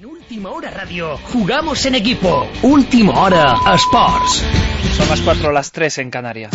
En Última Hora Radio, jugamos en equipo. Última Hora Sports. Son las 4 las 3 en Canarias.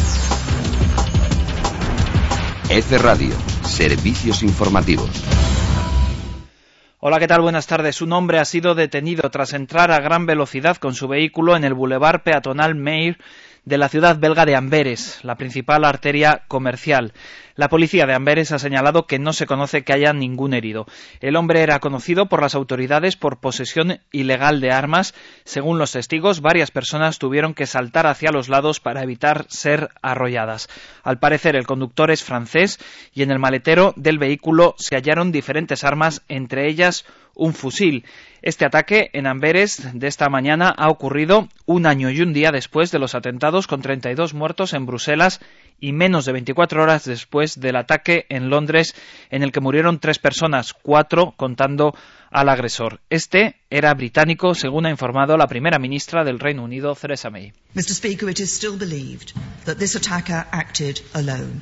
F Radio, servicios informativos. Hola, ¿qué tal? Buenas tardes. Un hombre ha sido detenido tras entrar a gran velocidad con su vehículo en el Boulevard Peatonal Meir de la ciudad belga de Amberes, la principal arteria comercial. La policía de Amberes ha señalado que no se conoce que haya ningún herido. El hombre era conocido por las autoridades por posesión ilegal de armas. Según los testigos, varias personas tuvieron que saltar hacia los lados para evitar ser arrolladas. Al parecer, el conductor es francés y en el maletero del vehículo se hallaron diferentes armas, entre ellas un fusil. Este ataque en Amberes de esta mañana ha ocurrido un año y un día después de los atentados con 32 muertos en Bruselas y menos de 24 horas después del ataque en Londres en el que murieron 3 personas, 4 contando al agresor. Este era británico, según ha informado la primera ministra del Reino Unido, Theresa May. Mr. Speaker, it is still believed that this attacker acted alone.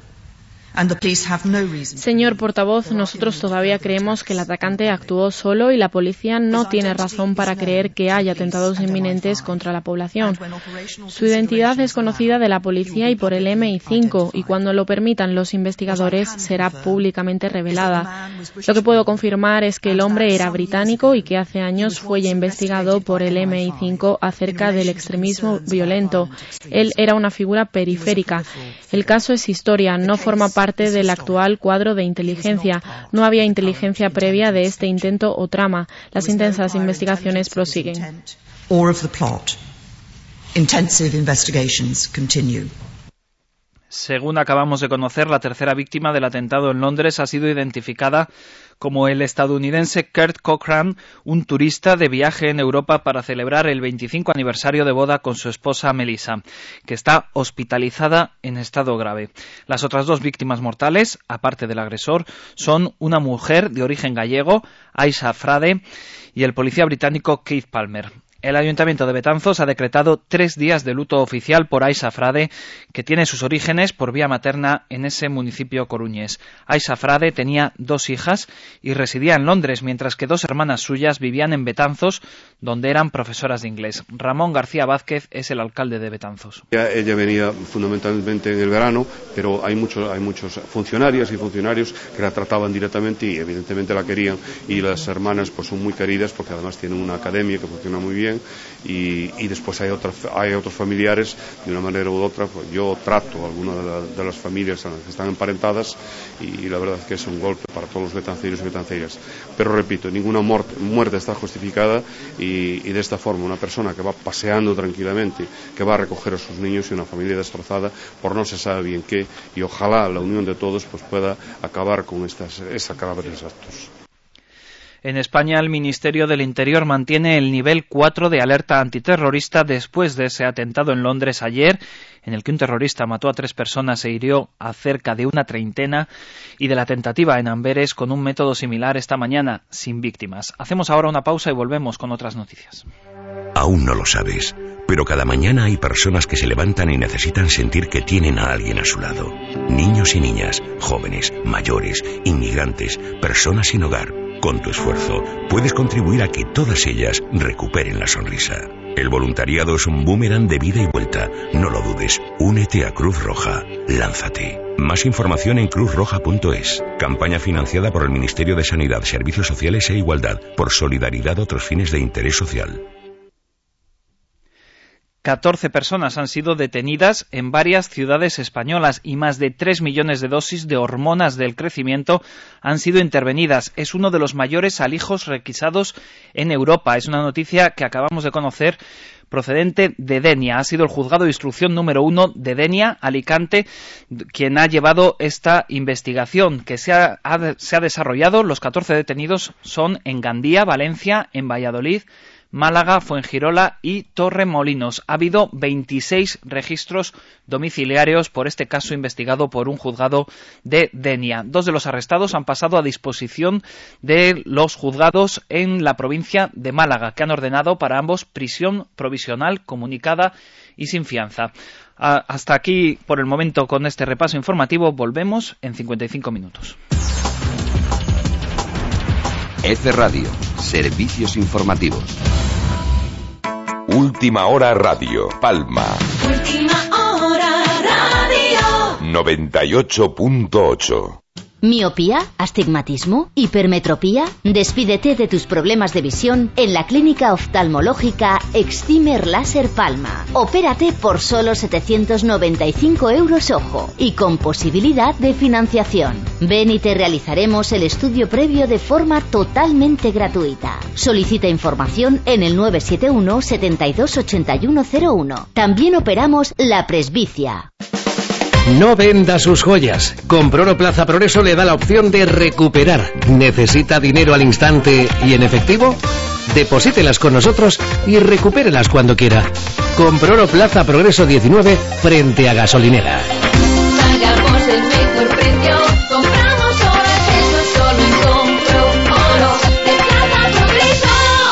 Señor portavoz, nosotros todavía creemos que el atacante actuó solo y la policía no tiene razón para creer que haya atentados inminentes contra la población. Su identidad es conocida de la policía y por el MI5 y cuando lo permitan los investigadores será públicamente revelada. Lo que puedo confirmar es que el hombre era británico y que hace años fue ya investigado por el MI5 acerca del extremismo violento. Él era una figura periférica. El caso es historia, no forma parte del actual cuadro de inteligencia. No había inteligencia previa de este intento o trama. Las intensas investigaciones prosiguen. Según acabamos de conocer, la tercera víctima del atentado en Londres ha sido identificada como el estadounidense Kurt Cochran, un turista de viaje en Europa para celebrar el 25 aniversario de boda con su esposa Melissa, que está hospitalizada en estado grave. Las otras 2 víctimas mortales, aparte del agresor, son una mujer de origen gallego, Aisha Frade, y el policía británico Keith Palmer. El Ayuntamiento de Betanzos ha decretado 3 días de luto oficial por Aisha Frade, que tiene sus orígenes por vía materna en ese municipio coruñés. Aisha Frade tenía 2 hijas y residía en Londres, mientras que 2 hermanas suyas vivían en Betanzos, donde eran profesoras de inglés. Ramón García Vázquez es el alcalde de Betanzos. Ella venía fundamentalmente en el verano, pero hay muchos funcionarias y funcionarios que la trataban directamente y evidentemente la querían, y las hermanas pues son muy queridas porque además tienen una academia que funciona muy bien. Y después hay otros familiares, de una manera u otra. Pues yo trato a algunas de las familias que están emparentadas y la verdad es que es un golpe para todos los betanceros y betanceras. Pero repito, ninguna muerte está justificada y de esta forma una persona que va paseando tranquilamente, que va a recoger a sus niños y una familia destrozada por no se sabe bien qué, y ojalá la unión de todos pues pueda acabar con estos cadáveres actos. En España, el Ministerio del Interior mantiene el nivel 4 de alerta antiterrorista después de ese atentado en Londres ayer, en el que un terrorista mató a 3 personas e hirió a cerca de una treintena, y de la tentativa en Amberes con un método similar esta mañana, sin víctimas. Hacemos ahora una pausa y volvemos con otras noticias. Aún no lo sabes, pero cada mañana hay personas que se levantan y necesitan sentir que tienen a alguien a su lado. Niños y niñas, jóvenes, mayores, inmigrantes, personas sin hogar. Con tu esfuerzo, puedes contribuir a que todas ellas recuperen la sonrisa. El voluntariado es un boomerang de vida y vuelta. No lo dudes. Únete a Cruz Roja. Lánzate. Más información en cruzroja.es. Campaña financiada por el Ministerio de Sanidad, Servicios Sociales e Igualdad, por solidaridad a otros fines de interés social. 14 personas han sido detenidas en varias ciudades españolas y más de 3 millones de dosis de hormonas del crecimiento han sido intervenidas. Es uno de los mayores alijos requisados en Europa. Es una noticia que acabamos de conocer procedente de Denia. Ha sido el juzgado de instrucción número 1 de Denia, Alicante, quien ha llevado esta investigación que se ha desarrollado. Los 14 detenidos son en Gandía, Valencia, en Valladolid, Málaga, Fuengirola y Torremolinos. Ha habido 26 registros domiciliarios por este caso investigado por un juzgado de Denia. 2 de los arrestados han pasado a disposición de los juzgados en la provincia de Málaga, que han ordenado para ambos prisión provisional comunicada y sin fianza. Hasta aquí por el momento con este repaso informativo. Volvemos en 55 minutos. F Radio, Servicios informativos. Última Hora Radio, Palma. Última Hora Radio. 98.8. ¿Miopía? ¿Astigmatismo? ¿Hipermetropía? Despídete de tus problemas de visión en la clínica oftalmológica Excimer Láser Palma. Opérate por solo 795 € ojo y con posibilidad de financiación. Ven y te realizaremos el estudio previo de forma totalmente gratuita. Solicita información en el 971 72 8101. También operamos la presbicia. No venda sus joyas. Comproro Plaza Progreso le da la opción de recuperar. ¿Necesita dinero al instante y en efectivo? Deposítelas con nosotros y recupérelas cuando quiera. Comproro Plaza Progreso 19 frente a Gasolinera. Pagamos el mejor precio. Compramos horas, eso solo en Compro Oro de Plaza Progreso.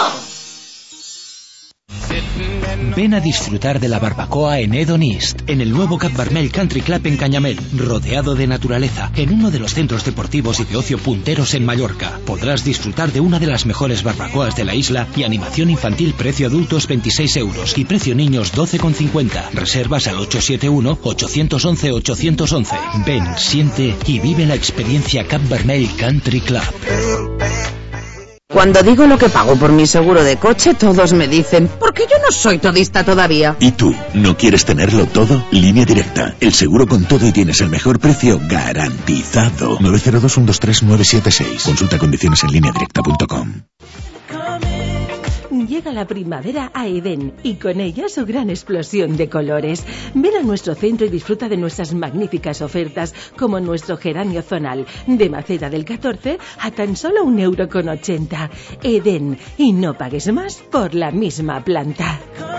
Ven a disfrutar de la barbacoa en Hedon East, en el nuevo Cap Vermell Country Club en Cañamel, rodeado de naturaleza, en uno de los centros deportivos y de ocio punteros en Mallorca. Podrás disfrutar de una de las mejores barbacoas de la isla y animación infantil precio adultos 26 € y precio niños 12,50. Reservas al 871-811-811. Ven, siente y vive la experiencia Cap Vermell Country Club. Cuando digo lo que pago por mi seguro de coche, todos me dicen, porque yo no soy todista todavía. ¿Y tú? ¿No quieres tenerlo todo? Línea Directa. El seguro con todo y tienes el mejor precio garantizado. 902-123-976. Consulta condiciones en lineadirecta.com. Llega la primavera a Edén y con ella su gran explosión de colores. Ven a nuestro centro y disfruta de nuestras magníficas ofertas, como nuestro geranio zonal de maceta del 14 a tan solo 1,80 €. Edén, y no pagues más por la misma planta.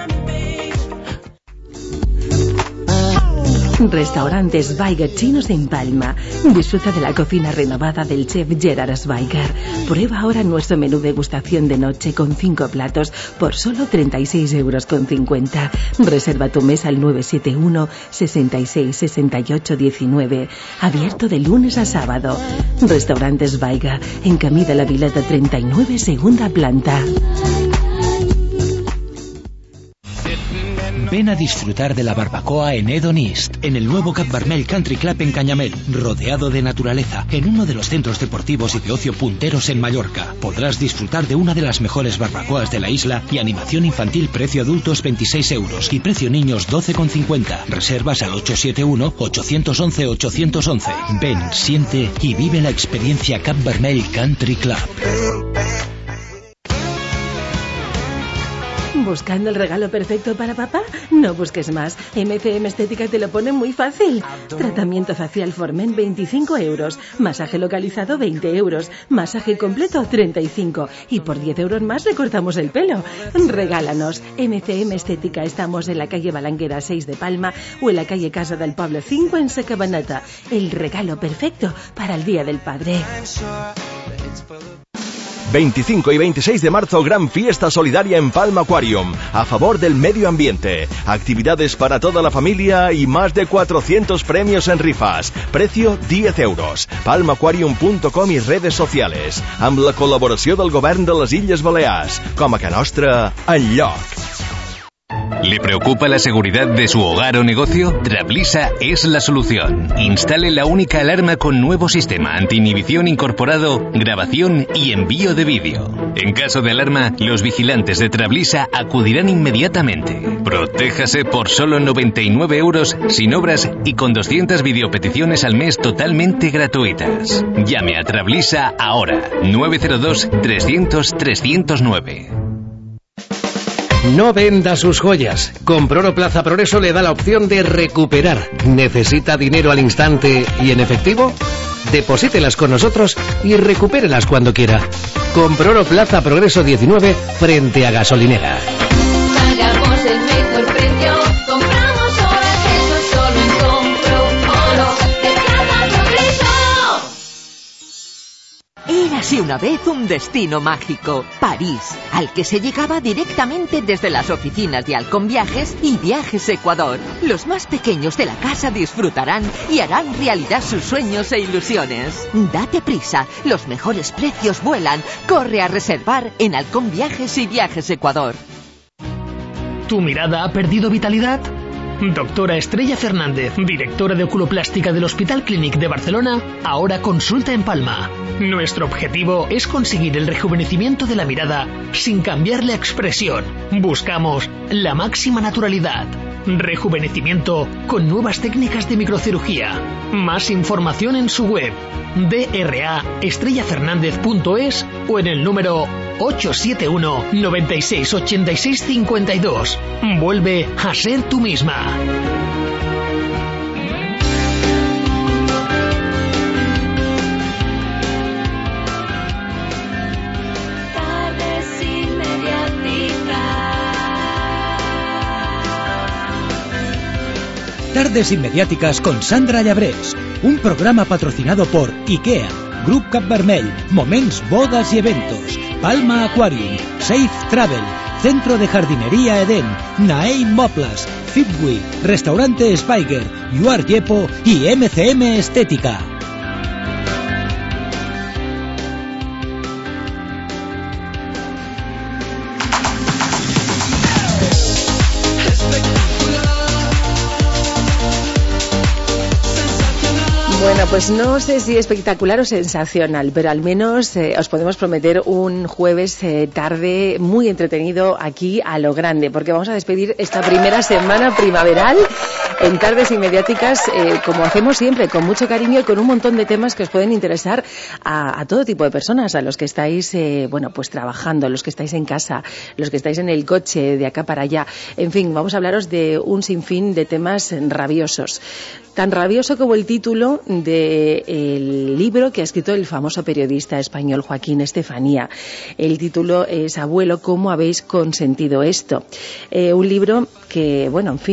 Restaurante Schweiger Chinos en Palma. Disfruta de la cocina renovada del chef Gerard Schweiger. Prueba ahora nuestro menú degustación de noche con 5 platos por solo 36,50 €. Reserva tu mesa al 971 66 68 19. Abierto de lunes a sábado. Restaurante Schweiger en Camí de la Vileta 39, segunda planta. Ven a disfrutar de la barbacoa en Hedon East, en el nuevo Cap Vermell Country Club en Cañamel, rodeado de naturaleza, en uno de los centros deportivos y de ocio punteros en Mallorca. Podrás disfrutar de una de las mejores barbacoas de la isla y animación infantil precio adultos 26 € y precio niños 12,50. Reservas al 871-811-811. Ven, siente y vive la experiencia Cap Vermell Country Club. ¿Buscando el regalo perfecto para papá? No busques más. MCM Estética te lo pone muy fácil. Tratamiento facial Formen 25 €. Masaje localizado 20 €. Masaje completo 35. Y por 10 € más le cortamos el pelo. Regálanos. MCM Estética. Estamos en la calle Balanguera 6 de Palma o en la calle Casa del Pablo 5 en Sacabanata. El regalo perfecto para el Día del Padre. 25 y 26 de marzo, gran fiesta solidaria en Palma Aquarium, a favor del medio ambiente. Actividades para toda la familia y más de 400 premios en rifas. Precio 10 €. palmaaquarium.com i redes sociales. Amb la col·laboració del govern de les Illes Balears. Com a que nostra, enlloc. ¿Le preocupa la seguridad de su hogar o negocio? Trablisa es la solución. Instale la única alarma con nuevo sistema anti-inhibición incorporado, grabación y envío de vídeo. En caso de alarma, los vigilantes de Trablisa acudirán inmediatamente. Protéjase por solo 99 € sin obras y con 200 videopeticiones al mes totalmente gratuitas. Llame a Trablisa ahora. 902 300 309. No venda sus joyas. Comproro Plaza Progreso le da la opción de recuperar. ¿Necesita dinero al instante y en efectivo? Deposítelas con nosotros y recupérelas cuando quiera. Comproro Plaza Progreso 19 frente a Gasolinera. Pagamos el mejor precio. Compramos horas, eso solo en Compro Oro de Plaza Progreso. Era Érase una vez un destino mágico, París, al que se llegaba directamente desde las oficinas de Halcón Viajes y Viajes Ecuador. Los más pequeños de la casa disfrutarán y harán realidad sus sueños e ilusiones. Date prisa, los mejores precios vuelan. Corre a reservar en Halcón Viajes y Viajes Ecuador. ¿Tu mirada ha perdido vitalidad? Doctora Estrella Fernández, directora de oculoplástica del Hospital Clínic de Barcelona, ahora consulta en Palma. Nuestro objetivo es conseguir el rejuvenecimiento de la mirada sin cambiar la expresión. Buscamos la máxima naturalidad. Rejuvenecimiento con nuevas técnicas de microcirugía. Más información en su web draestrellafernandez.es o en el número 871 96 86 52. Vuelve a ser tú misma. Tardes Inmediáticas con Sandra Llabrés, un programa patrocinado por IKEA, Grup Cap Vermell, Moments, Bodas y Eventos, Palma Aquarium, Safe Travel, Centro de Jardinería Edén, Naeim Moplas, Fitwi, Restaurante Spiger, Yuar Yepo y MCM Estética. Bueno, pues no sé si espectacular o sensacional, pero al menos os podemos prometer un jueves tarde muy entretenido aquí a lo grande, porque vamos a despedir esta primera semana primaveral en Tardes Inmediáticas, como hacemos siempre, con mucho cariño y con un montón de temas que os pueden interesar a todo tipo de personas, a los que estáis, pues trabajando, los que estáis en casa, los que estáis en el coche, de acá para allá. En fin, vamos a hablaros de un sinfín de temas rabiosos. Tan rabioso como el título del libro que ha escrito el famoso periodista español Joaquín Estefanía. El título es Abuelo, ¿cómo habéis consentido esto? Un libro que,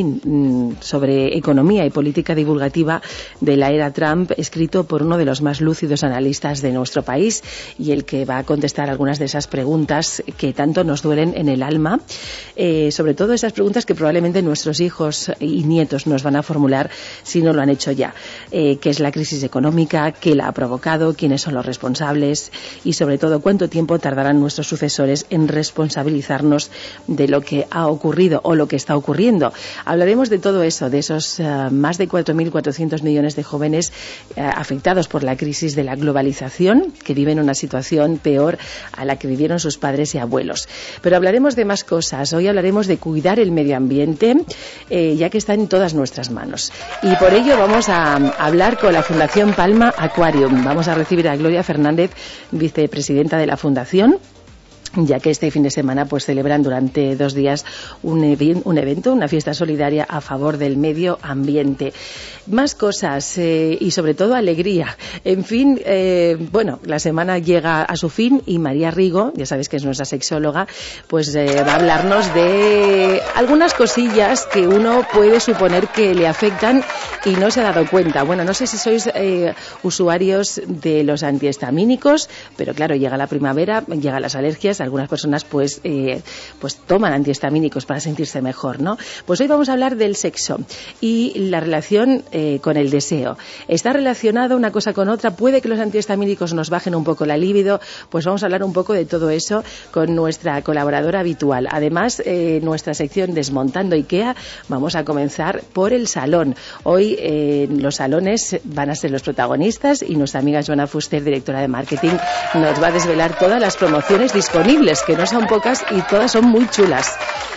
sobre economía y política divulgativa de la era Trump, escrito por uno de los más lúcidos analistas de nuestro país y el que va a contestar algunas de esas preguntas que tanto nos duelen en el alma, sobre todo esas preguntas que probablemente nuestros hijos y nietos nos van a formular si no lo han hecho ya. ¿Qué es la crisis económica? ¿Qué la ha provocado? ¿Quiénes son los responsables? Y sobre todo, ¿cuánto tiempo tardarán nuestros sucesores en responsabilizarnos de lo que ha ocurrido o lo que está ocurriendo? Hablaremos de todo eso, de esos más de 4.400 millones de jóvenes afectados por la crisis de la globalización, que viven una situación peor a la que vivieron sus padres y abuelos. Pero hablaremos de más cosas. Hoy hablaremos de cuidar el medio ambiente, ya que está en todas nuestras manos. Y por ello vamos a hablar con la Fundación Palma Aquarium. Vamos a recibir a Gloria Fernández, vicepresidenta de la Fundación, ya que este fin de semana pues celebran durante 2 días un evento, una fiesta solidaria a favor del medio ambiente. Más cosas y sobre todo alegría. En fin, la semana llega a su fin y María Rigo, ya sabes que es nuestra sexóloga, pues va a hablarnos de algunas cosillas que uno puede suponer que le afectan y no se ha dado cuenta. Bueno, no sé si sois usuarios de los antihistamínicos, pero claro, llega la primavera, llegan las alergias. Algunas personas pues toman antihistamínicos para sentirse mejor, ¿no? Pues hoy vamos a hablar del sexo y la relación con el deseo. ¿Está relacionado una cosa con otra? ¿Puede que los antihistamínicos nos bajen un poco la libido? Pues vamos a hablar un poco de todo eso con nuestra colaboradora habitual. Además, nuestra sección Desmontando IKEA, vamos a comenzar por el salón. Hoy los salones van a ser los protagonistas y nuestra amiga Joana Fuster, directora de marketing, nos va a desvelar todas las promociones disponibles, que no son pocas y todas son muy chulas.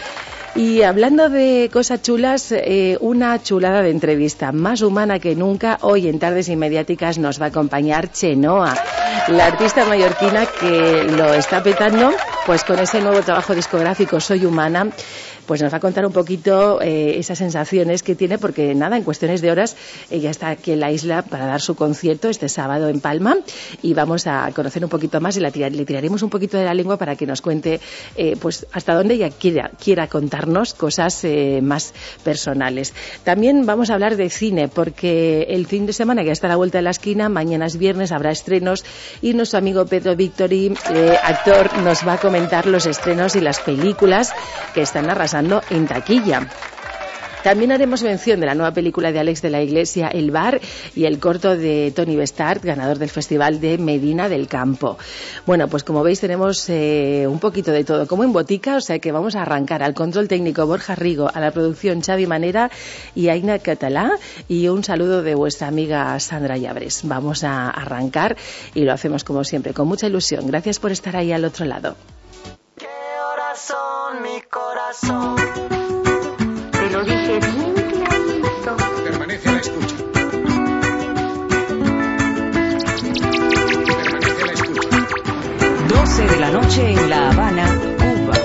Y hablando de cosas chulas, una chulada de entrevista, más humana que nunca. Hoy en Tardes Inmediáticas nos va a acompañar Chenoa, la artista mallorquina que lo está petando pues con ese nuevo trabajo discográfico Soy Humana. Pues nos va a contar un poquito esas sensaciones que tiene, porque nada, en cuestiones de horas ella está aquí en la isla para dar su concierto este sábado en Palma y vamos a conocer un poquito más y le tiraremos un poquito de la lengua para que nos cuente pues hasta dónde ella quiera contar contarnos cosas más personales. También vamos a hablar de cine, porque el fin de semana que está a la vuelta de la esquina, mañana es viernes, habrá estrenos y nuestro amigo Pedro Victori, actor, nos va a comentar los estrenos y las películas que están arrasando en taquilla. También haremos mención de la nueva película de Alex de la Iglesia, El Bar, y el corto de Tony Bestart, ganador del Festival de Medina del Campo. Bueno, pues como veis tenemos un poquito de todo, como en botica, o sea que vamos a arrancar. Al control técnico Borja Rigo, a la producción Xavi Manera y Aina Catalá, y un saludo de vuestra amiga Sandra Llabres. Vamos a arrancar y lo hacemos como siempre, con mucha ilusión. Gracias por estar ahí al otro lado. ¿Qué horas son, mi corazón? Te lo dije bien clarito. Permanece a la escucha. Permanece a la escucha. 12 de la noche en La Habana, Cuba.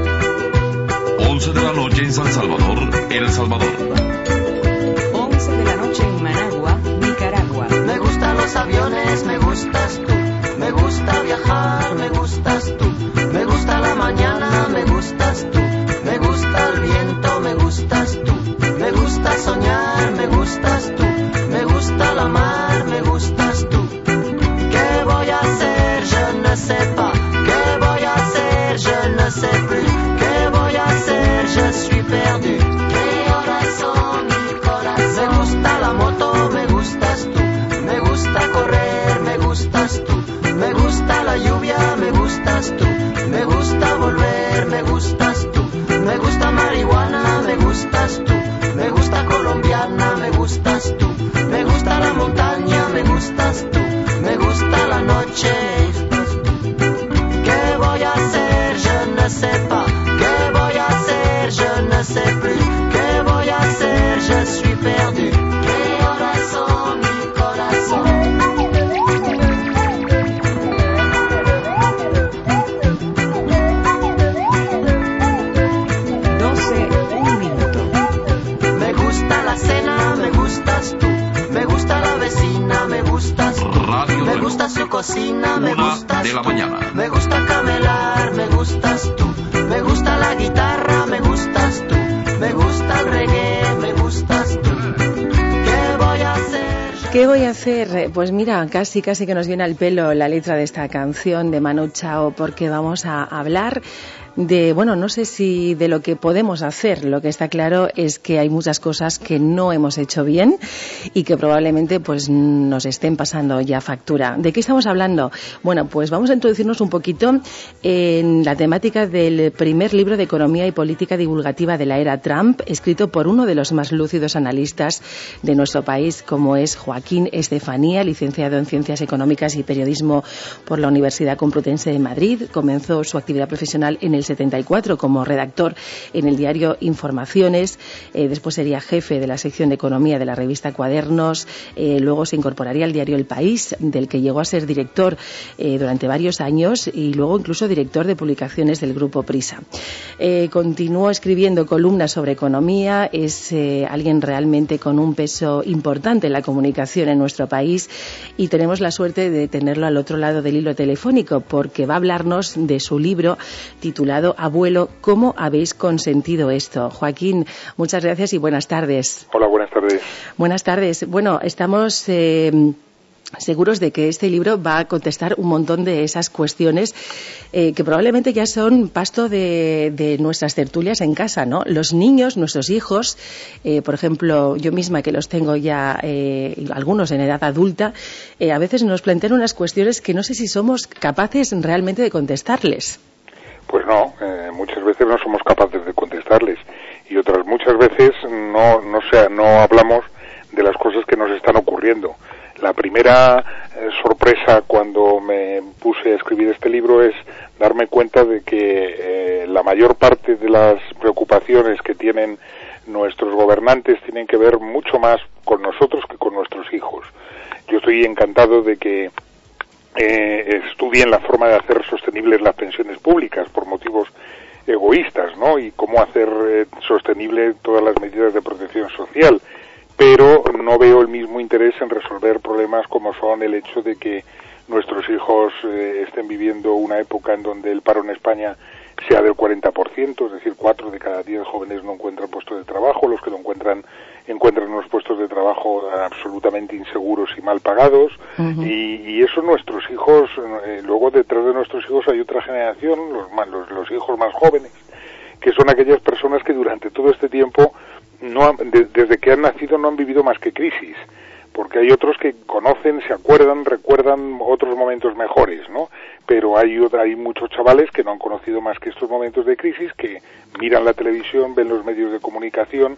11 de la noche en San Salvador, El Salvador. 11 de la noche en Managua, Nicaragua. Me gustan los aviones, me gustas tú. Me gusta viajar, me gustas tú. Me gusta la mañana, me gustas tú. Me gusta el viento, me gustas tú. Me gusta soñar, me gustas tú. Me gusta la mar, me gustas tú. ¿Qué voy a hacer? Je ne sais pas. ¿Qué voy a hacer? Je ne sais plus. ¿Qué voy a hacer? Je suis perdu. ¿Qué horas son, mi corazón? Me gusta la moto, me gustas tú. Me gusta correr, me gustas tú. Me gusta la lluvia, me gustas tú. Me gusta volver, me gustas tú. Me gusta marihuana, me gustas tú. Me gusta colombiana, me gustas tú. Me gusta la montaña, me gustas tú. Me gusta la noche, me gustas tú. ¿Qué voy a hacer? Je ne sais pas. ¿Qué voy a hacer? Je ne sais plus. ¿Qué voy a hacer? Je suis perdu. ¿Qué horas son, mi corazón? 12, un minuto. Me gusta la cena, me gustas tú. Me gusta la vecina, me gustas tú. Radio Me gusta su cocina, me 1 gustas de la tú. mañana. Me gusta camelar, me gustas tú. Me gusta la guitarra, me gustas tú. Me gusta el reggae, me gustas tú. ¿Qué voy a hacer? ¿Qué voy a hacer? Pues mira, casi que nos viene al pelo la letra de esta canción de Manu Chao, porque vamos a hablar de, bueno, no sé si de lo que podemos hacer. Lo que está claro es que hay muchas cosas que no hemos hecho bien y que probablemente pues nos estén pasando ya factura. ¿De qué estamos hablando? Bueno, pues vamos a introducirnos un poquito en la temática del primer libro de economía y política divulgativa de la era Trump, escrito por uno de los más lúcidos analistas de nuestro país, como es Joaquín Estefanía, licenciado en Ciencias Económicas y Periodismo por la Universidad Complutense de Madrid. Comenzó su actividad profesional en el 74 como redactor en el diario Informaciones, después sería jefe de la sección de economía de la revista Cuadernos, luego se incorporaría al diario El País, del que llegó a ser director durante varios años y luego incluso director de publicaciones del grupo Prisa. Continuó escribiendo columnas sobre economía, es alguien realmente con un peso importante en la comunicación en nuestro país y tenemos la suerte de tenerlo al otro lado del hilo telefónico porque va a hablarnos de su libro titulado Abuelo, ¿cómo habéis consentido esto? Joaquín, muchas gracias y buenas tardes. Hola, buenas tardes. Buenas tardes. Bueno, estamos seguros de que este libro va a contestar un montón de esas cuestiones que probablemente ya son pasto de nuestras tertulias en casa, ¿no? Los niños, nuestros hijos, por ejemplo, yo misma que los tengo ya algunos en edad adulta, a veces nos plantean unas cuestiones que no sé si somos capaces realmente de contestarles. Pues no, muchas veces no somos capaces de contestarles y otras muchas veces no hablamos de las cosas que nos están ocurriendo. La primera sorpresa cuando me puse a escribir este libro es darme cuenta de que la mayor parte de las preocupaciones que tienen nuestros gobernantes tienen que ver mucho más con nosotros que con nuestros hijos. Yo estoy encantado de que estudien la forma de hacer sostenibles las pensiones públicas por motivos egoístas, ¿no? Y cómo hacer sostenible todas las medidas de protección social. Pero no veo el mismo interés en resolver problemas como son el hecho de que nuestros hijos estén viviendo una época en donde el paro en España sea del 40%, es decir, 4 de cada 10 jóvenes no encuentran puestos de trabajo, los que lo encuentran unos puestos de trabajo absolutamente inseguros y mal pagados, y eso nuestros hijos, luego detrás de nuestros hijos hay otra generación, los hijos más jóvenes, que son aquellas personas que durante todo este tiempo, desde que han nacido, no han vivido más que crisis, porque hay otros que conocen, se acuerdan, recuerdan otros momentos mejores, ¿no? Pero hay muchos chavales que no han conocido más que estos momentos de crisis, que miran la televisión, ven los medios de comunicación,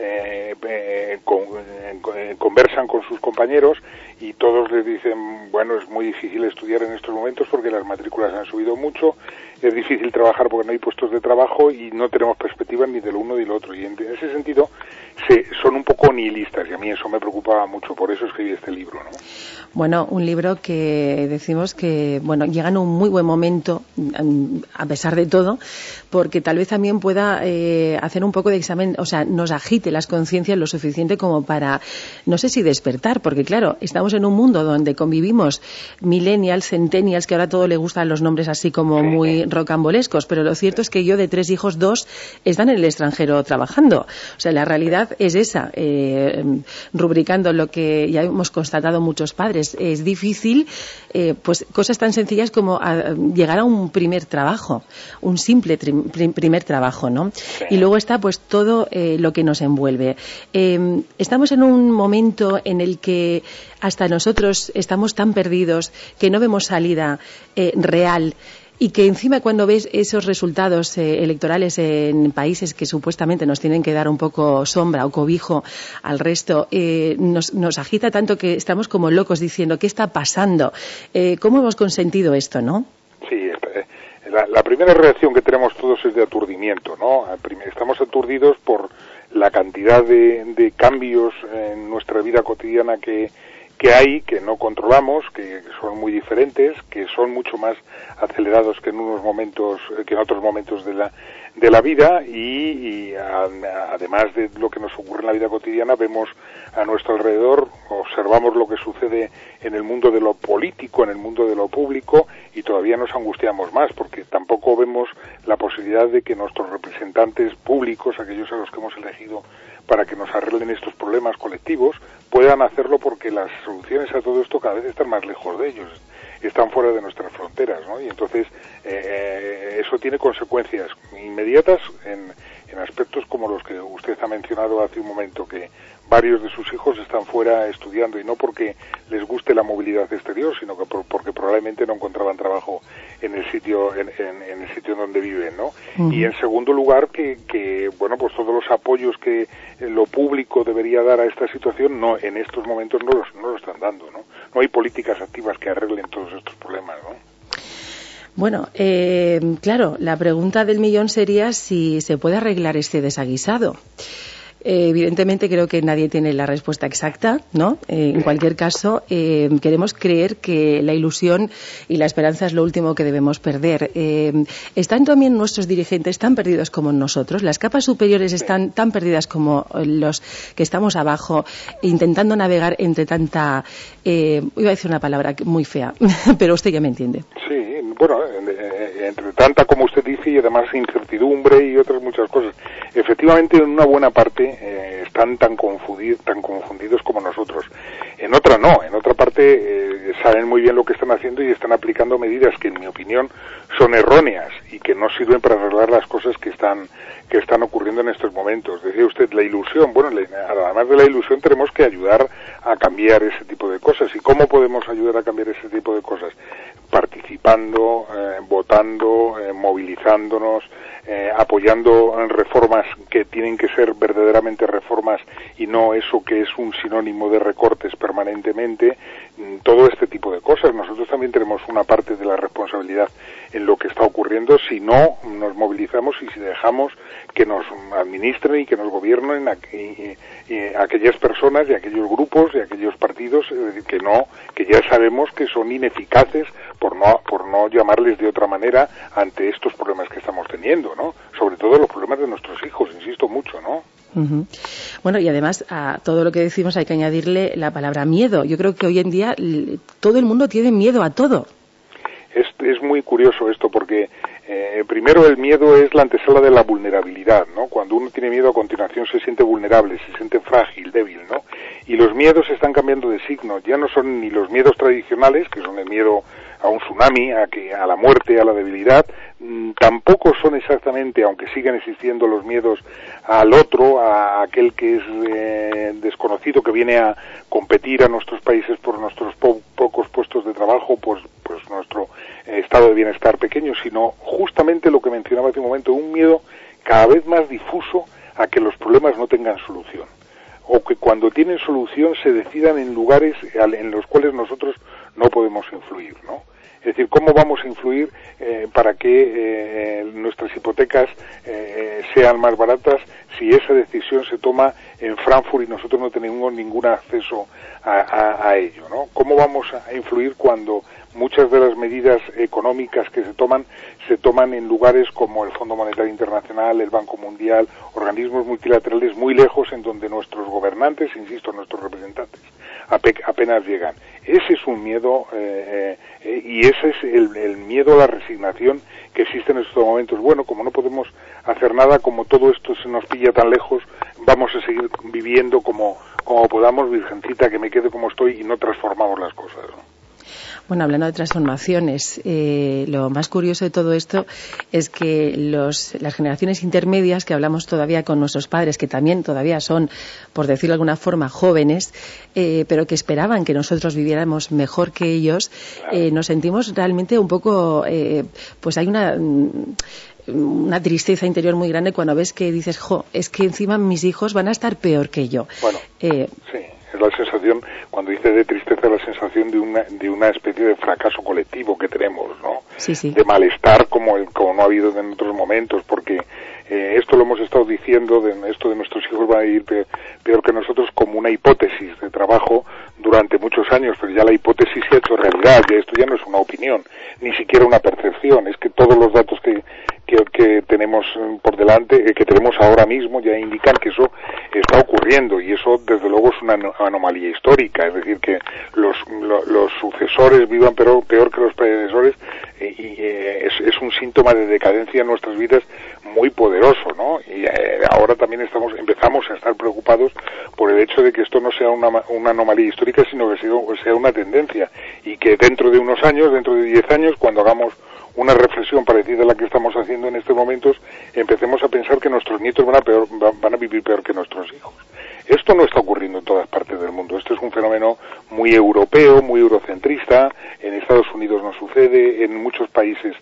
conversan con sus compañeros y todos les dicen, bueno, es muy difícil estudiar en estos momentos porque las matrículas han subido mucho, es difícil trabajar porque no hay puestos de trabajo y no tenemos perspectivas ni de lo uno ni del otro. Y en ese sentido son un poco nihilistas y a mí eso me preocupaba mucho, por eso escribí este libro, ¿no? Bueno, un libro que decimos que, bueno, llega en un muy buen momento, a pesar de todo, porque tal vez también pueda hacer un poco de examen, o sea, nos agite las conciencias lo suficiente como para, no sé si despertar, porque claro, estamos en un mundo donde convivimos millennials, centennials, que ahora todo le gustan los nombres así como muy rocambolescos, pero lo cierto es que yo de 3 hijos, 2 están en el extranjero trabajando. O sea, la realidad es esa, rubricando lo que ya hemos constatado muchos padres. Es difícil, pues cosas tan sencillas como llegar a un primer trabajo, un simple primer trabajo, ¿no? Y luego está pues todo lo que nos envuelve. Estamos en un momento en el que hasta nosotros estamos tan perdidos que no vemos salida real. Y que encima cuando ves esos resultados electorales en países que supuestamente nos tienen que dar un poco sombra o cobijo al resto, nos agita tanto que estamos como locos diciendo ¿qué está pasando? ¿Cómo hemos consentido esto, no? Sí, la primera reacción que tenemos todos es de aturdimiento, ¿no? Estamos aturdidos por la cantidad de cambios en nuestra vida cotidiana que hay, que no controlamos, que son muy diferentes, que son mucho más acelerados que en otros momentos de la vida y además de lo que nos ocurre en la vida cotidiana, vemos a nuestro alrededor, observamos lo que sucede en el mundo de lo político, en el mundo de lo público y todavía nos angustiamos más porque tampoco vemos la posibilidad de que nuestros representantes públicos, aquellos a los que hemos elegido para que nos arreglen estos problemas colectivos, puedan hacerlo porque las soluciones a todo esto cada vez están más lejos de ellos, están fuera de nuestras fronteras, ¿no? Y entonces eso tiene consecuencias inmediatas en aspectos como los que usted ha mencionado hace un momento, que varios de sus hijos están fuera estudiando y no porque les guste la movilidad exterior, sino que porque probablemente no encontraban trabajo en el sitio en el sitio en donde viven, ¿no? Y en segundo lugar que bueno, pues todos los apoyos que lo público debería dar a esta situación no en estos momentos no lo están dando, ¿no? No hay políticas activas que arreglen todos estos problemas, ¿no? Bueno, claro, la pregunta del millón sería si se puede arreglar este desaguisado. Evidentemente creo que nadie tiene la respuesta exacta, ¿no? En cualquier caso, queremos creer que la ilusión y la esperanza es lo último que debemos perder. ¿Están también nuestros dirigentes tan perdidos como nosotros? ¿Las capas superiores están tan perdidas como los que estamos abajo, intentando navegar entre tanta... iba a decir una palabra muy fea, pero usted ya me entiende. Sí, bueno, entre tanta, como usted dice, y además incertidumbre y otras muchas cosas. Efectivamente, en una buena parte están tan confundidos como nosotros. En otra no, en otra parte saben muy bien lo que están haciendo y están aplicando medidas que en mi opinión son erróneas y que no sirven para arreglar las cosas que están ocurriendo en estos momentos. Decía usted, la ilusión. Bueno, además de la ilusión tenemos que ayudar a cambiar ese tipo de cosas. ¿Y cómo podemos ayudar a cambiar ese tipo de cosas? Participando, votando, movilizándonos, apoyando en reformas que tienen que ser verdaderamente reformas y no eso que es un sinónimo de recortes permanentemente, todo este tipo de cosas. Nosotros también tenemos una parte de la responsabilidad en lo que está ocurriendo si no nos movilizamos y si dejamos que nos administren y que nos gobiernen aquellas personas y aquellos grupos y aquellos partidos que ya sabemos que son ineficaces por no llamarles de otra manera ante estos problemas que estamos teniendo, ¿no? Sobre todo los problemas de nuestros hijos, insisto mucho, ¿no? Uh-huh. Bueno, y además a todo lo que decimos hay que añadirle la palabra miedo. Yo creo que hoy en día todo el mundo tiene miedo a todo. Es muy curioso esto porque Primero, el miedo es la antesala de la vulnerabilidad, ¿no? Cuando uno tiene miedo, a continuación se siente vulnerable, se siente frágil, débil, ¿no? Y los miedos están cambiando de signo. Ya no son ni los miedos tradicionales, que son el miedo a un tsunami, a la muerte, a la debilidad. Tampoco son exactamente, aunque sigan existiendo los miedos al otro, a aquel que es desconocido, que viene a competir a nuestros países por nuestros pocos puestos de trabajo, pues nuestro estado de bienestar pequeño, sino justamente lo que mencionaba hace un momento, un miedo cada vez más difuso a que los problemas no tengan solución, o que cuando tienen solución se decidan en lugares en los cuales nosotros no podemos influir, ¿no? Es decir, ¿cómo vamos a influir para que nuestras hipotecas sean más baratas si esa decisión se toma en Frankfurt y nosotros no tenemos ningún acceso a ello, ¿no? ¿Cómo vamos a influir cuando muchas de las medidas económicas que se toman en lugares como el Fondo Monetario Internacional, el Banco Mundial, organismos multilaterales muy lejos, en donde nuestros gobernantes, insisto, nuestros representantes, apenas llegan? Ese es un miedo, y ese es el miedo a la resignación que existe en estos momentos. Bueno, como no podemos hacer nada, como todo esto se nos pilla tan lejos, vamos a seguir viviendo como podamos, virgencita, que me quede como estoy, y no transformamos las cosas, ¿no? Bueno, hablando de transformaciones, lo más curioso de todo esto es que las generaciones intermedias, que hablamos todavía con nuestros padres, que también todavía son, por decirlo de alguna forma, jóvenes, pero que esperaban que nosotros viviéramos mejor que ellos, nos sentimos realmente un poco, pues hay una tristeza interior muy grande cuando ves que dices, es que encima mis hijos van a estar peor que yo. Bueno, sí. Es la sensación, cuando dice de tristeza, la sensación de una especie de fracaso colectivo que tenemos, ¿no? Sí. De malestar como no ha habido en otros momentos, porque esto lo hemos estado diciendo, esto de nuestros hijos va a ir peor que nosotros, como una hipótesis de trabajo durante muchos años, pero ya la hipótesis se ha hecho realidad, ya esto ya no es una opinión, ni siquiera una percepción, es que todos los datos que tenemos por delante, que tenemos ahora mismo, ya indican que eso está ocurriendo, y eso desde luego es una anomalía histórica, es decir, que los sucesores vivan peor que los predecesores, y es un síntoma de decadencia en nuestras vidas muy poderoso, ¿no? Y ahora también empezamos a estar preocupados por el hecho de que esto no sea una anomalía histórica, sino que sea una tendencia, y que dentro de unos años, dentro de 10 años, cuando hagamos una reflexión parecida a la que estamos haciendo en estos momentos, empecemos a pensar que nuestros nietos van a vivir peor que nuestros hijos. Esto no está ocurriendo en todas partes del mundo. Esto es un fenómeno muy europeo, muy eurocentrista. En Estados Unidos no sucede, en muchos países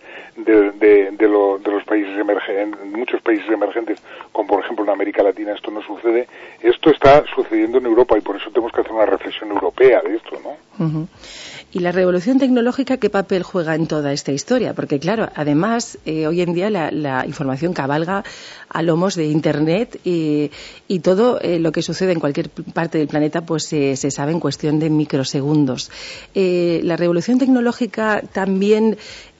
de los países emergentes, en muchos países emergentes, como por ejemplo en América Latina, esto no sucede. Esto está sucediendo en Europa, y por eso tenemos que hacer una reflexión europea de esto, ¿no? Uh-huh. ¿Y la revolución tecnológica qué papel juega en toda esta historia? Porque claro, además, hoy en día la información cabalga a lomos de Internet, y todo lo que sucede en cualquier parte del planeta pues se sabe en cuestión de microsegundos. La revolución tecnológica también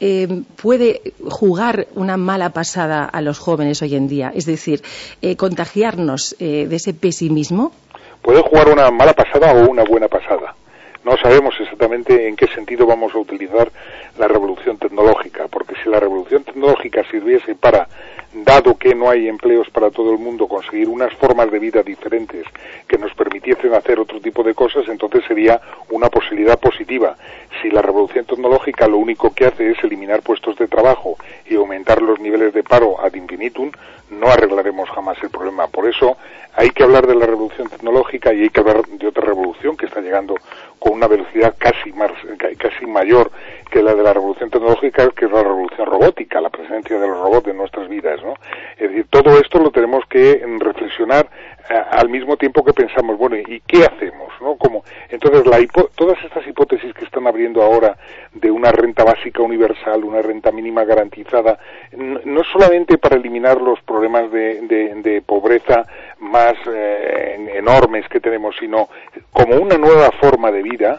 puede jugar una mala pasada a los jóvenes hoy en día, es decir, contagiarnos de ese pesimismo. Puede jugar una mala pasada o una buena pasada. No sabemos exactamente en qué sentido vamos a utilizar la revolución tecnológica, porque si la revolución tecnológica sirviese para, dado que no hay empleos para todo el mundo, conseguir unas formas de vida diferentes que nos permitiesen hacer otro tipo de cosas, entonces sería una posibilidad positiva. Si la revolución tecnológica lo único que hace es eliminar puestos de trabajo y aumentar los niveles de paro ad infinitum, no arreglaremos jamás el problema. Por eso hay que hablar de la revolución tecnológica, y hay que hablar de otra revolución que está llegando con una velocidad casi mayor que la de la revolución tecnológica, que es la revolución robótica, la presencia de los robots en nuestras vidas, ¿no? Es decir, todo esto lo tenemos que reflexionar al mismo tiempo que pensamos, bueno, ¿y qué hacemos, no? Entonces, todas estas hipótesis que están abriendo ahora de una renta básica universal, una renta mínima garantizada, no solamente para eliminar los problemas de pobreza más enormes que tenemos, sino como una nueva forma de vida.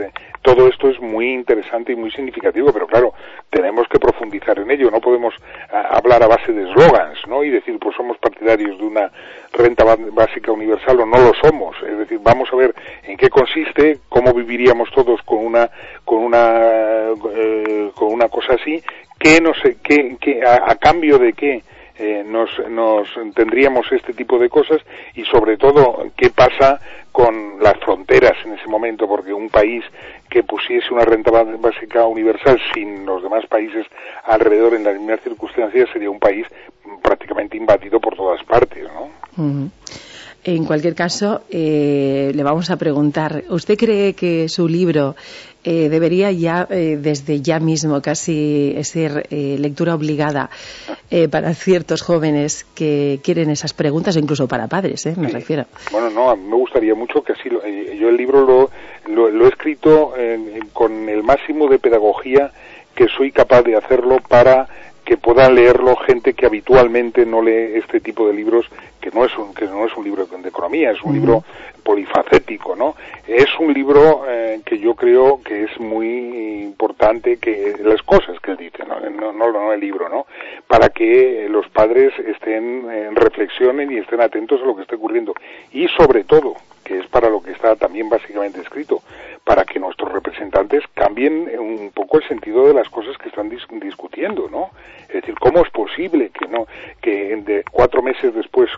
Todo esto es muy interesante y muy significativo, pero claro, tenemos que profundizar en ello. No podemos hablar a base de eslogans, ¿no? Y decir, pues somos partidarios de una renta básica universal, o no lo somos. Es decir, vamos a ver en qué consiste, cómo viviríamos todos con una cosa así, a cambio de qué nos tendríamos este tipo de cosas, y sobre todo qué pasa con las fronteras en ese momento, porque un país que pusiese una renta básica universal sin los demás países alrededor en las mismas circunstancias sería un país prácticamente invadido por todas partes, ¿no? Uh-huh. En cualquier caso, le vamos a preguntar, ¿usted cree que su libro debería ya, desde ya mismo, casi ser lectura obligada para ciertos jóvenes que quieren esas preguntas, o incluso para padres, me refiero? Bueno, no, a mí me gustaría mucho que así yo el libro lo he escrito con el máximo de pedagogía que soy capaz de hacerlo para que pueda leerlo gente que habitualmente no lee este tipo de libros, que no es un libro de economía, es un libro polifacético, ¿no? Es un libro que yo creo que es muy importante, que las cosas que él dice, no el libro, ¿no? Para que los padres reflexionen y estén atentos a lo que está ocurriendo, y sobre todo, que es para lo que está también básicamente escrito, para que nuestros representantes cambien un poco el sentido de las cosas que están discutiendo, ¿no? Es decir, ¿cómo es posible que de 4 meses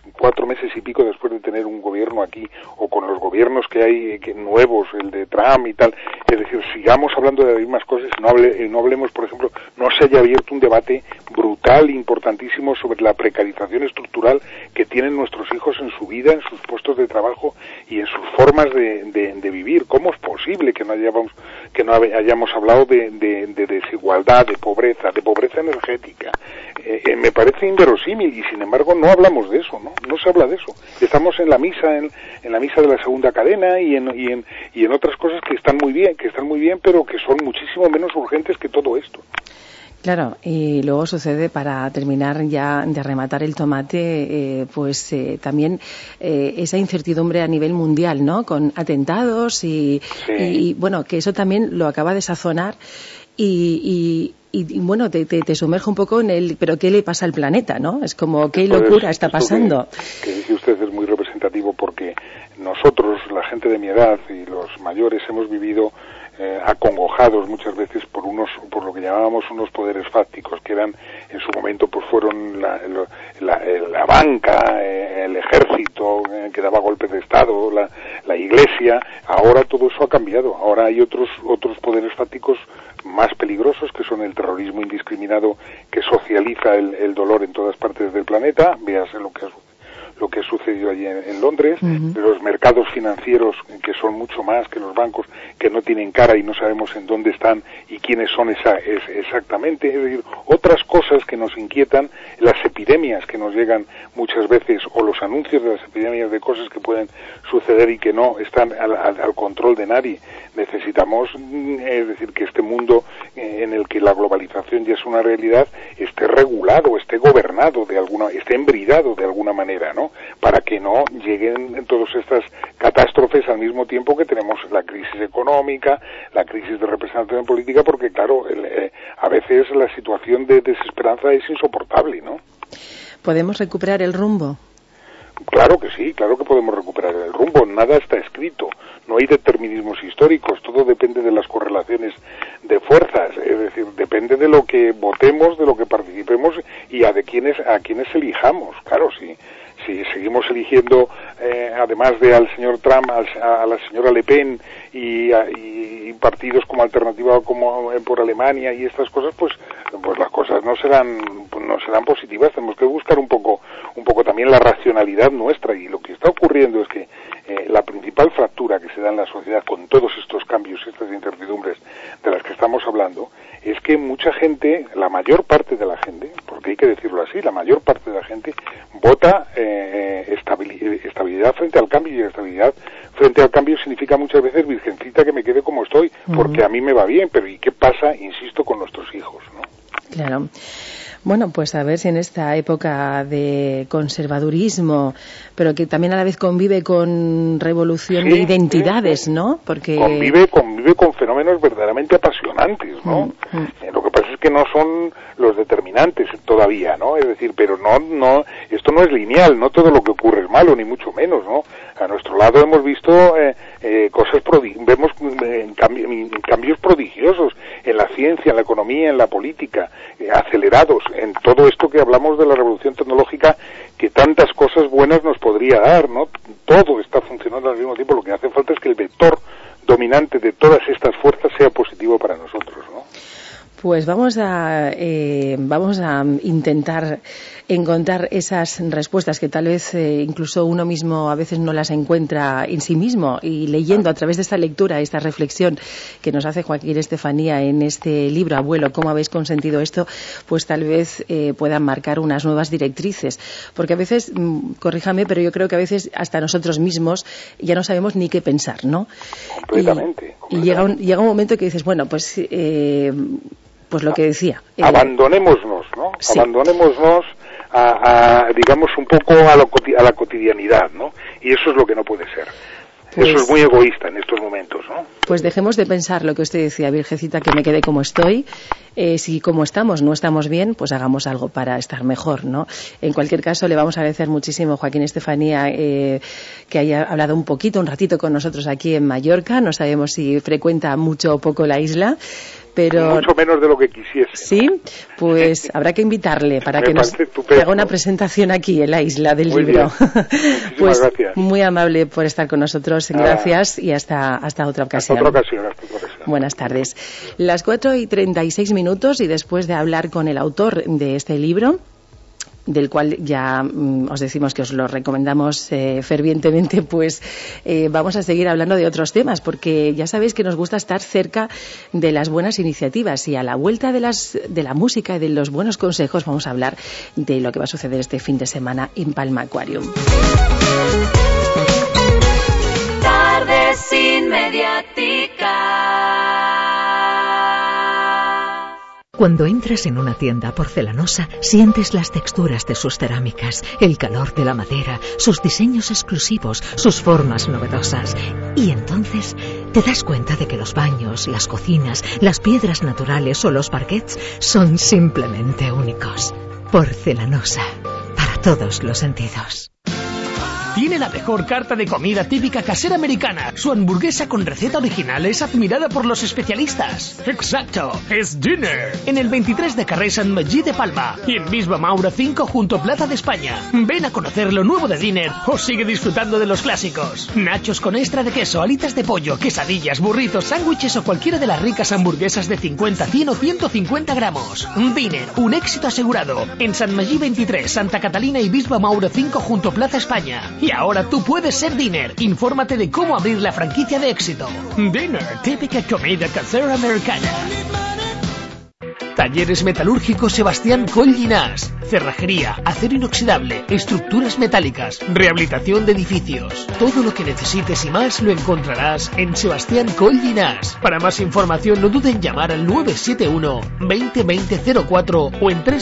y pico después de tener un gobierno aquí, o con los gobiernos que hay nuevos, el de Trump y tal, es decir, sigamos hablando de las mismas cosas y no hablemos, por ejemplo, no se haya abierto un debate brutal, importantísimo, sobre la precarización estructural que tienen nuestros hijos en su vida, en sus puestos de trabajo y en sus formas de vivir? ¿Cómo es posible que no hayamos hablado de desigualdad, de pobreza energética? Me parece inverosímil, y sin embargo no hablamos de eso, no se habla de eso. Estamos en la misa de la segunda cadena y en otras cosas que están muy bien, pero que son muchísimo menos urgentes que todo esto. Claro, y luego sucede, para terminar ya de rematar el tomate, también esa incertidumbre a nivel mundial, ¿no? Con atentados y bueno, que eso también lo acaba de sazonar y bueno, te sumerge un poco en pero ¿qué le pasa al planeta, no? Es como, ¿qué locura está pasando? Que dice usted es muy representativo, porque nosotros, la gente de mi edad y los mayores, hemos vivido acongojados muchas veces por lo que llamábamos unos poderes fácticos, que eran, en su momento, pues fueron la banca, el ejército, que daba golpes de estado, la iglesia. Ahora todo eso ha cambiado. Ahora hay otros poderes fácticos más peligrosos, que son el terrorismo indiscriminado, que socializa el dolor en todas partes del planeta. Véase lo que ha sucedido allí en Londres, los mercados financieros, que son mucho más que los bancos, que no tienen cara y no sabemos en dónde están y quiénes son exactamente. Es decir, otras cosas que nos inquietan, las epidemias que nos llegan muchas veces, o los anuncios de las epidemias, de cosas que pueden suceder y que no están al control de nadie. Necesitamos, es decir, que este mundo en el que la globalización ya es una realidad, esté regulado, esté gobernado esté embridado de alguna manera, ¿no? Para que no lleguen todas estas catástrofes al mismo tiempo que tenemos la crisis económica, la crisis de representación política, porque claro, a veces la situación de desesperanza es insoportable, ¿no? ¿Podemos recuperar el rumbo? Claro que sí, claro que podemos recuperar el rumbo. Nada está escrito, no hay determinismos históricos, todo depende de las correlaciones de fuerzas, es decir, depende de lo que votemos, de lo que participemos y a quienes elijamos. Claro, si seguimos eligiendo, además de al señor Trump, a la señora Le Pen y partidos como Alternativa, como por Alemania y estas cosas, pues las cosas no serán positivas. Tenemos que buscar un poco también la racionalidad nuestra, y lo que está ocurriendo es que la principal fractura que se da en la sociedad con todos estos cambios, estas incertidumbres de las que estamos hablando, es que mucha gente, la mayor parte de la gente, porque hay que decirlo así, la mayor parte de la gente vota estabilidad frente al cambio, y estabilidad frente al cambio significa muchas veces, virgencita, que me quede como estoy, porque a mí me va bien, pero ¿y qué pasa, insisto, con nuestros hijos, ¿no? Claro. Bueno, pues a ver si en esta época de conservadurismo, pero que también a la vez convive con revolución de identidades, ¿no? Porque convive con fenómenos verdaderamente apasionantes, ¿no? Lo que pasa es que no son los determinantes todavía, ¿no? Es decir, pero no, esto no es lineal, no todo lo que ocurre es malo, ni mucho menos, ¿no? A nuestro lado hemos visto cosas vemos cambios prodigiosos en la ciencia, en la economía, en la política, acelerados en todo esto que hablamos de la revolución tecnológica, que tantas cosas buenas nos podría dar, ¿no? Todo está funcionando al mismo tiempo, lo que hace falta es que el vector dominante de todas estas fuerzas sea positivo para nosotros, ¿no? Pues vamos a intentar encontrar esas respuestas que tal vez incluso uno mismo a veces no las encuentra en sí mismo, y leyendo a través de esta lectura, esta reflexión que nos hace Joaquín Estefanía en este libro, Abuelo, ¿cómo habéis consentido esto?, pues tal vez puedan marcar unas nuevas directrices, porque a veces, corríjame, pero yo creo que a veces hasta nosotros mismos ya no sabemos ni qué pensar, ¿no? Completamente. Y llega un momento que dices, bueno, pues lo que decía. Abandonémonos, ¿no? Sí. Abandonémonos digamos, un poco a la cotidianidad, ¿no? Y eso es lo que no puede ser. Pues, eso es muy egoísta en estos momentos, ¿no? Pues dejemos de pensar lo que usted decía, Virgencita, que me quede como estoy. Si como estamos no estamos bien, pues hagamos algo para estar mejor, ¿no? En cualquier caso, le vamos a agradecer muchísimo, Joaquín Estefanía, que haya hablado un ratito con nosotros aquí en Mallorca. No sabemos si frecuenta mucho o poco la isla, pero mucho menos de lo que quisiese. Sí, pues habrá que invitarle para que nos haga una presentación aquí en la isla del libro. Pues gracias. Muy amable por estar con nosotros, gracias, y hasta otra ocasión. Hasta otra ocasión. Buenas tardes. Las 4:36 y después de hablar con el autor de este libro, del cual ya os decimos que os lo recomendamos fervientemente, pues vamos a seguir hablando de otros temas, porque ya sabéis que nos gusta estar cerca de las buenas iniciativas, y a la vuelta de la música y de los buenos consejos vamos a hablar de lo que va a suceder este fin de semana en Palma Aquarium. Tardes sin mediática. Cuando entras en una tienda porcelanosa, sientes las texturas de sus cerámicas, el calor de la madera, sus diseños exclusivos, sus formas novedosas. Y entonces te das cuenta de que los baños, las cocinas, las piedras naturales o los parquets son simplemente únicos. Porcelanosa, para todos los sentidos. Tiene la mejor carta de comida típica casera americana. Su hamburguesa con receta original es admirada por los especialistas. ¡Exacto! ¡Es Dinner! En el 23 de carrer Sant Magí de Palma y en Bisba Maura 5 junto a Plaza de España. Ven a conocer lo nuevo de Dinner o sigue disfrutando de los clásicos. Nachos con extra de queso, alitas de pollo, quesadillas, burritos, sándwiches o cualquiera de las ricas hamburguesas de 50, 100 o 150 gramos. Dinner, un éxito asegurado. En Sant Magí 23, Santa Catalina y Bisba Maura 5 junto a Plaza España. Y ahora tú puedes ser Dinner. Infórmate de cómo abrir la franquicia de éxito. Dinner, típica comida casera americana. Talleres Metalúrgicos Sebastián Coll Llinàs. Cerrajería, acero inoxidable, estructuras metálicas, rehabilitación de edificios. Todo lo que necesites y más lo encontrarás en Sebastián Coll Llinàs. Para más información no duden en llamar al 971 20 20 04 o en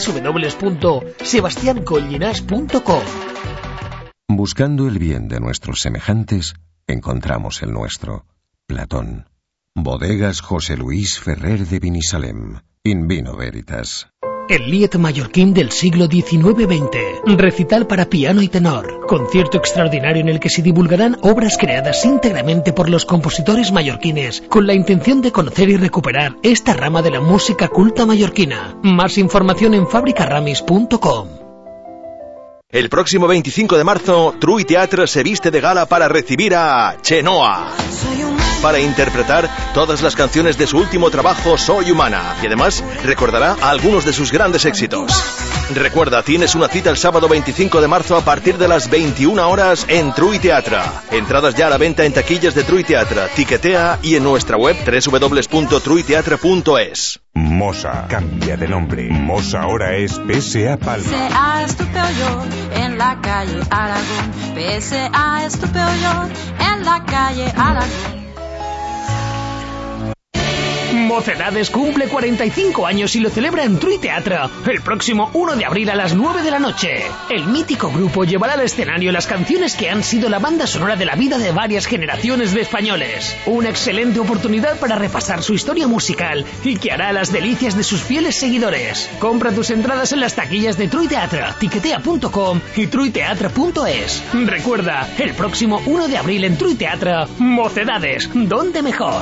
www.sebastiancollinàs.com. Buscando el bien de nuestros semejantes, encontramos el nuestro. Platón. Bodegas José Luis Ferrer de Binissalem. In vino veritas. El Lied mallorquín del siglo XIX-XX. Recital para piano y tenor. Concierto extraordinario en el que se divulgarán obras creadas íntegramente por los compositores mallorquines con la intención de conocer y recuperar esta rama de la música culta mallorquina. Más información en fabricaramis.com. El próximo 25 de marzo, True Teatre se viste de gala para recibir a Chenoa, para interpretar todas las canciones de su último trabajo, Soy Humana, y además recordará algunos de sus grandes éxitos. Recuerda, tienes una cita el sábado 25 de marzo a partir de las 21 horas en True Teatre. Entradas ya a la venta en taquillas de True Teatre, Tiquetea y en nuestra web www.truiteatre.es. Mosa cambia de nombre. Mosa ahora es PSA Palma. PSA es tu peor en la calle Aragón. PSA es tu peor en la calle Aragón. Mocedades cumple 45 años y lo celebra en Trui Teatre el próximo 1 de abril a las 9 de la noche. El mítico grupo llevará al escenario las canciones que han sido la banda sonora de la vida de varias generaciones de españoles. Una excelente oportunidad para repasar su historia musical y que hará las delicias de sus fieles seguidores. Compra tus entradas en las taquillas de Trui Teatre, tiquetea.com y truiteatre.es. Recuerda, el próximo 1 de abril en Trui Teatre, Mocedades, ¿dónde mejor?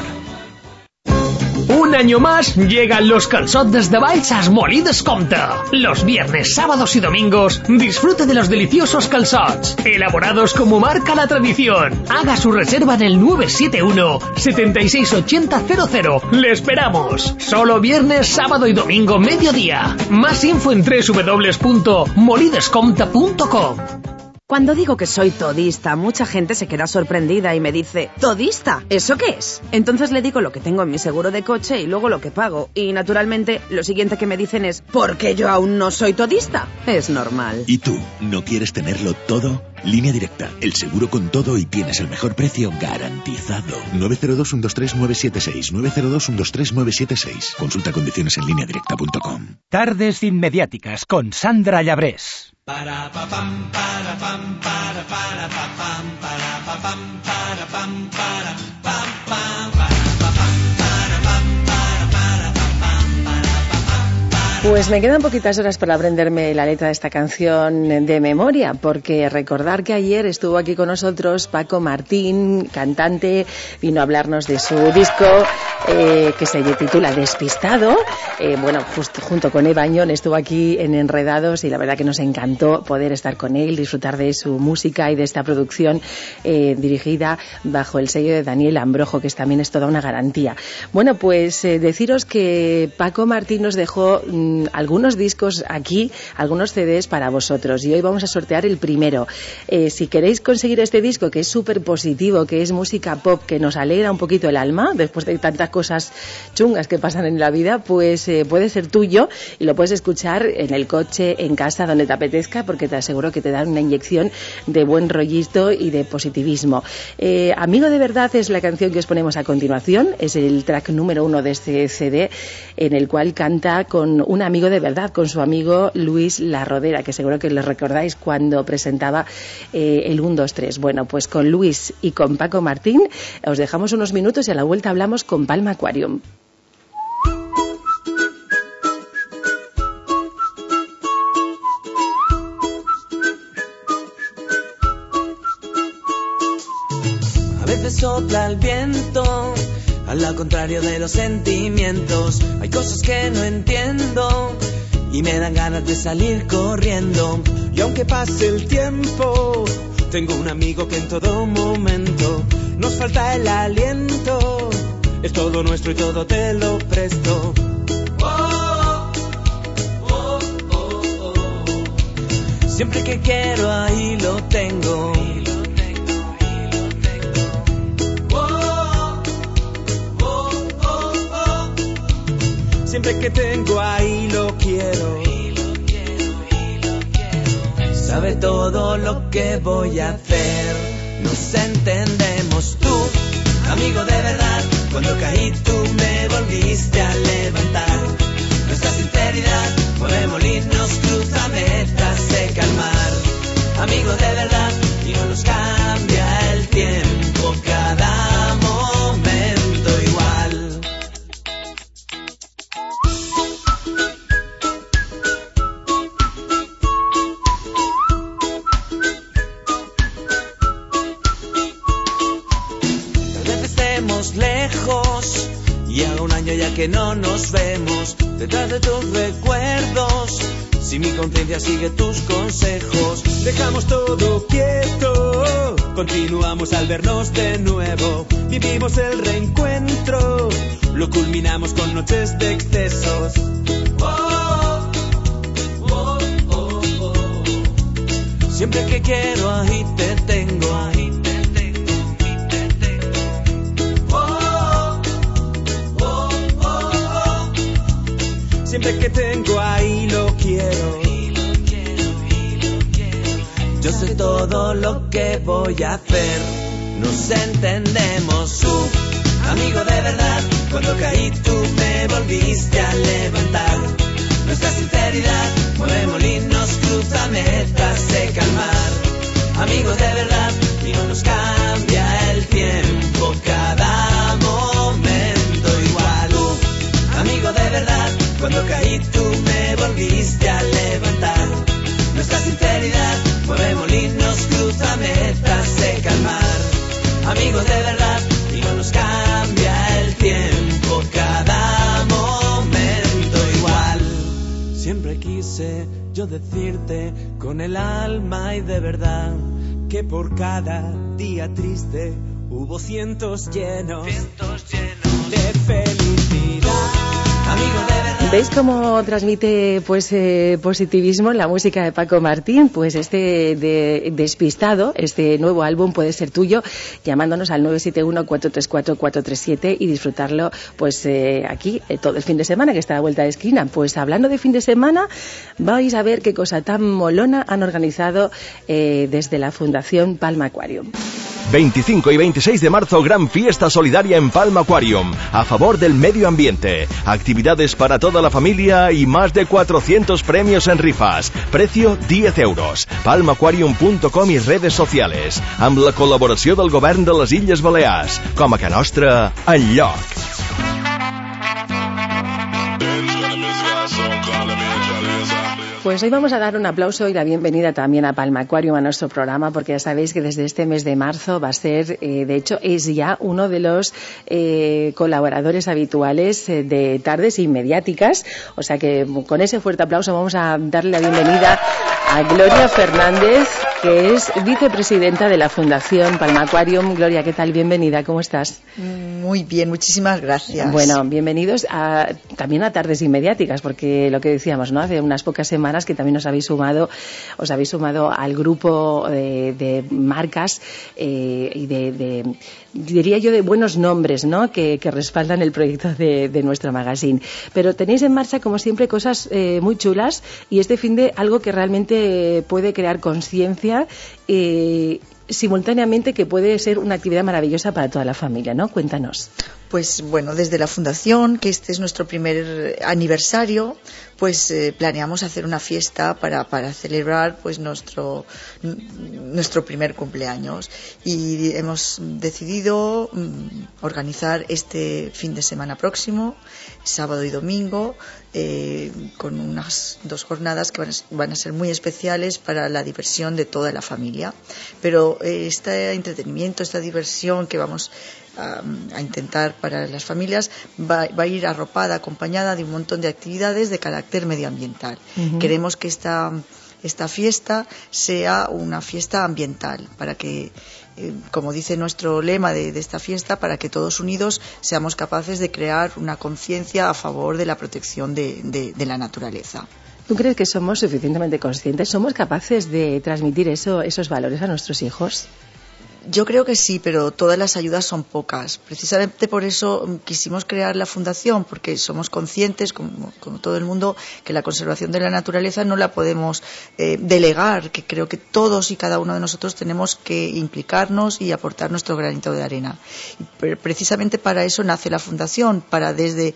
Un año más llegan los calçots de Valls a Molí d'Escomte. Los viernes, sábados y domingos disfrute de los deliciosos calçots, elaborados como marca la tradición. Haga su reserva en el 971 768000. ¡Le esperamos! Solo viernes, sábado y domingo, mediodía. Más info en www.molidescomte.com. Cuando digo que soy todista, mucha gente se queda sorprendida y me dice, ¿todista? ¿Eso qué es? Entonces le digo lo que tengo en mi seguro de coche y luego lo que pago. Y naturalmente, lo siguiente que me dicen es, ¿por qué yo aún no soy todista? Es normal. ¿Y tú? ¿No quieres tenerlo todo? Línea Directa, el seguro con todo y tienes el mejor precio garantizado. 902-123-976, 902-123-976. Consulta condiciones en lineadirecta.com. Tardes inmediáticas con Sandra Llabrés. Para pa pam para pam para para pa pam para pa pam para pam para pam pam para pa pam para pam para pa pam para pa pam. Pues me quedan poquitas horas para aprenderme la letra de esta canción de memoria, porque recordar que ayer estuvo aquí con nosotros Paco Martín, cantante, vino a hablarnos de su disco que se titula Despistado. Bueno, justo junto con Eva Añón estuvo aquí en Enredados y la verdad que nos encantó poder estar con él, disfrutar de su música y de esta producción dirigida bajo el sello de Daniel Ambrojo, que también es toda una garantía. Bueno, pues deciros que Paco Martín nos dejó algunos discos aquí, algunos CDs para vosotros, y hoy vamos a sortear el primero. Si queréis conseguir este disco, que es súper positivo, que es música pop, que nos alegra un poquito el alma después de tantas cosas chungas que pasan en la vida, pues puede ser tuyo y lo puedes escuchar en el coche, en casa, donde te apetezca, porque te aseguro que te dan una inyección de buen rollito y de positivismo. Amigo de verdad es la canción que os ponemos a continuación, es el track número 1 de este CD, en el cual canta con un amigo de verdad, con su amigo Luis La Rodera, que seguro que lo recordáis cuando presentaba el 1, 2, 3. Bueno, pues con Luis y con Paco Martín os dejamos unos minutos y a la vuelta hablamos con Palma Aquarium. A veces sopla el viento, al contrario de los sentimientos. Hay cosas que no entiendo y me dan ganas de salir corriendo. Y aunque pase el tiempo, tengo un amigo que en todo momento nos falta el aliento. Es todo nuestro y todo te lo presto. Oh, oh, oh, oh. Siempre que quiero ahí lo tengo. Siempre que tengo ahí lo quiero. Sabe todo lo que voy a hacer. Nos entendemos tú, amigo de verdad. Cuando caí tú me volviste a levantar. Nuestra sinceridad mueve molinos, cruza metas de calmar. Amigo de verdad, y no nos cambia el tiempo, cada momento igual. Lejos y a un año ya que no nos vemos, detrás de tus recuerdos, si mi conciencia sigue tus consejos, dejamos todo quieto, continuamos al vernos de nuevo, vivimos el reencuentro, lo culminamos con noches de excesos. Oh, oh, oh, oh. Siempre que quiero ahí te tengo, ahí te siempre que tengo ahí lo quiero. Yo sé todo lo que voy a hacer. Nos entendemos. amigo de verdad. Cuando caí tú me volviste a levantar. Nuestra sinceridad mueve molinos, cruza metas, seca el mar. Amigo de verdad, y no nos cambia el tiempo, cada momento igual. Amigo de verdad, cuando caí tú me volviste a levantar. Nuestra sinceridad mueve molinos, cruza metas, seca el mar. Amigo de verdad, y no nos cambia el tiempo, cada momento igual. Siempre quise yo decirte con el alma y de verdad que por cada día triste hubo cientos llenos de felicidad. Amigo de verdad. ¿Veis cómo transmite positivismo la música de Paco Martín? Pues de Despistado, este nuevo álbum puede ser tuyo, llamándonos al 971-434-437 y disfrutarlo aquí todo el fin de semana, que está a la vuelta de esquina. Pues hablando de fin de semana, vais a ver qué cosa tan molona han organizado desde la Fundación Palma Aquarium. 25 y 26 de marzo, gran fiesta solidaria en Palma Aquarium, a favor del medio ambiente. Actividades para toda la familia y más de 400 premios en rifas. Precio 10 euros. palmaaquarium.com i redes socials. Amb la col·laboració del govern de les Illes Balears. Com a que nostra, enlloc. Pues hoy vamos a dar un aplauso y la bienvenida también a Palma Aquarium, a nuestro programa, porque ya sabéis que desde este mes de marzo va a ser, de hecho es ya uno de los colaboradores habituales de Tardes Inmediáticas. O sea que con ese fuerte aplauso vamos a darle la bienvenida a Gloria Fernández, que es vicepresidenta de la Fundación Palma Aquarium. Gloria, ¿qué tal? Bienvenida, ¿cómo estás? Muy bien, muchísimas gracias. Bueno, bienvenidos también a Tardes Inmediáticas, porque lo que decíamos, ¿no? Hace unas pocas semanas que también os habéis sumado al grupo de marcas y diría yo de buenos nombres, ¿no? Que respaldan el proyecto de nuestro magazine. Pero tenéis en marcha, como siempre, cosas muy chulas, y este fin de algo que realmente puede crear conciencia simultáneamente, que puede ser una actividad maravillosa para toda la familia, ¿no? Cuéntanos. Pues bueno, desde la Fundación, que este es nuestro primer aniversario, pues planeamos hacer una fiesta para celebrar pues nuestro primer cumpleaños, y hemos decidido organizar este fin de semana próximo, sábado y domingo, con unas 2 jornadas que van a ser muy especiales para la diversión de toda la familia. Pero este entretenimiento, esta diversión que vamos a intentar para las familias va a ir arropada, acompañada de un montón de actividades de carácter medioambiental. Uh-huh. Queremos que esta fiesta sea una fiesta ambiental, para que, como dice nuestro lema de esta fiesta, para que todos unidos seamos capaces de crear una conciencia a favor de la protección de la naturaleza. ¿Tú crees que somos suficientemente conscientes? ¿Somos capaces de transmitir esos valores a nuestros hijos? Yo creo que sí, pero todas las ayudas son pocas. Precisamente por eso quisimos crear la Fundación, porque somos conscientes, como todo el mundo, que la conservación de la naturaleza no la podemos delegar, que creo que todos y cada uno de nosotros tenemos que implicarnos y aportar nuestro granito de arena. Y precisamente para eso nace la Fundación, para desde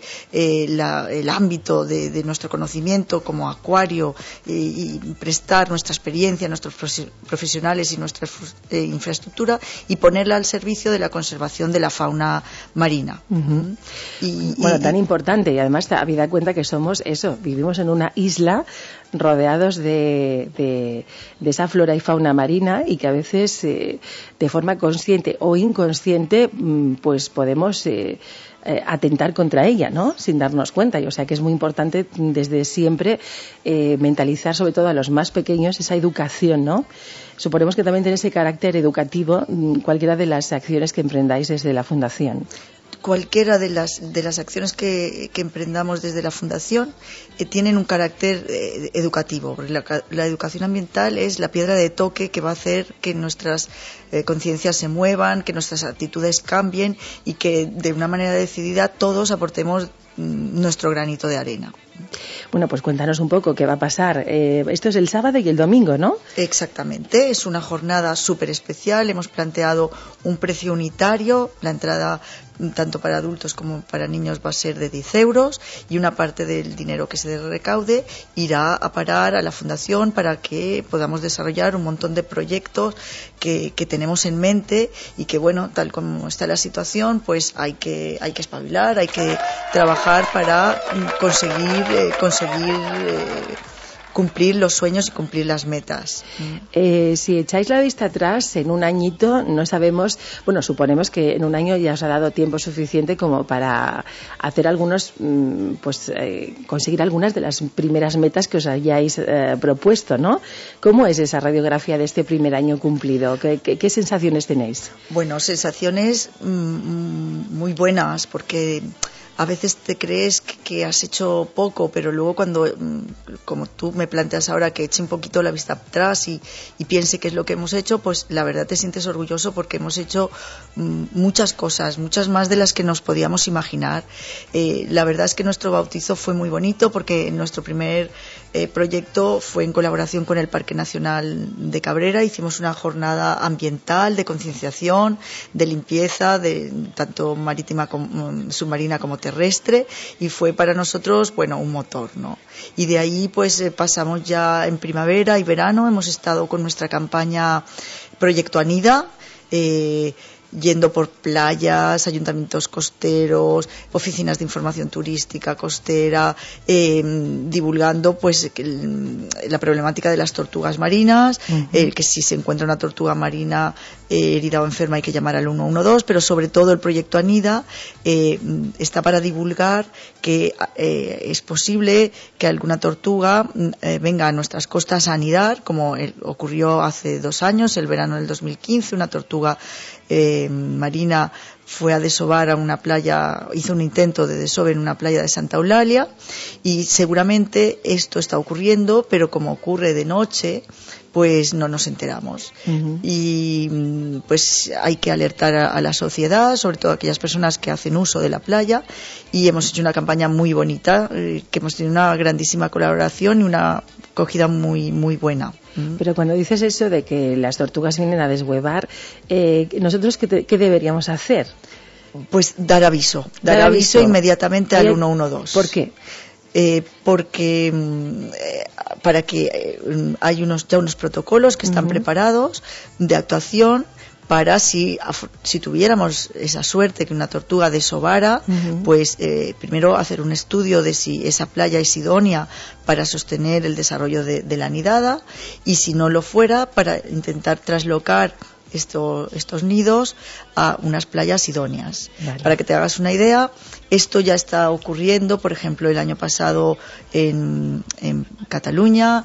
el ámbito de nuestro conocimiento como acuario y prestar nuestra experiencia, nuestros profesionales y nuestra infraestructura, y ponerla al servicio de la conservación de la fauna marina. Uh-huh. Tan importante, y además habida cuenta que vivimos en una isla rodeados de esa flora y fauna marina, y que a veces de forma consciente o inconsciente pues podemos atentar contra ella, ¿no? Sin darnos cuenta. Y, o sea que es muy importante desde siempre mentalizar sobre todo a los más pequeños esa educación, ¿no? Suponemos que también tiene ese carácter educativo cualquiera de las acciones que emprendáis desde la Fundación. Cualquiera de las acciones que emprendamos desde la Fundación tienen un carácter educativo, porque la educación ambiental es la piedra de toque que va a hacer que nuestras conciencias se muevan, que nuestras actitudes cambien, y que de una manera decidida todos aportemos nuestro granito de arena. Bueno, pues cuéntanos un poco qué va a pasar. Esto es el sábado y el domingo, ¿no? Exactamente, es una jornada súper especial. Hemos planteado un precio unitario. La entrada tanto para adultos como para niños va a ser de 10 euros, y una parte del dinero que se recaude irá a parar a la fundación para que podamos desarrollar un montón de proyectos que tenemos en mente, y que, bueno, tal como está la situación, pues hay que espabilar, hay que trabajar para conseguir cumplir los sueños y cumplir las metas. Si echáis la vista atrás, en un añito, no sabemos, bueno, suponemos que en un año ya os ha dado tiempo suficiente como para hacer conseguir algunas de las primeras metas que os hayáis propuesto, ¿no? ¿Cómo es esa radiografía de este primer año cumplido? ¿Qué sensaciones tenéis? Bueno, sensaciones muy buenas, porque a veces te crees que has hecho poco, pero luego cuando, como tú me planteas ahora, que eche un poquito la vista atrás y piense qué es lo que hemos hecho, pues la verdad te sientes orgulloso, porque hemos hecho muchas cosas, muchas más de las que nos podíamos imaginar. La verdad es que nuestro bautizo fue muy bonito, porque nuestro primer proyecto fue en colaboración con el Parque Nacional de Cabrera. Hicimos una jornada ambiental, de concienciación, de limpieza, tanto marítima como submarina como terrestre, y fue para nosotros, bueno, un motor, ¿no? Y de ahí pues pasamos ya en primavera y verano, hemos estado con nuestra campaña Proyecto Anida, yendo por playas, ayuntamientos costeros, oficinas de información turística costera, divulgando pues la problemática de las tortugas marinas, que si se encuentra una tortuga marina herida o enferma hay que llamar al 112, pero sobre todo el proyecto Anida está para divulgar que es posible que alguna tortuga venga a nuestras costas a anidar, como ocurrió hace 2 años, el verano del 2015, una tortuga marina fue a desovar a una playa, hizo un intento de desove en una playa de Santa Eulalia, y seguramente esto está ocurriendo, pero como ocurre de noche, pues no nos enteramos. Y pues hay que alertar a la sociedad, sobre todo a aquellas personas que hacen uso de la playa, y hemos hecho una campaña muy bonita, que hemos tenido una grandísima colaboración y una acogida muy, muy buena. Pero cuando dices eso de que las tortugas vienen a deshuevar, ¿nosotros qué deberíamos hacer? Pues dar aviso inmediatamente al 112. ¿Por qué? Porque para que hay ya unos protocolos que están preparados de actuación para si tuviéramos esa suerte que una tortuga desovara, pues primero hacer un estudio de si esa playa es idónea para sostener el desarrollo de la nidada, y si no lo fuera, para intentar traslocar estos nidos a unas playas idóneas. Vale. Para que te hagas una idea, esto ya está ocurriendo, por ejemplo, el año pasado en Cataluña,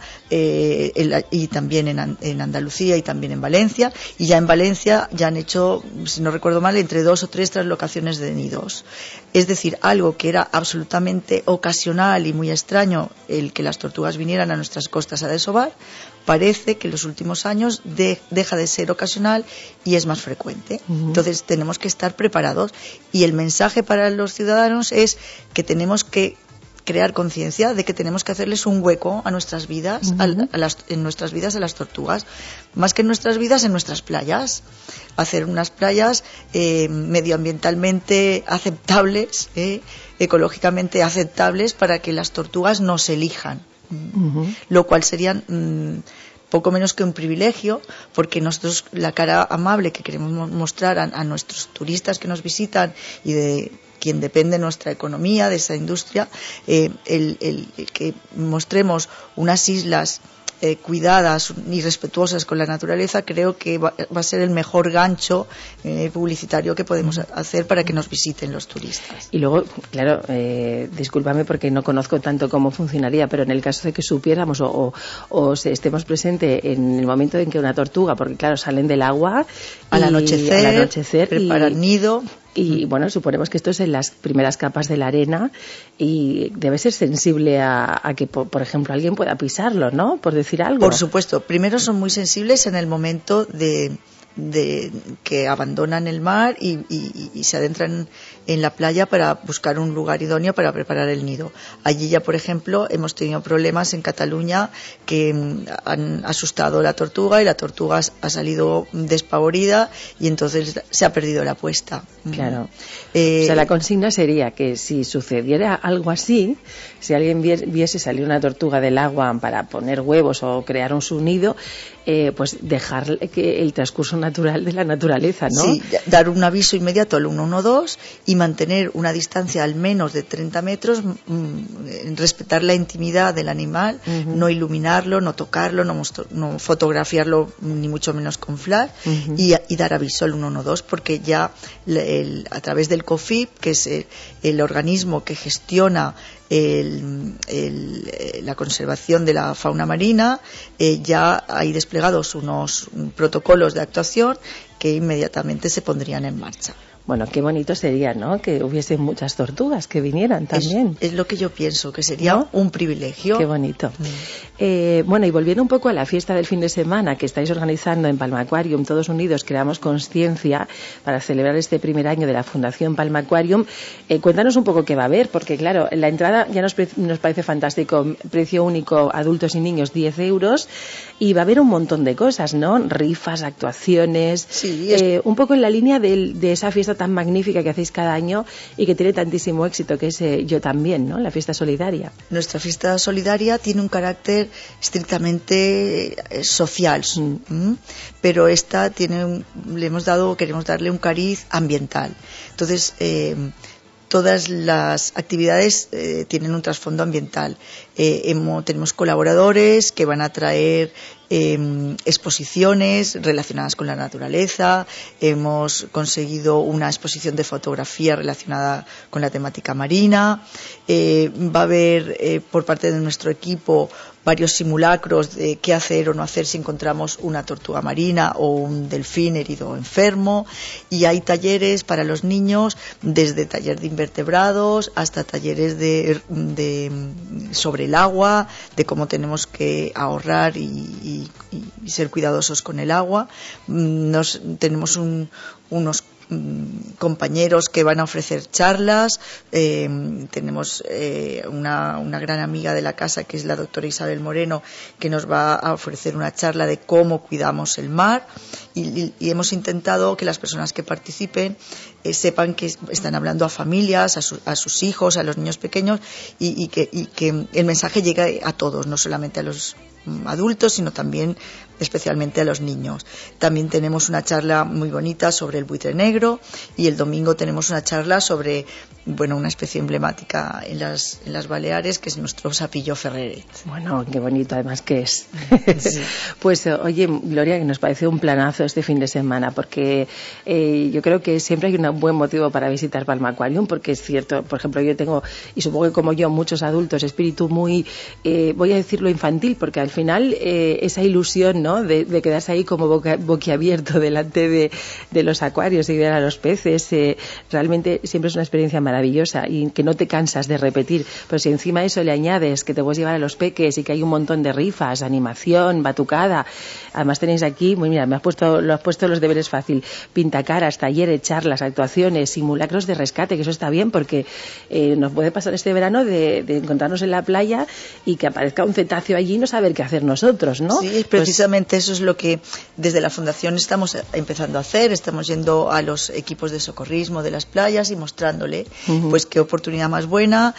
y también en Andalucía y también en Valencia, y ya en Valencia ya han hecho, si no recuerdo mal, entre 2 o 3 traslocaciones de nidos. Es decir, algo que era absolutamente ocasional y muy extraño, el que las tortugas vinieran a nuestras costas a desovar, parece que en los últimos años deja de ser ocasional y es más frecuente. Entonces tenemos que estar preparados, y el mensaje para los ciudadanos es que tenemos que crear conciencia de que tenemos que hacerles un hueco a nuestras vidas, en nuestras vidas a las tortugas, más que en nuestras vidas, en nuestras playas. Hacer unas playas medioambientalmente aceptables, ecológicamente aceptables, para que las tortugas nos elijan. Lo cual sería poco menos que un privilegio, porque nosotros, la cara amable que queremos mostrar a nuestros turistas que nos visitan y de quien depende nuestra economía, de esa industria, el que mostremos unas islas cuidadas y respetuosas con la naturaleza, creo que va a ser el mejor gancho publicitario que podemos hacer para que nos visiten los turistas. Y luego, claro, discúlpame porque no conozco tanto cómo funcionaría, pero en el caso de que supiéramos o estemos presentes en el momento en que una tortuga, porque claro, salen del agua al anochecer preparan nido. Y bueno, suponemos que esto es en las primeras capas de la arena, y debe ser sensible a que, por ejemplo, alguien pueda pisarlo, ¿no? Por decir algo. Por supuesto. Primero son muy sensibles en el momento de que abandonan el mar y se adentran en la playa para buscar un lugar idóneo para preparar el nido. Allí ya, por ejemplo, hemos tenido problemas en Cataluña que han asustado a la tortuga y la tortuga ha salido despavorida y entonces se ha perdido la puesta. Claro. O sea, la consigna sería que si sucediera algo así, si alguien viese salir una tortuga del agua para poner huevos o crear su nido, pues dejar que el transcurso natural de la naturaleza, ¿no? Sí, dar un aviso inmediato al 112 y mantener una distancia al menos de 30 metros, respetar la intimidad del animal, no iluminarlo, no tocarlo, no fotografiarlo, ni mucho menos con flash, y dar aviso al 112, porque ya a través del COFIP, que es el organismo que gestiona la conservación de la fauna marina, ya hay desplegados unos protocolos de actuación que inmediatamente se pondrían en marcha. Bueno, qué bonito sería, ¿no?, que hubiese muchas tortugas que vinieran también. Es lo que yo pienso, que sería un privilegio. Qué bonito. Bueno, y volviendo un poco a la fiesta del fin de semana que estáis organizando en Palma Aquarium, todos unidos creamos conciencia para celebrar este primer año de la Fundación Palma Aquarium. Cuéntanos un poco qué va a haber, porque claro, la entrada ya nos parece fantástico, precio único, adultos y niños 10 euros, y va a haber un montón de cosas, ¿no? Rifas, actuaciones, sí, un poco en la línea de esa fiesta tan magnífica que hacéis cada año y que tiene tantísimo éxito, que es Yo También, ¿no?, la fiesta solidaria. Nuestra fiesta solidaria tiene un carácter estrictamente social, pero esta queremos darle un cariz ambiental. Entonces, todas las actividades tienen un trasfondo ambiental. Tenemos colaboradores que van a traer exposiciones relacionadas con la naturaleza. Hemos conseguido una exposición de fotografía relacionada con la temática marina. Va a haber por parte de nuestro equipo varios simulacros de qué hacer o no hacer si encontramos una tortuga marina o un delfín herido o enfermo, y hay talleres para los niños, desde taller de invertebrados hasta talleres sobre el agua, de cómo tenemos que ahorrar y ser cuidadosos con el agua. Tenemos unos compañeros que van a ofrecer charlas. Tenemos una gran amiga de la casa, que es la doctora Isabel Moreno, que nos va a ofrecer una charla de cómo cuidamos el mar, y hemos intentado que las personas que participen sepan que están hablando a familias, a sus hijos, a los niños pequeños, y que el mensaje llegue a todos, no solamente a los adultos, sino también especialmente a los niños. También tenemos una charla muy bonita sobre el buitre negro, y el domingo tenemos una charla sobre una especie emblemática en las Baleares, que es nuestro sapillo ferreret. Bueno, qué bonito además que es. Sí. Pues oye, Gloria, que nos parece un planazo este fin de semana, porque yo creo que siempre hay un buen motivo para visitar Palma Aquarium, porque es cierto, por ejemplo, yo tengo, y supongo que como yo, muchos adultos, espíritu muy, voy a decirlo infantil, porque al final esa ilusión, ¿no?, de quedarse ahí como boquiabierto delante de los acuarios y ver a los peces, realmente siempre es una experiencia maravillosa y que no te cansas de repetir. Pero si encima de eso le añades que te puedes llevar a los peques y que hay un montón de rifas, animación, batucada, además tenéis aquí, mira, lo has puesto los deberes fácil, pintacaras, talleres, charlas, actuaciones, simulacros de rescate, que eso está bien, porque nos puede pasar este verano de encontrarnos en la playa y que aparezca un cetáceo allí y no saber qué hacer nosotros, ¿no? Sí, precisamente eso es lo que desde la Fundación estamos empezando a hacer. Estamos yendo a los equipos de socorrismo de las playas y mostrándole pues qué oportunidad más buena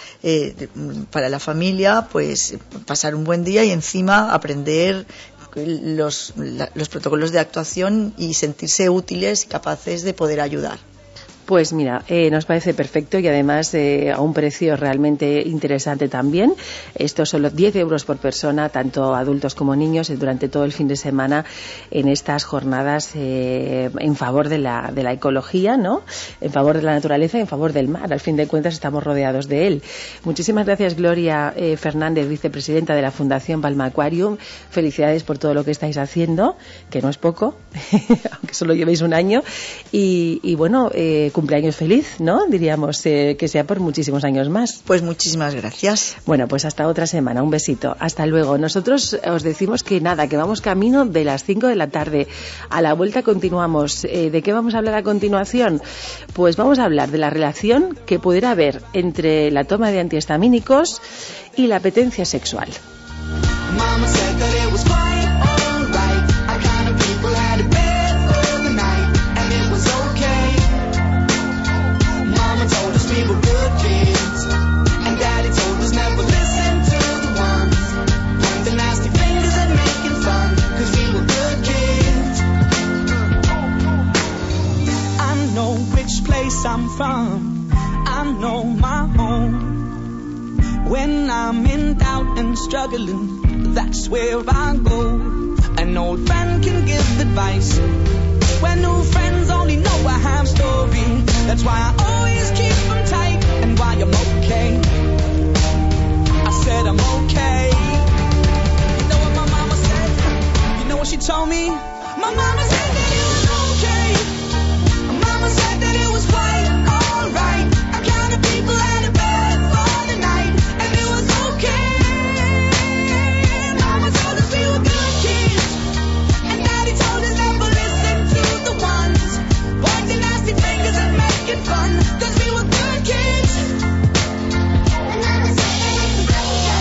para la familia, pues pasar un buen día y encima aprender los protocolos de actuación y sentirse útiles y capaces de poder ayudar. Pues mira, nos parece perfecto, y además a un precio realmente interesante también. Estos son los 10 euros por persona, tanto adultos como niños, durante todo el fin de semana en estas jornadas en favor de la ecología, ¿no?, en favor de la naturaleza y en favor del mar. Al fin de cuentas estamos rodeados de él. Muchísimas gracias, Gloria Fernández, vicepresidenta de la Fundación Palma Aquarium. Felicidades por todo lo que estáis haciendo, que no es poco, aunque solo llevéis un año. Y bueno, cumpleaños feliz, ¿no? Diríamos que sea por muchísimos años más. Pues muchísimas gracias. Bueno, pues hasta otra semana. Un besito. Hasta luego. Nosotros os decimos que nada, que vamos camino de las 5 de la tarde. A la vuelta continuamos. ¿De qué vamos a hablar a continuación? Pues vamos a hablar de la relación que pudiera haber entre la toma de antihistamínicos y la apetencia sexual. I'm from, I know my home. When I'm in doubt and struggling, that's where I go. An old friend can give advice when new friends only know a half story. That's why I always keep them tight and why I'm okay. I said I'm okay. You know what my mama said? You know what she told me? My mama said that it was okay. My mama said that it was quite alright. A kind of people had a bed for the night, and it was okay. Mama told us we were good kids, and Daddy told us never listen to the ones pointing nasty fingers and making fun, 'cause we were good kids. And Mama said that it was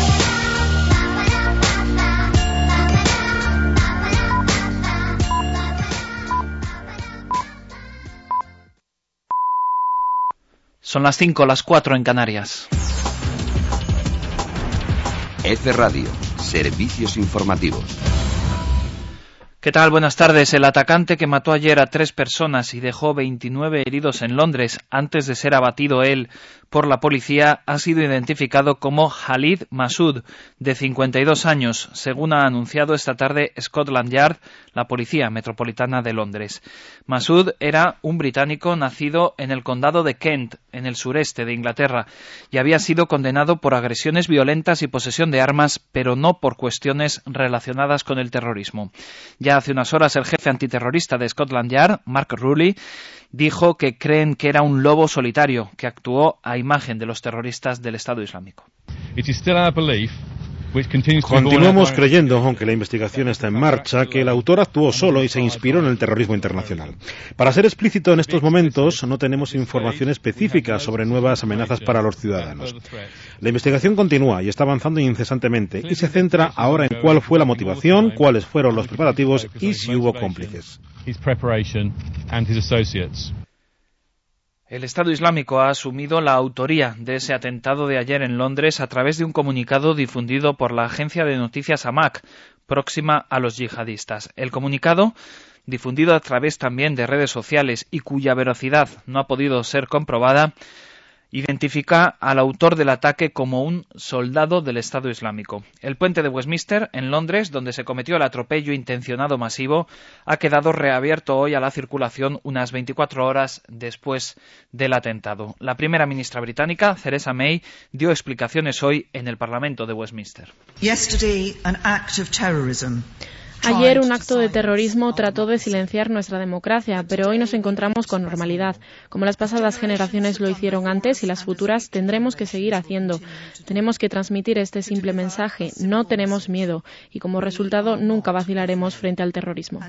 Son las 5, las 4 en Canarias. F Radio, servicios informativos. ¿Qué tal? Buenas tardes. El atacante que mató ayer a 3 personas y dejó 29 heridos en Londres antes de ser abatido él por la policía ha sido identificado como Khalid Masood, de 52 años, según ha anunciado esta tarde Scotland Yard, la Policía Metropolitana de Londres. Masood era un británico nacido en el condado de Kent, en el sureste de Inglaterra, y había sido condenado por agresiones violentas y posesión de armas, pero no por cuestiones relacionadas con el terrorismo. Ya hace unas horas el jefe antiterrorista de Scotland Yard, Mark Rowley, dijo que creen que era un lobo solitario que actuó a imagen de los terroristas del Estado Islámico. Continuamos creyendo, aunque la investigación está en marcha, que el autor actuó solo y se inspiró en el terrorismo internacional. Para ser explícito, en estos momentos no tenemos información específica sobre nuevas amenazas para los ciudadanos. La investigación continúa y está avanzando incesantemente y se centra ahora en cuál fue la motivación, cuáles fueron los preparativos y si hubo cómplices. El Estado Islámico ha asumido la autoría de ese atentado de ayer en Londres a través de un comunicado difundido por la agencia de noticias Amaq, próxima a los yihadistas. El comunicado, difundido a través también de redes sociales y cuya veracidad no ha podido ser comprobada, identifica al autor del ataque como un soldado del Estado Islámico. El puente de Westminster, en Londres, donde se cometió el atropello intencionado masivo, ha quedado reabierto hoy a la circulación unas 24 horas después del atentado. La primera ministra británica, Theresa May, dio explicaciones hoy en el Parlamento de Westminster. Ayer un acto de terrorismo trató de silenciar nuestra democracia, pero hoy nos encontramos con normalidad. Como las pasadas generaciones lo hicieron antes y las futuras tendremos que seguir haciendo. Tenemos que transmitir este simple mensaje: no tenemos miedo, y como resultado nunca vacilaremos frente al terrorismo.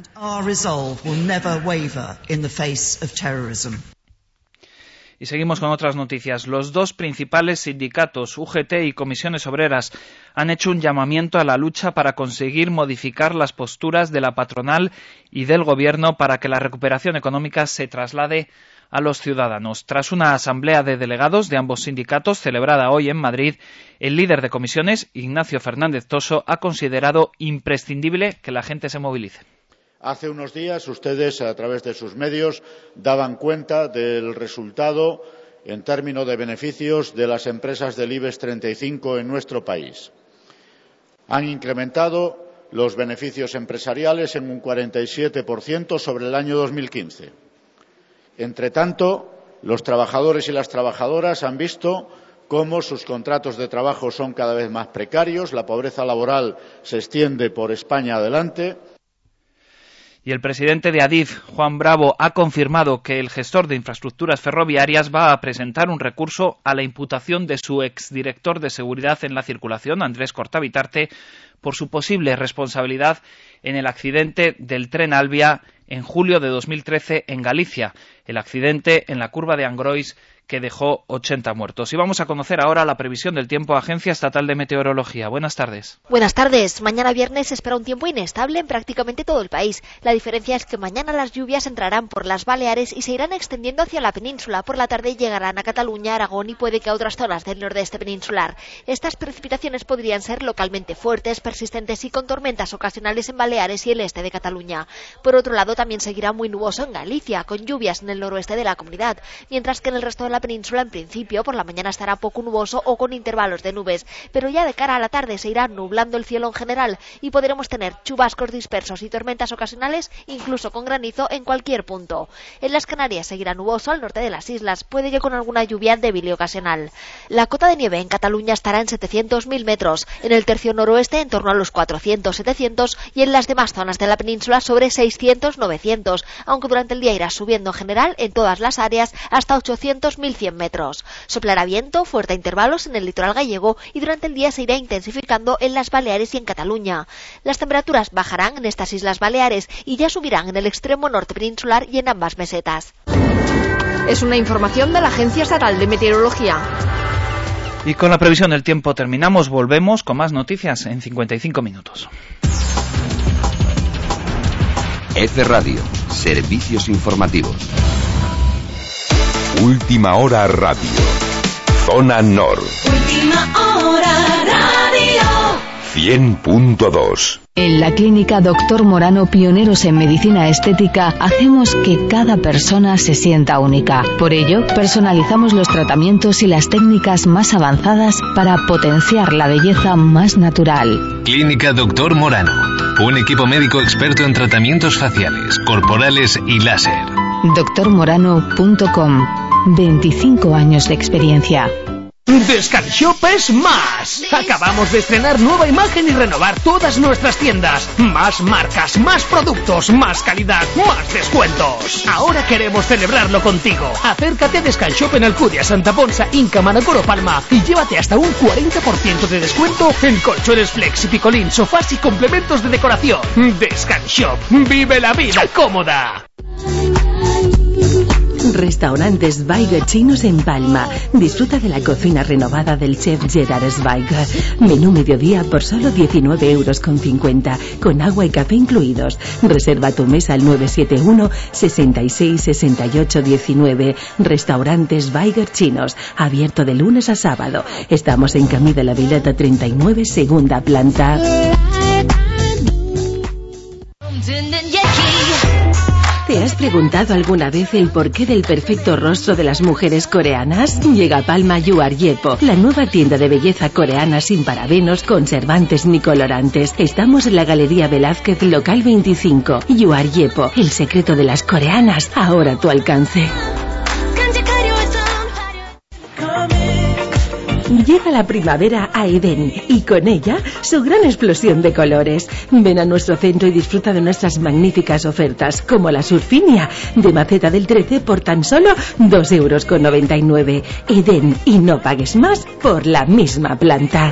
Y seguimos con otras noticias. Los dos principales sindicatos, UGT y Comisiones Obreras, han hecho un llamamiento a la lucha para conseguir modificar las posturas de la patronal y del Gobierno para que la recuperación económica se traslade a los ciudadanos. Tras una asamblea de delegados de ambos sindicatos celebrada hoy en Madrid, el líder de comisiones, Ignacio Fernández Toso, ha considerado imprescindible que la gente se movilice. Hace unos días ustedes, a través de sus medios, daban cuenta del resultado en términos de beneficios de las empresas del IBEX 35 en nuestro país. Han incrementado los beneficios empresariales en un 47% sobre el año 2015. Entre tanto, los trabajadores y las trabajadoras han visto cómo sus contratos de trabajo son cada vez más precarios, la pobreza laboral se extiende por España adelante. Y el presidente de Adif, Juan Bravo, ha confirmado que el gestor de infraestructuras ferroviarias va a presentar un recurso a la imputación de su exdirector de seguridad en la circulación, Andrés Cortavitarte, por su posible responsabilidad en el accidente del tren Alvia en julio de 2013 en Galicia, el accidente en la curva de Angrois que dejó 80 muertos. Y vamos a conocer ahora la previsión del tiempo, Agencia Estatal de Meteorología. Buenas tardes. Buenas tardes. Mañana viernes se espera un tiempo inestable en prácticamente todo el país. La diferencia es que mañana las lluvias entrarán por las Baleares y se irán extendiendo hacia la península. Por la tarde llegarán a Cataluña, Aragón y puede que a otras zonas del nordeste peninsular. Estas precipitaciones podrían ser localmente fuertes, persistentes y con tormentas ocasionales en Baleares y el este de Cataluña. Por otro lado, también seguirá muy nuboso en Galicia, con lluvias en el noroeste de la comunidad, mientras que en el resto de la península en principio por la mañana estará poco nuboso o con intervalos de nubes, pero ya de cara a la tarde se irá nublando el cielo en general y podremos tener chubascos dispersos y tormentas ocasionales, incluso con granizo en cualquier punto. En las Canarias seguirá nuboso al norte de las islas, puede que con alguna lluvia débil y ocasional. La cota de nieve en Cataluña estará en 700.000 metros, en el tercio noroeste en torno a los 400-700 y en las demás zonas de la península sobre 600-900, aunque durante el día irá subiendo en general en todas las áreas hasta 800-1100 metros. Soplará viento fuerte a intervalos en el litoral gallego y durante el día se irá intensificando en las Baleares y en Cataluña. Las temperaturas bajarán en estas Islas Baleares y ya subirán en el extremo norte peninsular y en ambas mesetas. Es una información de la Agencia Estatal de Meteorología. Y con la previsión del tiempo terminamos, volvemos con más noticias en 55 minutos. F Radio, servicios informativos. Última Hora Radio. Zona Nor. Última Hora Radio. 100.2. En la clínica Dr. Morano, pioneros en medicina estética, hacemos que cada persona se sienta única. Por ello, personalizamos los tratamientos y las técnicas más avanzadas para potenciar la belleza más natural. Clínica Dr. Morano, un equipo médico experto en tratamientos faciales, corporales y láser. drmorano.com. 25 años de experiencia. Descanshop es más. Acabamos de estrenar nueva imagen y renovar todas nuestras tiendas. Más marcas, más productos, más calidad, más descuentos. Ahora queremos celebrarlo contigo. Acércate a Descanshop en Alcudia, Santa Ponsa, Inca, Manacor o Palma y llévate hasta un 40% de descuento en colchones flex y picolín, sofás y complementos de decoración. Descanshop. Vive la vida cómoda. Restaurantes Zweig Chinos en Palma. Disfruta de la cocina renovada del chef Gerard Zweig. Menú mediodía por solo 19,50 €, con agua y café incluidos. Reserva tu mesa al 971 66 68 19. Restaurantes Zweig Chinos, abierto de lunes a sábado. Estamos en Camí de la Vileta 39, segunda planta. ¿Te has preguntado alguna vez el porqué del perfecto rostro de las mujeres coreanas? Llega a Palma Yuar Yepo, la nueva tienda de belleza coreana sin parabenos, conservantes ni colorantes. Estamos en la Galería Velázquez, local 25. Yuar Yepo, el secreto de las coreanas, ahora a tu alcance. Llega la primavera a Edén y con ella su gran explosión de colores. Ven a nuestro centro y disfruta de nuestras magníficas ofertas, como la surfinia de maceta del 13 por tan solo 2,99 €. Edén, y no pagues más por la misma planta.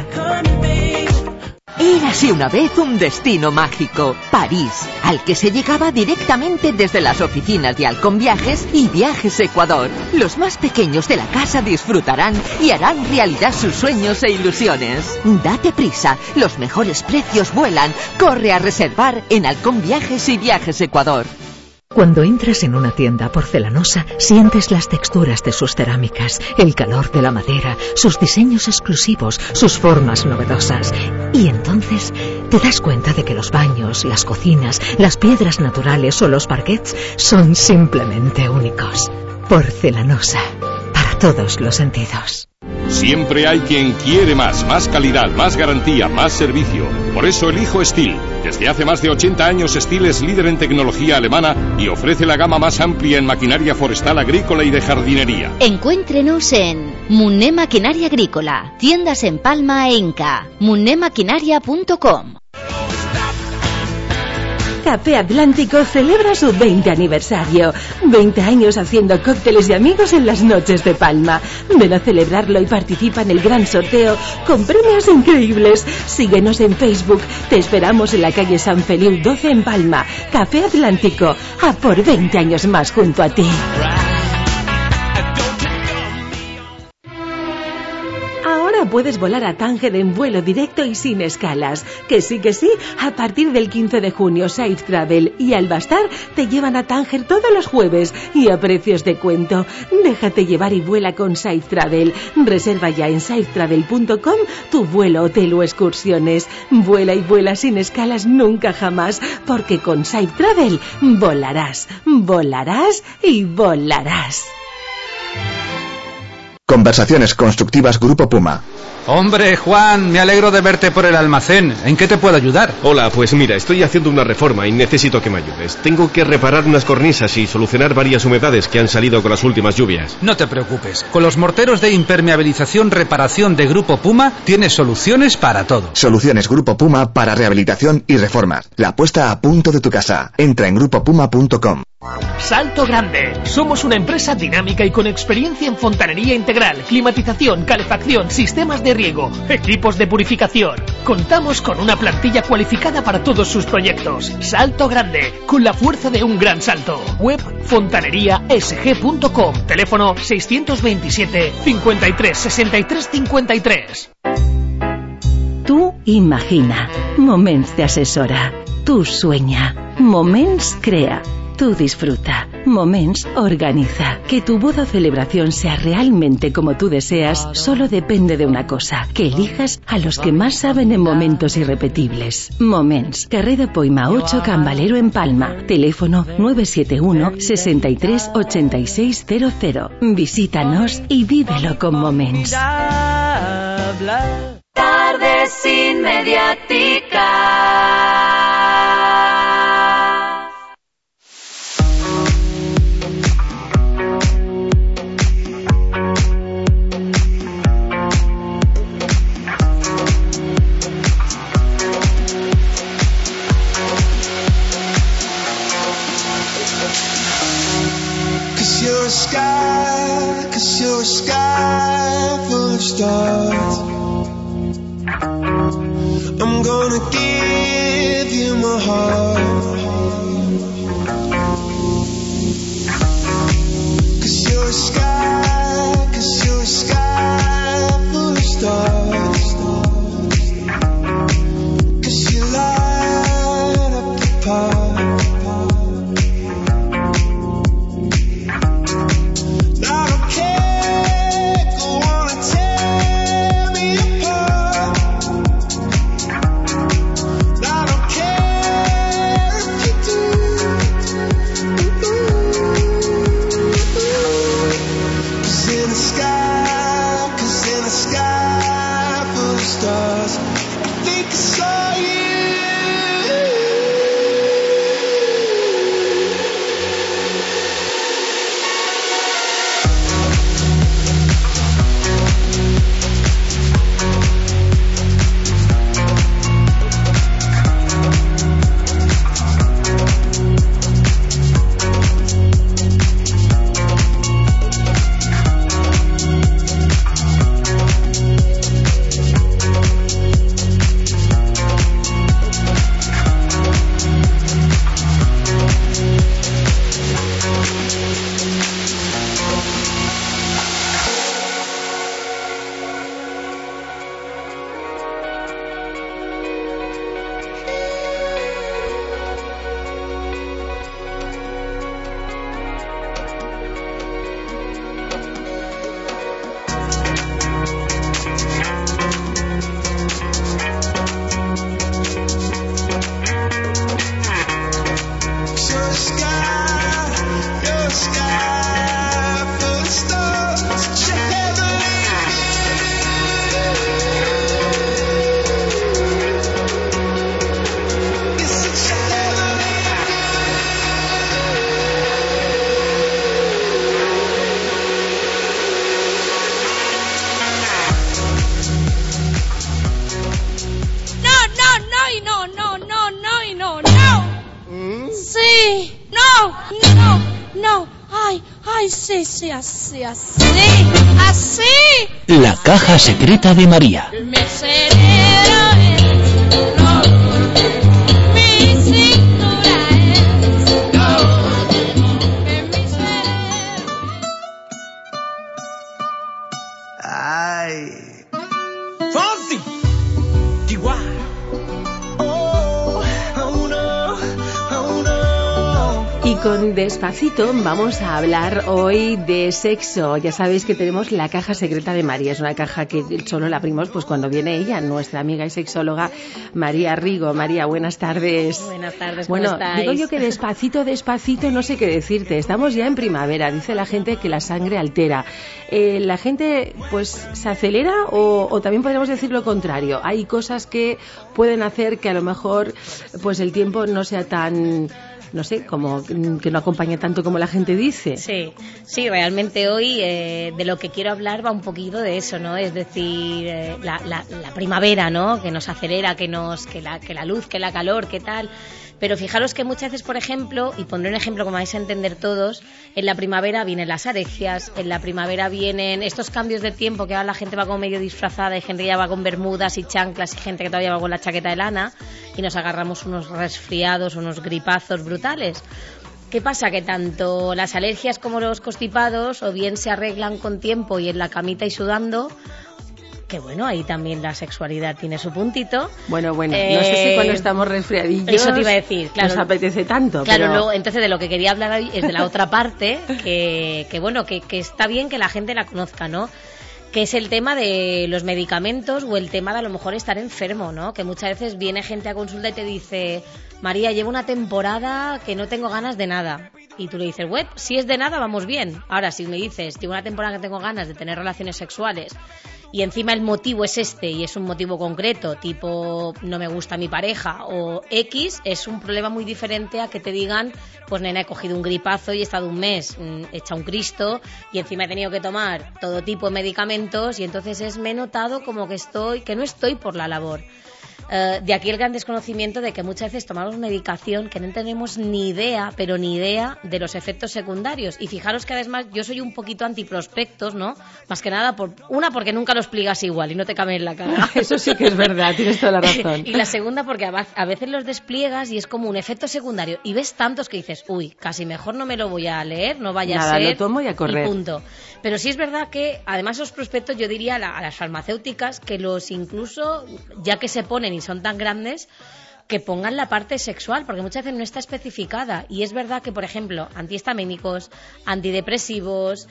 Érase una vez un destino mágico, París, al que se llegaba directamente desde las oficinas de Halcón Viajes y Viajes Ecuador. Los más pequeños de la casa disfrutarán y harán realidad sus sueños e ilusiones. Date prisa, los mejores precios vuelan. Corre a reservar en Halcón Viajes y Viajes Ecuador. Cuando entras en una tienda porcelanosa, sientes las texturas de sus cerámicas, el calor de la madera, sus diseños exclusivos, sus formas novedosas. Y entonces te das cuenta de que los baños, las cocinas, las piedras naturales o los parquets son simplemente únicos. Porcelanosa, para todos los sentidos. Siempre hay quien quiere más calidad, más garantía, más servicio. Por eso elijo Stihl. Desde hace más de 80 años Stihl es líder en tecnología alemana y ofrece la gama más amplia en maquinaria forestal, agrícola y de jardinería. Encuéntrenos en Muné Maquinaria Agrícola, tiendas en Palma e Inca, munemaquinaria.com. Café Atlántico celebra su 20 aniversario. 20 años haciendo cócteles y amigos en las noches de Palma. Ven a celebrarlo y participa en el gran sorteo con premios increíbles. Síguenos en Facebook. Te esperamos en la calle San Feliu 12 en Palma. Café Atlántico. A por 20 años más junto a ti. Ahora puedes volar a Tánger en vuelo directo y sin escalas. Que sí, a partir del 15 de junio Safe Travel y Albastar te llevan a Tánger todos los jueves y a precios de cuento. Déjate llevar y vuela con Safe Travel. Reserva ya en safetravel.com tu vuelo, hotel o excursiones. Vuela y vuela sin escalas nunca jamás, porque con Safe Travel volarás, volarás y volarás. Conversaciones constructivas Grupo Puma. Hombre, Juan, me alegro de verte por el almacén. ¿En qué te puedo ayudar? Hola, pues mira, estoy haciendo una reforma y necesito que me ayudes. Tengo que reparar unas cornisas y solucionar varias humedades que han salido con las últimas lluvias. No te preocupes. Con los morteros de impermeabilización reparación de Grupo Puma, tienes soluciones para todo. Soluciones Grupo Puma para rehabilitación y reformas. La puesta a punto de tu casa. Entra en grupopuma.com. Salto Grande. Somos una empresa dinámica y con experiencia en fontanería integral, climatización, calefacción, sistemas de riego, equipos de purificación. Contamos con una plantilla cualificada para todos sus proyectos. Salto Grande, con la fuerza de un gran salto. Web fontaneriasg.com. Teléfono 627 53 63 53. Tu imagina. Moments te assessora. Tu sueña. Moments crea. Tú disfruta. Moments organiza. Que tu boda o celebración sea realmente como tú deseas solo depende de una cosa: que elijas a los que más saben en momentos irrepetibles. Moments. Carrera Poima 8 Cambalero en Palma. Teléfono 971 63 8600. Visítanos y vívelo con Moments. Tardes sin mediática. Cause you're a sky full of stars. I'm gonna give you my heart. Cause you're a sky full of stars. Cause you light up the park. así. No. Ay, sí, así. La caja secreta de María. Mi cerebro es mi cintura es mi cerebro. Ay. Fonsi. Chihuahua. Y con Despacito vamos a hablar hoy de sexo. Ya sabéis que tenemos la caja secreta de María. Es una caja que solo la abrimos pues cuando viene ella, nuestra amiga y sexóloga María Rigo. María, buenas tardes. Buenas tardes, ¿cómo estáis? Bueno, digo yo que despacito, no sé qué decirte. Estamos ya en primavera. Dice la gente que la sangre altera. ¿La gente pues se acelera o también podríamos decir lo contrario? Hay cosas que pueden hacer que a lo mejor pues el tiempo no sea tan... no sé, como que no acompaña tanto como la gente dice. Sí, realmente hoy de lo que quiero hablar va un poquito de eso, ¿no? Es decir, la primavera, ¿no? Que nos acelera, que la luz, que la calor, que tal. Pero fijaros que muchas veces, por ejemplo, y pondré un ejemplo como vais a entender todos, en la primavera vienen las alergias, en la primavera vienen estos cambios de tiempo que ahora la gente va como medio disfrazada, hay gente que ya va con bermudas y chanclas y gente que todavía va con la chaqueta de lana y nos agarramos unos resfriados, unos gripazos brutales. ¿Qué pasa? Que tanto las alergias como los constipados o bien se arreglan con tiempo y en la camita y sudando, que bueno, ahí también la sexualidad tiene su puntito. Bueno, no sé si cuando estamos resfriadillos eso te iba a decir, claro, nos apetece tanto. Claro, pero... luego, entonces de lo que quería hablar hoy es de la otra parte, que está bien que la gente la conozca, ¿no? Que es el tema de los medicamentos o el tema de a lo mejor estar enfermo, ¿no? Que muchas veces viene gente a consulta y te dice: María, llevo una temporada que no tengo ganas de nada. Y tú le dices: bueno, si es de nada, vamos bien. Ahora, si me dices: llevo una temporada que tengo ganas de tener relaciones sexuales y encima el motivo es este y es un motivo concreto, tipo no me gusta mi pareja o X, es un problema muy diferente a que te digan: pues nena, he cogido un gripazo y he estado un mes hecha un Cristo y encima he tenido que tomar todo tipo de medicamentos y entonces me he notado como que no estoy por la labor. De aquí el gran desconocimiento de que muchas veces tomamos medicación que no tenemos ni idea, pero ni idea de los efectos secundarios. Y fijaros que además yo soy un poquito antiprospectos, ¿no? Más que nada, porque nunca lo explicas igual y no te cabe en la cara. Eso sí que es verdad, tienes toda la razón. Y la segunda, porque a veces los despliegas y es como un efecto secundario. Y ves tantos que dices: uy, casi mejor no me lo voy a leer, no vaya a ser. Lo tomo y a correr. Y punto. Pero sí es verdad que, además, los prospectos, yo diría a las farmacéuticas que los incluso, ya que se ponen y son tan grandes, que pongan la parte sexual, porque muchas veces no está especificada. Y es verdad que, por ejemplo, antihistamínicos, antidepresivos,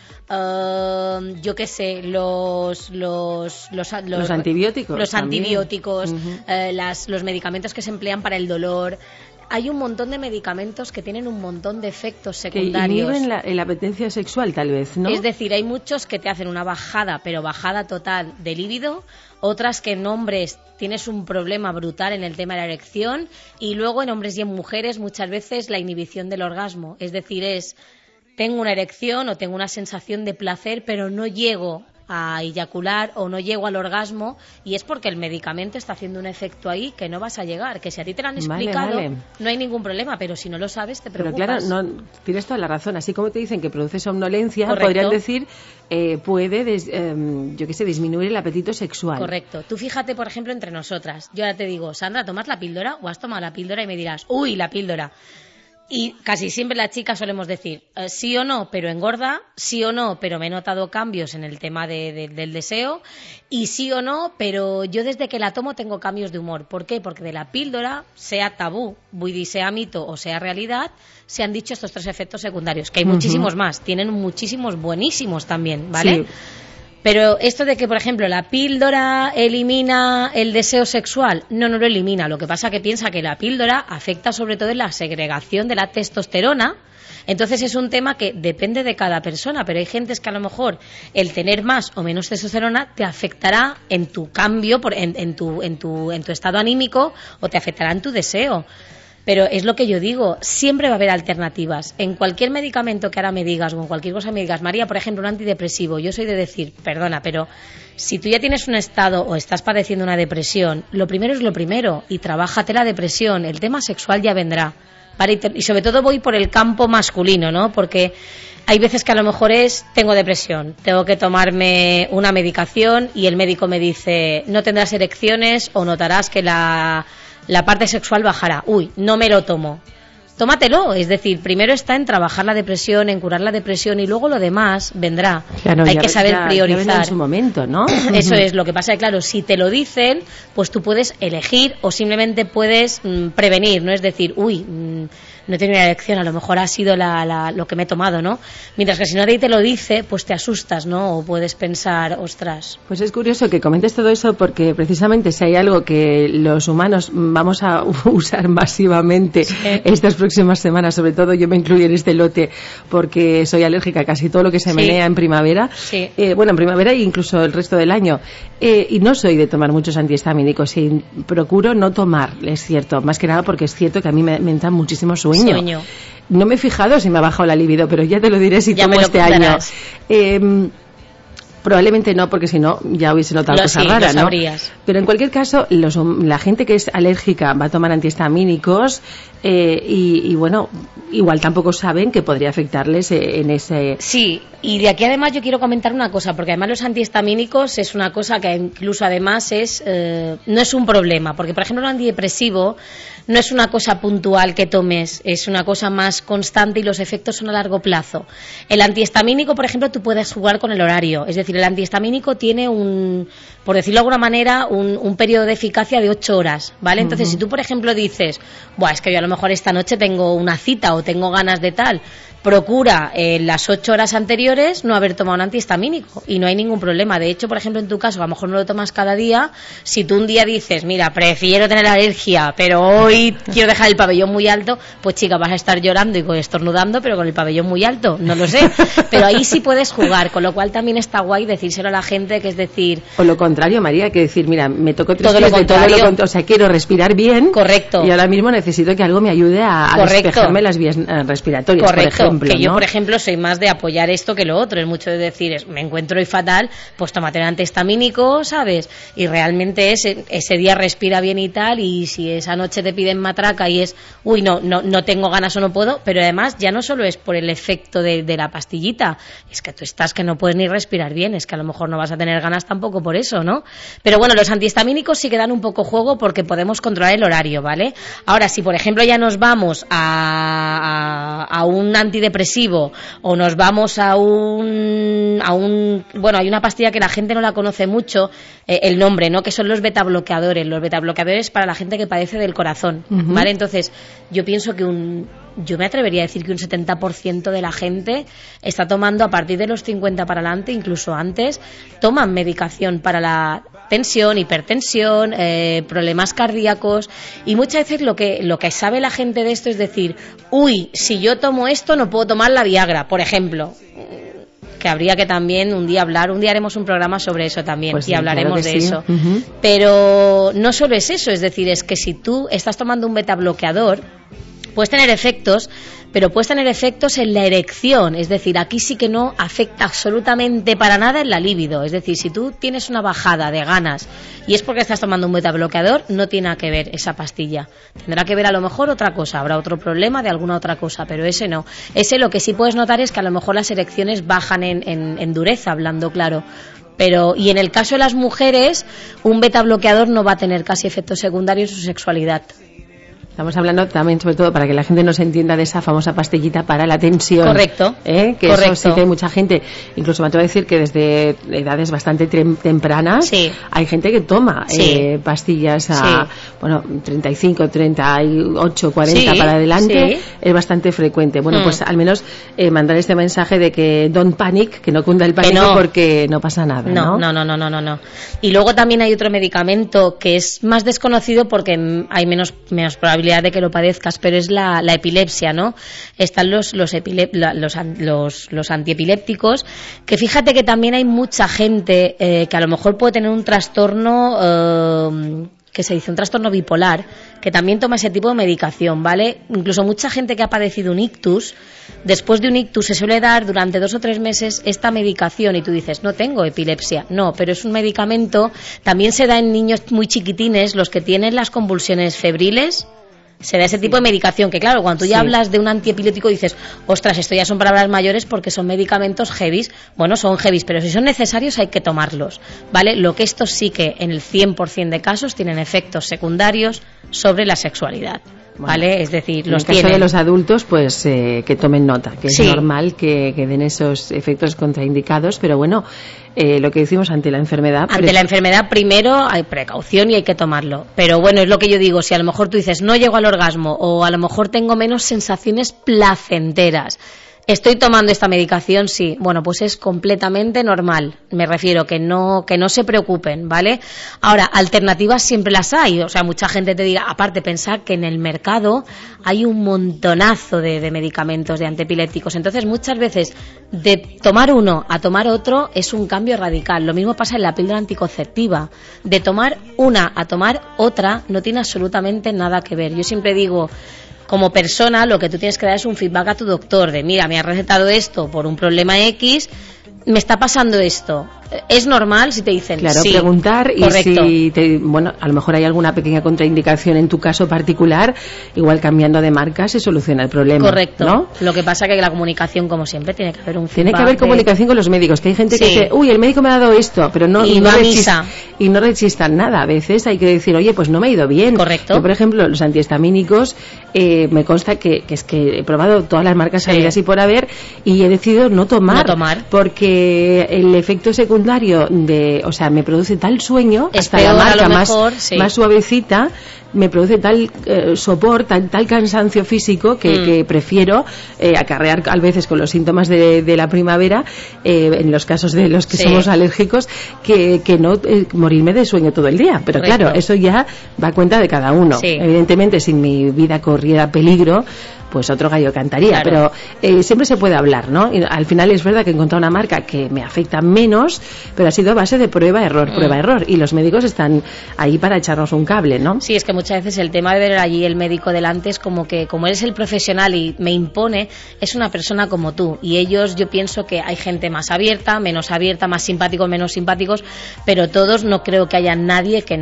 yo qué sé, los antibióticos. Los antibióticos, los medicamentos que se emplean para el dolor. Hay un montón de medicamentos que tienen un montón de efectos secundarios. Que inhiben la apetencia sexual, tal vez, ¿no? Es decir, hay muchos que te hacen una bajada, pero bajada total de líbido, otras que en hombres tienes un problema brutal en el tema de la erección, y luego en hombres y en mujeres muchas veces la inhibición del orgasmo. Es decir, tengo una erección o tengo una sensación de placer, pero no llego a eyacular o no llego al orgasmo, y es porque el medicamento está haciendo un efecto ahí que no vas a llegar, que si a ti te lo han explicado no hay ningún problema, pero si no lo sabes te preocupas. Pero claro, tienes toda la razón. Así como te dicen que produce somnolencia, correcto, podrían decir puede disminuir el apetito sexual. Correcto. Tú fíjate, por ejemplo, entre nosotras, yo ahora te digo: Sandra, ¿tomas la píldora o has tomado la píldora? Y me dirás: uy, la píldora. Y casi siempre las chicas solemos decir sí o no, pero engorda, sí o no, pero me he notado cambios en el tema del deseo, y sí o no, pero yo desde que la tomo tengo cambios de humor. ¿Por qué? Porque de la píldora, sea tabú, sea mito o sea realidad, se han dicho estos 3 efectos secundarios, que hay muchísimos más, tienen muchísimos buenísimos también, ¿vale? Sí. Pero esto de que, por ejemplo, la píldora elimina el deseo sexual, no lo elimina. Lo que pasa es que piensa que la píldora afecta sobre todo en la segregación de la testosterona. Entonces es un tema que depende de cada persona, pero hay gente que a lo mejor el tener más o menos testosterona te afectará en tu cambio, en tu estado anímico, o te afectará en tu deseo. Pero es lo que yo digo, siempre va a haber alternativas. En cualquier medicamento que ahora me digas o en cualquier cosa me digas: María, por ejemplo, un antidepresivo, yo soy de decir: perdona, pero si tú ya tienes un estado o estás padeciendo una depresión, lo primero es lo primero, y trabájate la depresión, el tema sexual ya vendrá. ¿vale? Y sobre todo voy por el campo masculino, ¿no? Porque hay veces que a lo mejor tengo depresión, tengo que tomarme una medicación y el médico me dice, no tendrás erecciones o notarás que la parte sexual bajará. Uy, no me lo tomo. Tómatelo, es decir, primero está en trabajar la depresión, en curar la depresión y luego lo demás vendrá. Claro, hay que saber priorizar. Ya en su momento, ¿no? Eso es, lo que pasa es que, claro, si te lo dicen, pues tú puedes elegir o simplemente puedes prevenir, ¿no? Es decir, uy, no he tenido una erección, a lo mejor ha sido lo que me he tomado, ¿no? Mientras que si nadie te lo dice, pues te asustas, ¿no? O puedes pensar, ostras. Pues es curioso que comentes todo eso porque precisamente si hay algo que los humanos vamos a usar masivamente estas próximas semanas, sobre todo yo me incluyo en este lote porque soy alérgica a casi todo lo que se menea en primavera, bueno, en primavera e incluso el resto del año, y no soy de tomar muchos antihistamínicos y procuro no tomar, es cierto, más que nada porque es cierto que a mí me entra muchísimo sueño. No me he fijado si me ha bajado la libido, pero ya te lo diré si tomo este año. Probablemente no, porque si no ya hubiese notado cosas raras, ¿no? Pero en cualquier caso, la gente que es alérgica va a tomar antihistamínicos y bueno, igual tampoco saben que podría afectarles en ese... Sí, y de aquí además yo quiero comentar una cosa, porque además los antihistamínicos es una cosa que incluso además no es un problema, porque por ejemplo el antidepresivo no es una cosa puntual que tomes, es una cosa más constante y los efectos son a largo plazo. El antihistamínico, por ejemplo, tú puedes jugar con el horario, es decir, el antihistamínico tiene por decirlo de alguna manera, un periodo de eficacia de 8 horas, ¿vale? Entonces, si tú, por ejemplo, dices, buah, es que yo a lo mejor esta noche tengo una cita o tengo ganas de tal, procura en las 8 horas anteriores no haber tomado un antihistamínico y no hay ningún problema. De hecho, por ejemplo, en tu caso, a lo mejor no lo tomas cada día. Si tú un día dices, mira, prefiero tener alergia, pero hoy quiero dejar el pabellón muy alto, pues chica, vas a estar llorando y estornudando, pero con el pabellón muy alto, no lo sé. Pero ahí sí puedes jugar, con lo cual también está guay decírselo a la gente, que es decir... O lo contrario, María, que decir, mira, me tocó 3 días de todo lo contrario, o sea, quiero respirar bien. Correcto. Y ahora mismo necesito que algo me ayude a despejarme las vías respiratorias, correcto, por ejemplo. Que yo, ¿no? por ejemplo, soy más de apoyar esto que lo otro. Es mucho de decir, me encuentro hoy fatal, pues tómate un antihistamínico, ¿sabes? Y realmente ese día respira bien y tal, y si esa noche te piden matraca y es, uy, no tengo ganas o no puedo, pero además ya no solo es por el efecto de la pastillita, es que tú estás que no puedes ni respirar bien, es que a lo mejor no vas a tener ganas tampoco por eso, ¿no? Pero bueno, los antihistamínicos sí que dan un poco juego porque podemos controlar el horario, ¿vale? Ahora, si por ejemplo ya nos vamos a un antidepresivo o nos vamos a un bueno, hay una pastilla que la gente no la conoce mucho, el nombre, ¿no? Que son los betabloqueadores. Los betabloqueadores para la gente que padece del corazón, ¿vale? Entonces, yo pienso que yo me atrevería a decir que un 70% de la gente está tomando a partir de los 50 para adelante, incluso antes, toman medicación para la tensión, hipertensión, problemas cardíacos, y muchas veces lo que sabe la gente de esto es decir, uy, si yo tomo esto no puedo tomar la Viagra, por ejemplo, que habría que también un día haremos un programa sobre eso también, pues sí, y hablaremos de eso. Pero no solo es eso, es decir, es que si tú estás tomando un betabloqueador, puedes tener efectos, pero puedes tener efectos en la erección, es decir, aquí sí que no afecta absolutamente para nada en la libido, es decir, si tú tienes una bajada de ganas y es porque estás tomando un betabloqueador, no tiene nada que ver esa pastilla, tendrá que ver a lo mejor otra cosa, habrá otro problema de alguna otra cosa, pero ese no. Ese lo que sí puedes notar es que a lo mejor las erecciones bajan en dureza, hablando claro. Y en el caso de las mujeres, un betabloqueador no va a tener casi efectos secundarios en su sexualidad. Estamos hablando también, sobre todo, para que la gente nos entienda, de esa famosa pastillita para la tensión. Correcto. Que correcto. Eso sí que hay mucha gente, incluso me atrevo a decir que desde edades bastante tempranas, sí, hay gente que toma pastillas a, 35, 38, 40 sí, para adelante, sí, es bastante frecuente. Bueno, pues al menos mandar este mensaje de que don't panic, que no cunda el pánico, porque no pasa nada, ¿no? No. Y luego también hay otro medicamento que es más desconocido porque hay menos probabilidad de que lo padezcas, pero es la epilepsia, ¿no? Están los antiepilépticos, que fíjate que también hay mucha gente que a lo mejor puede tener un trastorno que se dice un trastorno bipolar, que también toma ese tipo de medicación, ¿vale? Incluso mucha gente que ha padecido un ictus, después de un ictus se suele dar durante 2 o 3 meses esta medicación y tú dices, no tengo epilepsia. No, pero es un medicamento, también se da en niños muy chiquitines, los que tienen las convulsiones febriles, se da ese tipo de medicación, que claro, cuando tú ya hablas de un antiepiléptico dices, ostras, esto ya son palabras mayores porque son medicamentos heavies. Bueno, son heavies, pero si son necesarios hay que tomarlos, ¿vale? Lo que estos sí que en el 100% de casos tienen efectos secundarios sobre la sexualidad. ¿Vale? Es decir, los tienen. En el caso de los adultos, pues que tomen nota, que es normal que den esos efectos contraindicados, pero bueno, lo que decimos ante la enfermedad. Ante la enfermedad, primero hay precaución y hay que tomarlo. Pero bueno, es lo que yo digo, si a lo mejor tú dices, no llego al orgasmo, o a lo mejor tengo menos sensaciones placenteras, ¿estoy tomando esta medicación? Sí. Bueno, pues es completamente normal. Me refiero que no se preocupen, ¿vale? Ahora, alternativas siempre las hay. O sea, mucha gente te dirá, aparte, pensar que en el mercado hay un montonazo de medicamentos, de antiepilépticos. Entonces, muchas veces, de tomar uno a tomar otro es un cambio radical. Lo mismo pasa en la píldora anticonceptiva. De tomar una a tomar otra no tiene absolutamente nada que ver. Yo siempre digo, como persona, lo que tú tienes que dar es un feedback a tu doctor de, mira, me ha recetado esto por un problema X, me está pasando esto. ¿Es normal si te dicen claro, sí? Preguntar, correcto. Y si bueno, a lo mejor hay alguna pequeña contraindicación en tu caso particular, igual cambiando de marca se soluciona el problema. Correcto, ¿no? Lo que pasa que la comunicación, como siempre, tiene que haber un feedback. Tiene que haber comunicación con los médicos, que hay gente que dice, uy, el médico me ha dado esto, pero no rechistan nada. A veces hay que decir, oye, pues no me ha ido bien. Correcto. Yo, por ejemplo, los antihistamínicos, me consta que es que he probado todas las marcas habidas y por haber, y he decidido no tomar. Porque el efecto secundario me produce tal sueño, es hasta peor, la marca mejor, más suavecita, me produce tal sopor, tal cansancio físico que prefiero acarrear a veces con los síntomas de la primavera, en los casos de los que somos alérgicos, que no morirme de sueño todo el día. Pero claro, eso ya va a cuenta de cada uno. Evidentemente, si mi vida corriera peligro, pues otro gallo cantaría, pero siempre se puede hablar, ¿no? Y al final es verdad que he encontrado una marca que me afecta menos, pero ha sido a base de prueba-error, y los médicos están ahí para echarnos un cable, ¿no? Sí, es que muchas veces el tema de ver allí el médico delante es como que, como eres el profesional y me impone, es una persona como tú, y ellos, yo pienso que hay gente más abierta, menos abierta, más simpáticos, menos simpáticos, pero todos no creo que haya nadie que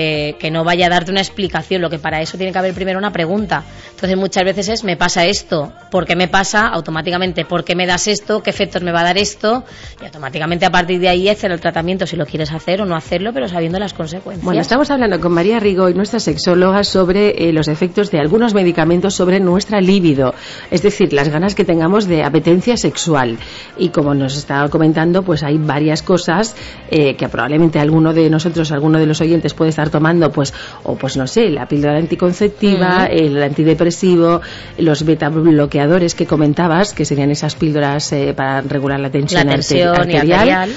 no vaya a darte una explicación, lo que para eso tiene que haber primero una pregunta. Entonces muchas veces es, me pasa esto, ¿por qué me pasa? Automáticamente, ¿por qué me das esto? ¿Qué efectos me va a dar esto? Y automáticamente a partir de ahí hacer el tratamiento, si lo quieres hacer o no hacerlo, pero sabiendo las consecuencias. Bueno, estamos hablando con María Rigo y nuestra sexóloga sobre los efectos de algunos medicamentos sobre nuestra libido, es decir, las ganas que tengamos de apetencia sexual. Y como nos estaba comentando, pues hay varias cosas que probablemente alguno de nosotros, alguno de los oyentes puede estar tomando, pues no sé, la píldora anticonceptiva, el antidepresivo, los beta bloqueadores que comentabas, que serían esas píldoras para regular la tensión arterial.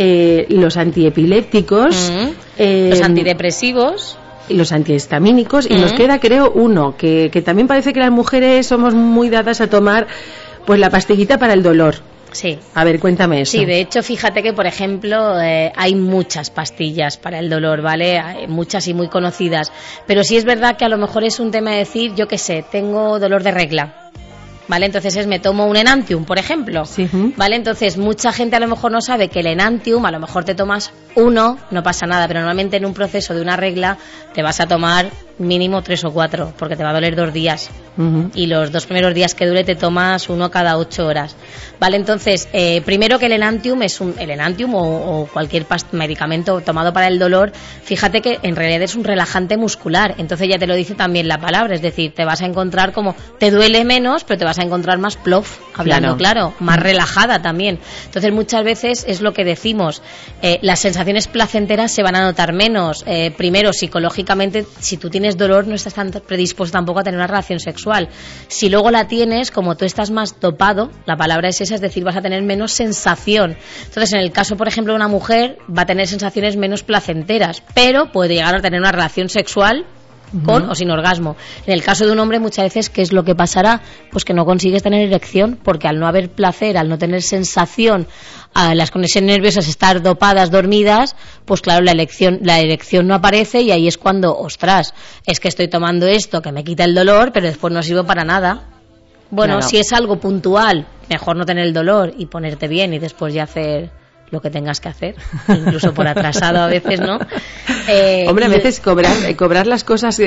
Los antiepilépticos, los antidepresivos, los antihistamínicos, y nos queda, creo, uno que también parece que las mujeres somos muy dadas a tomar, pues la pastillita para el dolor. Sí. A ver, cuéntame eso. Sí, de hecho, fíjate que, por ejemplo, hay muchas pastillas para el dolor, ¿vale? Hay muchas y muy conocidas. Pero sí es verdad que a lo mejor es un tema de decir, yo qué sé, tengo dolor de regla, ¿vale? Entonces me tomo un Enantium, por ejemplo, ¿vale? Entonces mucha gente a lo mejor no sabe que el Enantium, a lo mejor te tomas uno, no pasa nada, pero normalmente en un proceso de una regla te vas a tomar mínimo 3 o 4, porque te va a doler 2 días. Y los 2 primeros días que dure te tomas uno cada 8 horas. Vale, entonces, primero que el Enantium el Enantium o cualquier medicamento tomado para el dolor, fíjate que en realidad es un relajante muscular. Entonces ya te lo dice también la palabra, es decir, te vas a encontrar como, te duele menos, pero te vas a encontrar más plof, hablando claro, más relajada también. Entonces muchas veces es lo que decimos, las sensaciones placenteras se van a notar menos. Primero, psicológicamente, si tú tienes dolor, no estás tan predispuesto tampoco a tener una relación sexual. Si luego la tienes, como tú estás más dopado, la palabra es esa, es decir, vas a tener menos sensación. Entonces, en el caso, por ejemplo, de una mujer, va a tener sensaciones menos placenteras, pero puede llegar a tener una relación sexual con o sin orgasmo. En el caso de un hombre, muchas veces, ¿qué es lo que pasará? Pues que no consigues tener erección, porque al no haber placer, al no tener sensación, a las conexiones nerviosas estar dopadas, dormidas, pues claro, la erección no aparece, y ahí es cuando, ostras, es que estoy tomando esto que me quita el dolor, pero después no sirve para nada. Bueno, si es algo puntual, mejor no tener el dolor y ponerte bien y después ya hacer lo que tengas que hacer, incluso por atrasado a veces, ¿no? Hombre, a veces cobrar las cosas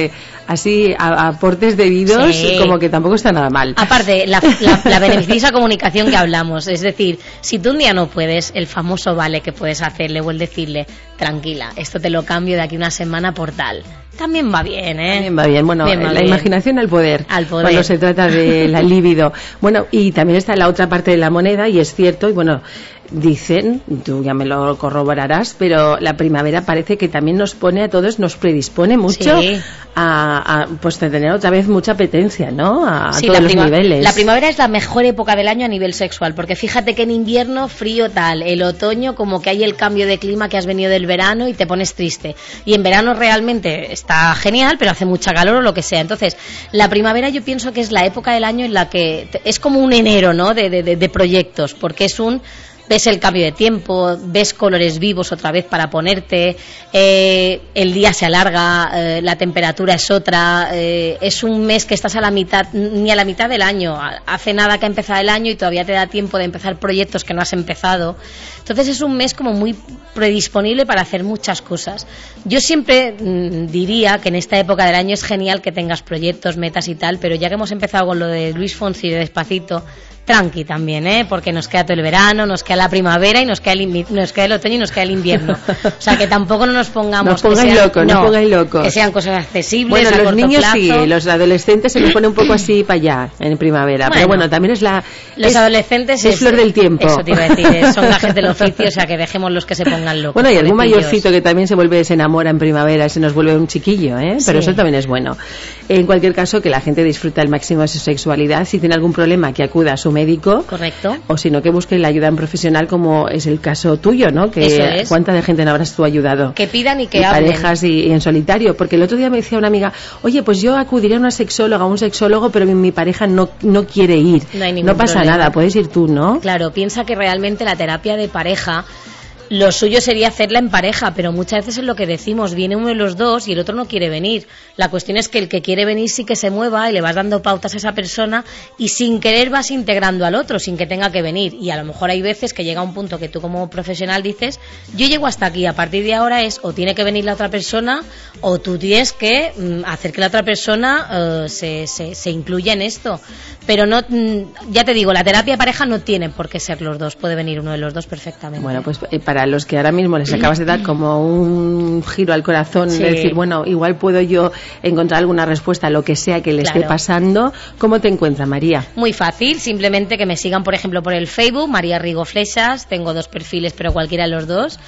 así a aportes debidos, sí, como que tampoco está nada mal. Aparte, la beneficiosa comunicación que hablamos, es decir, si tú un día no puedes, el famoso vale que puedes hacerle o el decirle, tranquila, esto te lo cambio de aquí una semana por tal. También va bien, ¿eh? También va bien. Bueno, la imaginación al poder. Cuando se trata de la libido. Bueno, y también está la otra parte de la moneda, y es cierto, y bueno, dicen, tú ya me lo corroborarás, pero la primavera parece que también nos pone a todos, nos predispone mucho a pues tener otra vez mucha apetencia, ¿no? A todos los niveles. La primavera es la mejor época del año a nivel sexual, porque fíjate que en invierno frío tal, el otoño como que hay el cambio de clima que has venido del verano y te pones triste. Y en verano realmente está genial, pero hace mucha calor o lo que sea. Entonces, la primavera yo pienso que es la época del año en la que es como un enero, ¿no? De proyectos, porque ves el cambio de tiempo, ves colores vivos otra vez para ponerte, el día se alarga, la temperatura es otra, es un mes que estás a la mitad, ni a la mitad del año, hace nada que ha empezado el año y todavía te da tiempo de empezar proyectos que no has empezado. Entonces es un mes como muy predisponible para hacer muchas cosas. Yo siempre diría que en esta época del año es genial que tengas proyectos, metas y tal, pero ya que hemos empezado con lo de Luis Fonsi de Despacito, tranqui también, porque nos queda todo el verano, nos queda la primavera y nos queda el otoño y nos queda el invierno. O sea, que tampoco no nos pongamos... No pongáis locos. Que sean cosas accesibles, bueno, a los corto niños plazo. Sí, los adolescentes se les pone un poco así para allá, en primavera. Pero bueno, también es los adolescentes es flor del tiempo. Eso te iba a decir, son gajes del oficio, o sea, que dejemos los que se pongan locos. Bueno, y algún mayorcito que también se enamora en primavera, se nos vuelve un chiquillo, pero eso también es bueno. En cualquier caso, que la gente disfruta al máximo de su sexualidad. Si tiene algún problema, que acuda a su médico. Correcto. O si no, que busque la ayuda en profesional, como es el caso tuyo, ¿no? Que eso es. ¿Cuánta de gente no habrás tú ayudado? Que pidan y que hablen. Parejas y en solitario. Porque el otro día me decía una amiga, oye, pues yo acudiré a una sexóloga o un sexólogo, pero mi pareja no quiere ir. No pasa nada, puedes ir tú, ¿no? Claro, piensa que realmente la terapia de pareja, lo suyo sería hacerla en pareja, pero muchas veces es lo que decimos, viene uno de los dos y el otro no quiere venir. La cuestión es que el que quiere venir sí que se mueva y le vas dando pautas a esa persona y sin querer vas integrando al otro, sin que tenga que venir. Y a lo mejor hay veces que llega un punto que tú como profesional dices, yo llego hasta aquí, a partir de ahora es o tiene que venir la otra persona o tú tienes que hacer que la otra persona se incluya en esto. Pero no, ya te digo, la terapia de pareja no tiene por qué ser los dos, puede venir uno de los dos perfectamente. Bueno, pues para los que ahora mismo les acabas de dar como un giro al corazón, de decir, bueno, igual puedo yo encontrar alguna respuesta a lo que sea que le esté pasando. ¿Cómo te encuentra, María? Muy fácil, simplemente que me sigan, por ejemplo, por el Facebook, María Rigo Flechas, tengo 2 perfiles, pero cualquiera de los dos.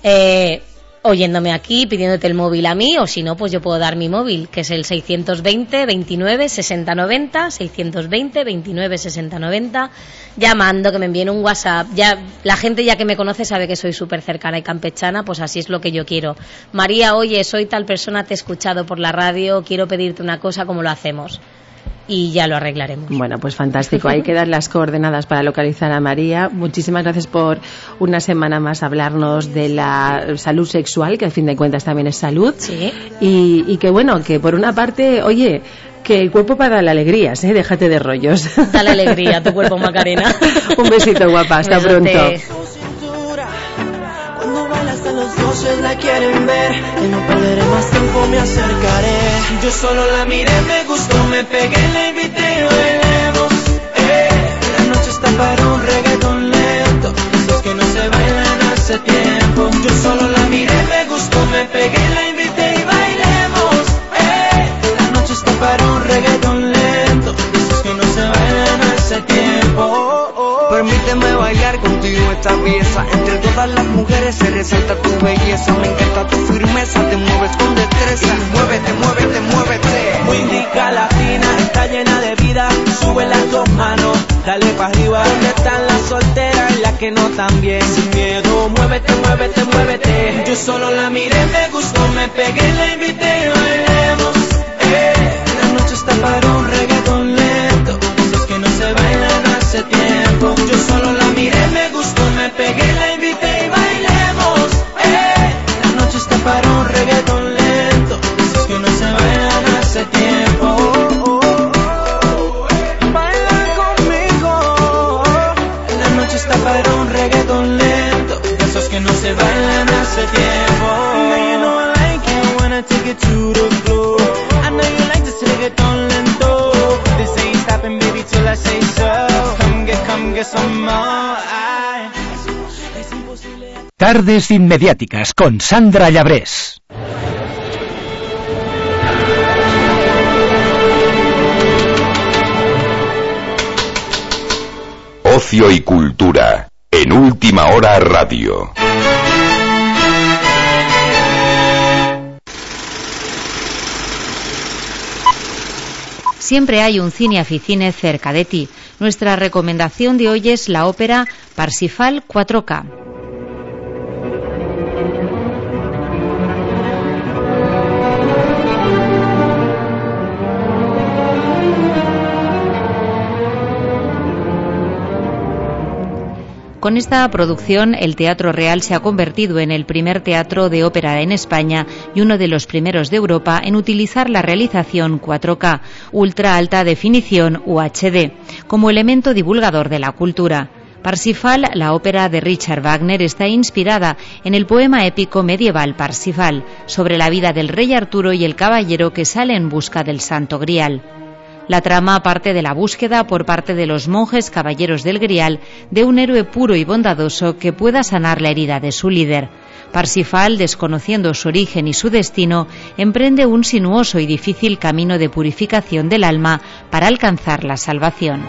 Oyéndome aquí, pidiéndote el móvil a mí, o si no, pues yo puedo dar mi móvil, que es el 620 29 60 90, 620 29 60 90, llamando, que me envíen un WhatsApp. Ya la gente ya que me conoce sabe que soy súper cercana y campechana, pues así es lo que yo quiero. María, oye, soy tal persona, te he escuchado por la radio, quiero pedirte una cosa, ¿cómo lo hacemos? Y ya lo arreglaremos. Bueno, pues fantástico. Hay que dar las coordenadas para localizar a María. Muchísimas gracias por una semana más hablarnos de la salud sexual, que al fin de cuentas también es salud. Sí. Y que bueno, que por una parte, oye, que el cuerpo para darle alegrías, déjate de rollos. Dale alegría a tu cuerpo, Macarena. Un besito, guapa. Hasta pronto. Los dioses la quieren ver y no perderé más tiempo, me acercaré. Yo solo la miré, me gustó, me pegué, la invité y bailemos. La noche está para un reggaetón lento, esos que no se bailan hace tiempo. Yo solo la miré, me gustó, me pegué, la invité y bailemos. La noche está para un reggaetón lento, esos que no se bailan hace tiempo. Permíteme bailar contigo esta pieza. Entre todas las mujeres se resalta tu belleza. Me encanta tu firmeza, te mueves con destreza. Muévete, muévete, muévete. Muy rica latina, está llena de vida. Sube las 2 manos, dale para arriba. ¿Dónde están las solteras y las que no tan bien? Sin miedo, muévete, muévete, muévete. Yo solo la miré, me gustó, me pegué, la invité y bailemos. La noche está para un reggaetón lento, esos que no se bailan hace tiempo. Yo solo la miré, me gustó, me pegué, la invité y bailemos. La noche está para un reggaetón lento, esos que no se bailan hace tiempo. Baila conmigo. La noche está para un reggaetón lento. esos que no se bailan hace tiempo. Now you know I like it when I take it to the floor. I know you like this reggaeton lento. This ain't stopping, baby, till I say so. Come get some more. Tardes Inmediáticas con Sandra Llabrés. Ocio y cultura en Última Hora Radio. Siempre hay un cine aficine cerca de ti. Nuestra recomendación de hoy es la ópera Parsifal 4K. Con esta producción, el Teatro Real se ha convertido en el primer teatro de ópera en España y uno de los primeros de Europa en utilizar la realización 4K, ultra alta definición UHD, como elemento divulgador de la cultura. Parsifal, la ópera de Richard Wagner, está inspirada en el poema épico medieval Parsifal, sobre la vida del rey Arturo y el caballero que sale en busca del Santo Grial. La trama parte de la búsqueda por parte de los monjes caballeros del Grial de un héroe puro y bondadoso que pueda sanar la herida de su líder. Parsifal, desconociendo su origen y su destino, emprende un sinuoso y difícil camino de purificación del alma para alcanzar la salvación.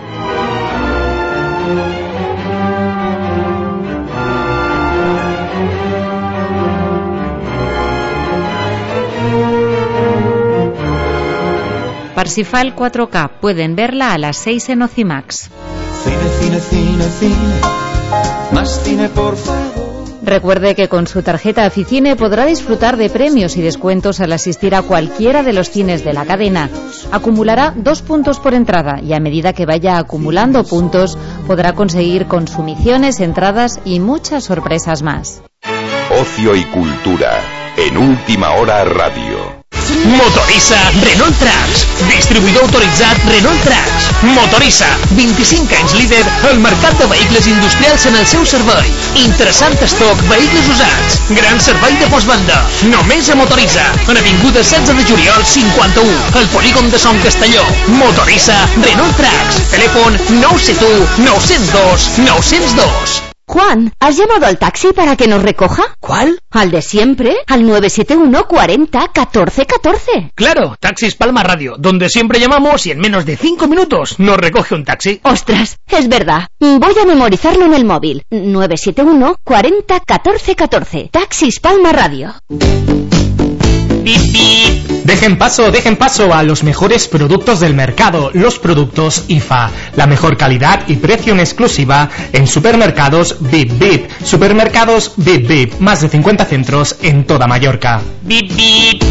Parsifal 4K, pueden verla a las 6 en Ocimax. Cine, más cine por favor. Recuerde que con su tarjeta Aficine podrá disfrutar de premios y descuentos al asistir a cualquiera de los cines de la cadena. Acumulará 2 puntos por entrada y a medida que vaya acumulando puntos podrá conseguir consumiciones, entradas y muchas sorpresas más. Ocio y cultura en Última Hora Radio. Motorissa Renault Trucks, distribuïdor autoritzat Renault Trucks. Motorissa, 25 anys líder al mercat de vehicles industrials en el seu servei. Interessant estoc, vehicles usats, gran servei de postvenda. Només a Motorissa, en avinguda 16 de juliol 51, al polígon de Son Castelló. Motorissa Renault Trucks, telèfon 971 902 902. Juan, ¿has llamado al taxi para que nos recoja? ¿Cuál? Al de siempre, al 971 40 14 14. Claro, Taxis Palma Radio, donde siempre llamamos y en menos de 5 minutos nos recoge un taxi. Ostras, es verdad. Voy a memorizarlo en el móvil. 971 40 14 14. Taxis Palma Radio. Bip, bip. Dejen paso a los mejores productos del mercado, los productos IFA. La mejor calidad y precio en exclusiva en supermercados Bip Bip. Supermercados Bip Bip, más de 50 centros en toda Mallorca. Bip Bip.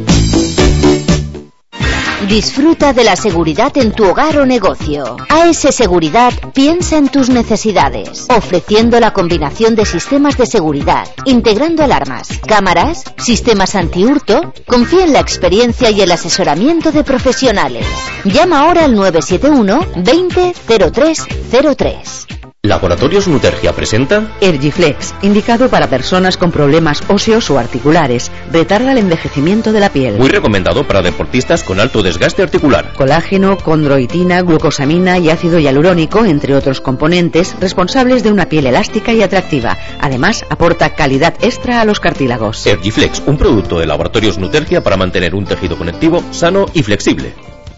Disfruta de la seguridad en tu hogar o negocio. AS Seguridad piensa en tus necesidades, ofreciendo la combinación de sistemas de seguridad, integrando alarmas, cámaras, sistemas antihurto. Confía en la experiencia y el asesoramiento de profesionales. Llama ahora al 971 20 03 03. Laboratorios Nutergia presenta Ergiflex, indicado para personas con problemas óseos o articulares. Retarda el envejecimiento de la piel. Muy recomendado para deportistas con alto desgaste articular. Colágeno, condroitina, glucosamina y ácido hialurónico, entre otros componentes responsables de una piel elástica y atractiva. Además, aporta calidad extra a los cartílagos. Ergiflex, un producto de Laboratorios Nutergia para mantener un tejido conectivo, sano y flexible.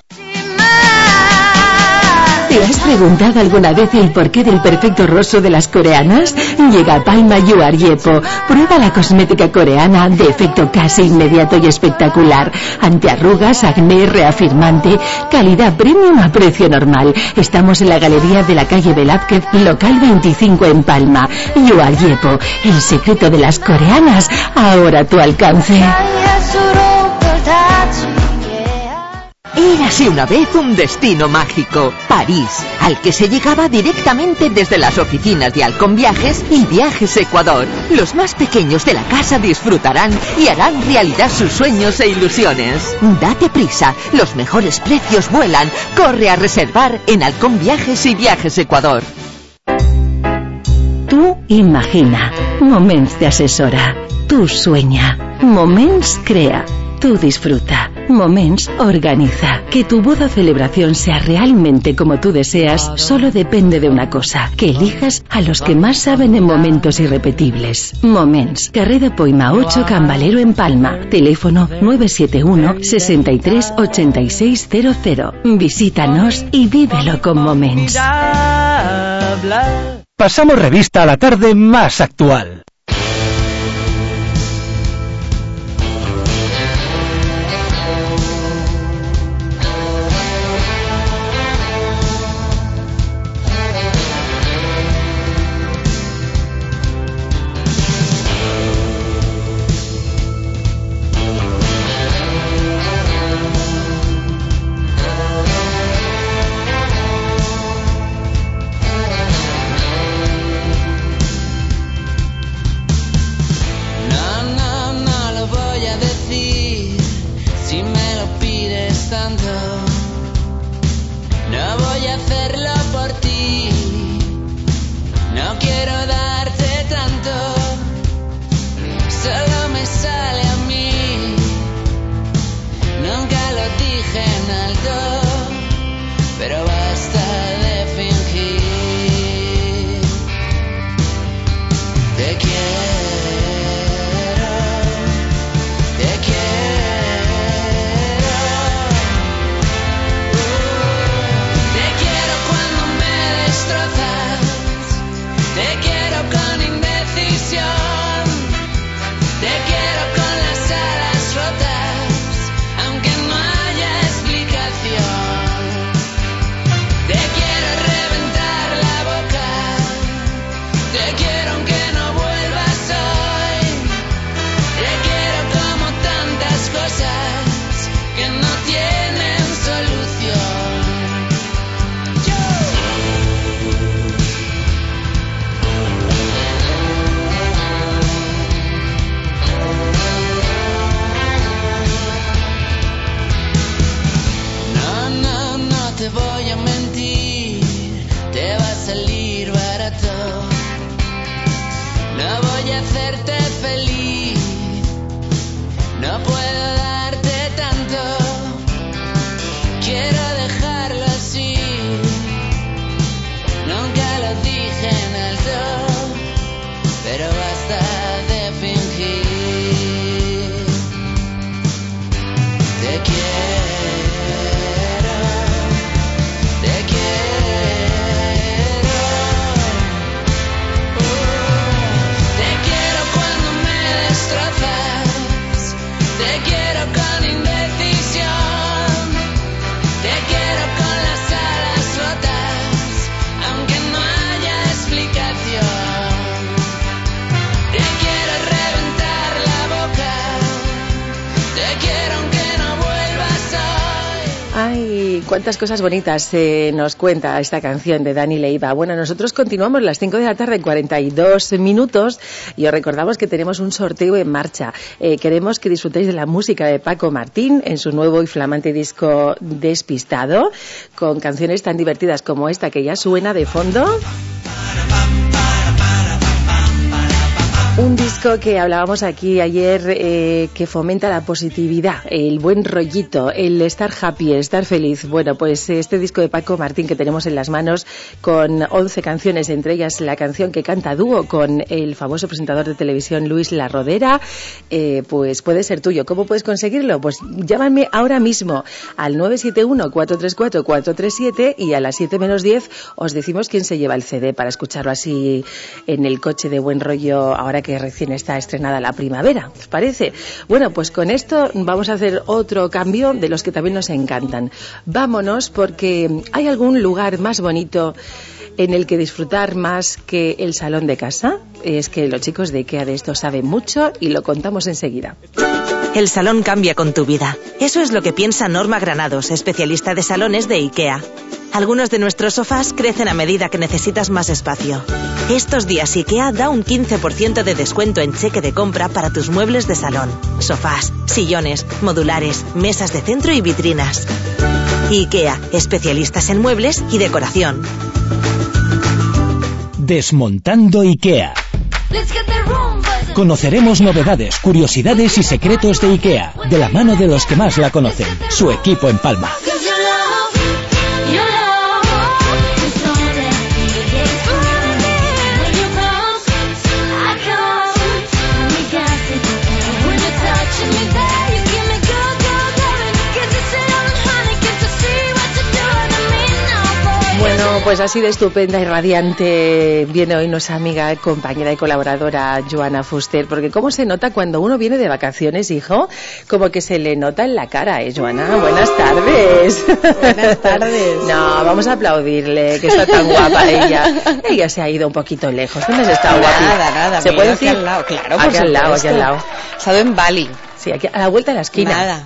¿Te has preguntado alguna vez el porqué del perfecto rostro de las coreanas? Llega a Palma You Are Yepo. Prueba la cosmética coreana de efecto casi inmediato y espectacular. Antiarrugas, acné, reafirmante, calidad premium a precio normal. Estamos en la galería de la calle Velázquez, local 25 en Palma. You Are Yepo, el secreto de las coreanas, ahora a tu alcance. Érase una vez un destino mágico, París, al que se llegaba directamente desde las oficinas de Halcón Viajes y Viajes Ecuador. Los más pequeños de la casa disfrutarán y harán realidad sus sueños e ilusiones. Date prisa, los mejores precios vuelan. Corre a reservar en Halcón Viajes y Viajes Ecuador. Tú imagina, Moments te asesora. Tú sueña. Moments crea. Tú disfruta. Moments organiza. Que tu boda o celebración sea realmente como tú deseas solo depende de una cosa: que elijas a los que más saben en momentos irrepetibles. Moments, Carrera Poima 8, Cambalero en Palma. Teléfono 971 63 8600. Visítanos y vívelo con Moments. Pasamos revista a la tarde más actual. Cuántas cosas bonitas nos cuenta esta canción de Dani Leiva. Bueno, nosotros continuamos las 5 de la tarde en 42 minutos y os recordamos que tenemos un sorteo en marcha. Queremos que disfrutéis de la música de Paco Martín en su nuevo y flamante disco Despistado, con canciones tan divertidas como esta que ya suena de fondo. Un disco que hablábamos aquí ayer que fomenta la positividad, el buen rollito, el estar happy, el estar feliz. Bueno, pues este disco de Paco Martín que tenemos en las manos con 11 canciones, entre ellas la canción que canta dúo con el famoso presentador de televisión Luis La Rodera, pues puede ser tuyo. ¿Cómo puedes conseguirlo? Pues llámame ahora mismo al 971-434-437 y a las 7 menos 10 os decimos quién se lleva el CD para escucharlo así en el coche de buen rollo ahora que recién está estrenada la primavera, ¿os parece? Bueno, pues con esto vamos a hacer otro cambio de los que también nos encantan. Vámonos, porque hay algún lugar más bonito en el que disfrutar más que el salón de casa. Es que los chicos de IKEA de esto saben mucho y lo contamos enseguida. El salón cambia con tu vida. Eso es lo que piensa Norma Granados, especialista de salones de IKEA. Algunos de nuestros sofás crecen a medida que necesitas más espacio. Estos días IKEA da un 15% de descuento en cheque de compra para tus muebles de salón. Sofás, sillones, modulares, mesas de centro y vitrinas. IKEA, especialistas en muebles y decoración. Desmontando IKEA. Let's get the room. Conoceremos novedades, curiosidades y secretos de IKEA, de la mano de los que más la conocen, su equipo en Palma. Bueno, pues así de estupenda y radiante viene hoy nuestra amiga, compañera y colaboradora Joana Fuster, porque cómo se nota cuando uno viene de vacaciones, hijo, como que se le nota en la cara, Joana. Buenas tardes. Buenas tardes. No, vamos a aplaudirle, que está tan guapa ella. Ella se ha ido un poquito lejos. ¿Dónde has estado, guapi? Nada. ¿Se puede decir? Aquí al lado, claro, aquí al lado. He estado en Bali. Sí, aquí a la vuelta de la esquina. Nada.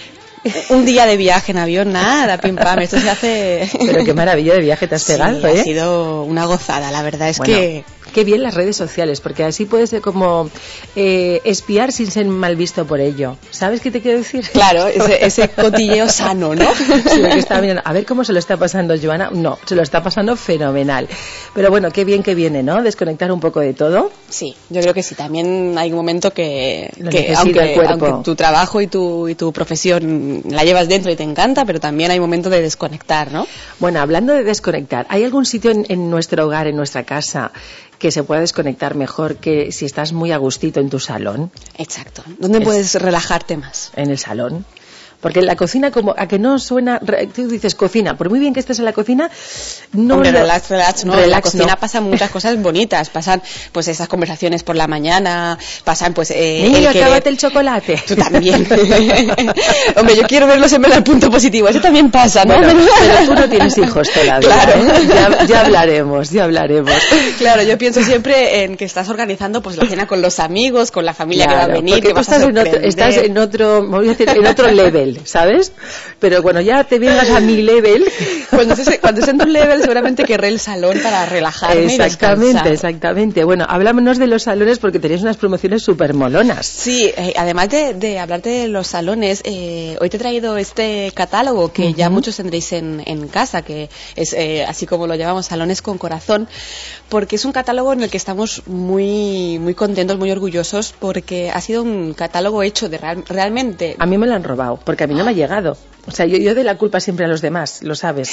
Un día de viaje en avión, nada, pim pam, esto se hace... Pero qué maravilla de viaje te has pegado, Ha sido una gozada, la verdad es que... Qué bien las redes sociales, porque así puedes como espiar sin ser mal visto por ello. ¿Sabes qué te quiero decir? Claro, ese cotilleo sano, ¿no? Sí, que está mirando. A ver cómo se lo está pasando Joana. No, se lo está pasando fenomenal. Pero bueno, qué bien que viene, ¿no? Desconectar un poco de todo. Sí, yo creo que sí. También hay un momento que aunque tu trabajo y tu profesión la llevas dentro y te encanta, pero también hay un momento de desconectar, ¿no? Bueno, hablando de desconectar, ¿hay algún sitio en nuestro hogar, en nuestra casa, que se pueda desconectar mejor que si estás muy a gustito en tu salón? Exacto. ¿Dónde puedes relajarte más? En el salón. Porque en la cocina, como a que no suena, tú dices cocina, por muy bien que estés en la cocina, no. Hombre, relax, no. En la cocina pasan muchas cosas bonitas, pasan pues esas conversaciones por la mañana, pasan pues niño, acábate el chocolate. Tú también. Hombre, yo quiero verlo siempre al punto positivo, eso también pasa, ¿no? Bueno, pero tú no tienes hijos todavía. Claro. Ya hablaremos. Claro, yo pienso siempre en que estás organizando pues la cena con los amigos, con la familia que va a venir, porque que tú estás en otro, voy a decir, en otro level, ¿sabes? Pero bueno, ya te vengas a mi level. Cuando estés en tu level seguramente querré el salón para relajarme y descansar. Exactamente. Bueno, háblanos de los salones porque tenéis unas promociones súper molonas. Sí, además de hablarte de los salones, hoy te he traído este catálogo que ya muchos tendréis en casa, que es así como lo llamamos, Salones con Corazón, porque es un catálogo en el que estamos muy, muy contentos, muy orgullosos, porque ha sido un catálogo hecho de realmente... A mí me lo han robado, porque a mí no me ha llegado. O sea, yo doy la culpa siempre a los demás, lo sabes.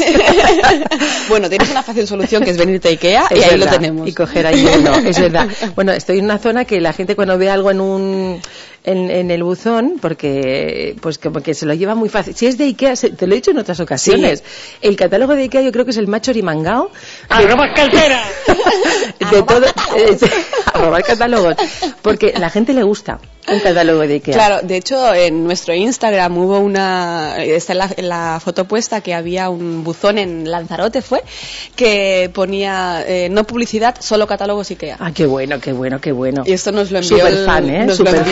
Bueno, tienes una fácil solución que es venirte a IKEA y ahí lo tenemos. Y coger ahí uno, es verdad. Bueno, estoy en una zona que la gente cuando ve algo en el buzón, porque pues como que se lo lleva muy fácil. Si es de IKEA, te lo he dicho en otras ocasiones. Sí. El catálogo de IKEA yo creo que es el más chorimangao. ¡A robar cartera! De todo, a robar catálogos. Porque a la gente le gusta un catálogo de IKEA. Claro, de hecho en nuestro Instagram hubo está en la foto puesta que había un buzón en Lanzarote que ponía no publicidad, solo catálogos IKEA. Ah, qué bueno. Y esto nos lo envió Super fan,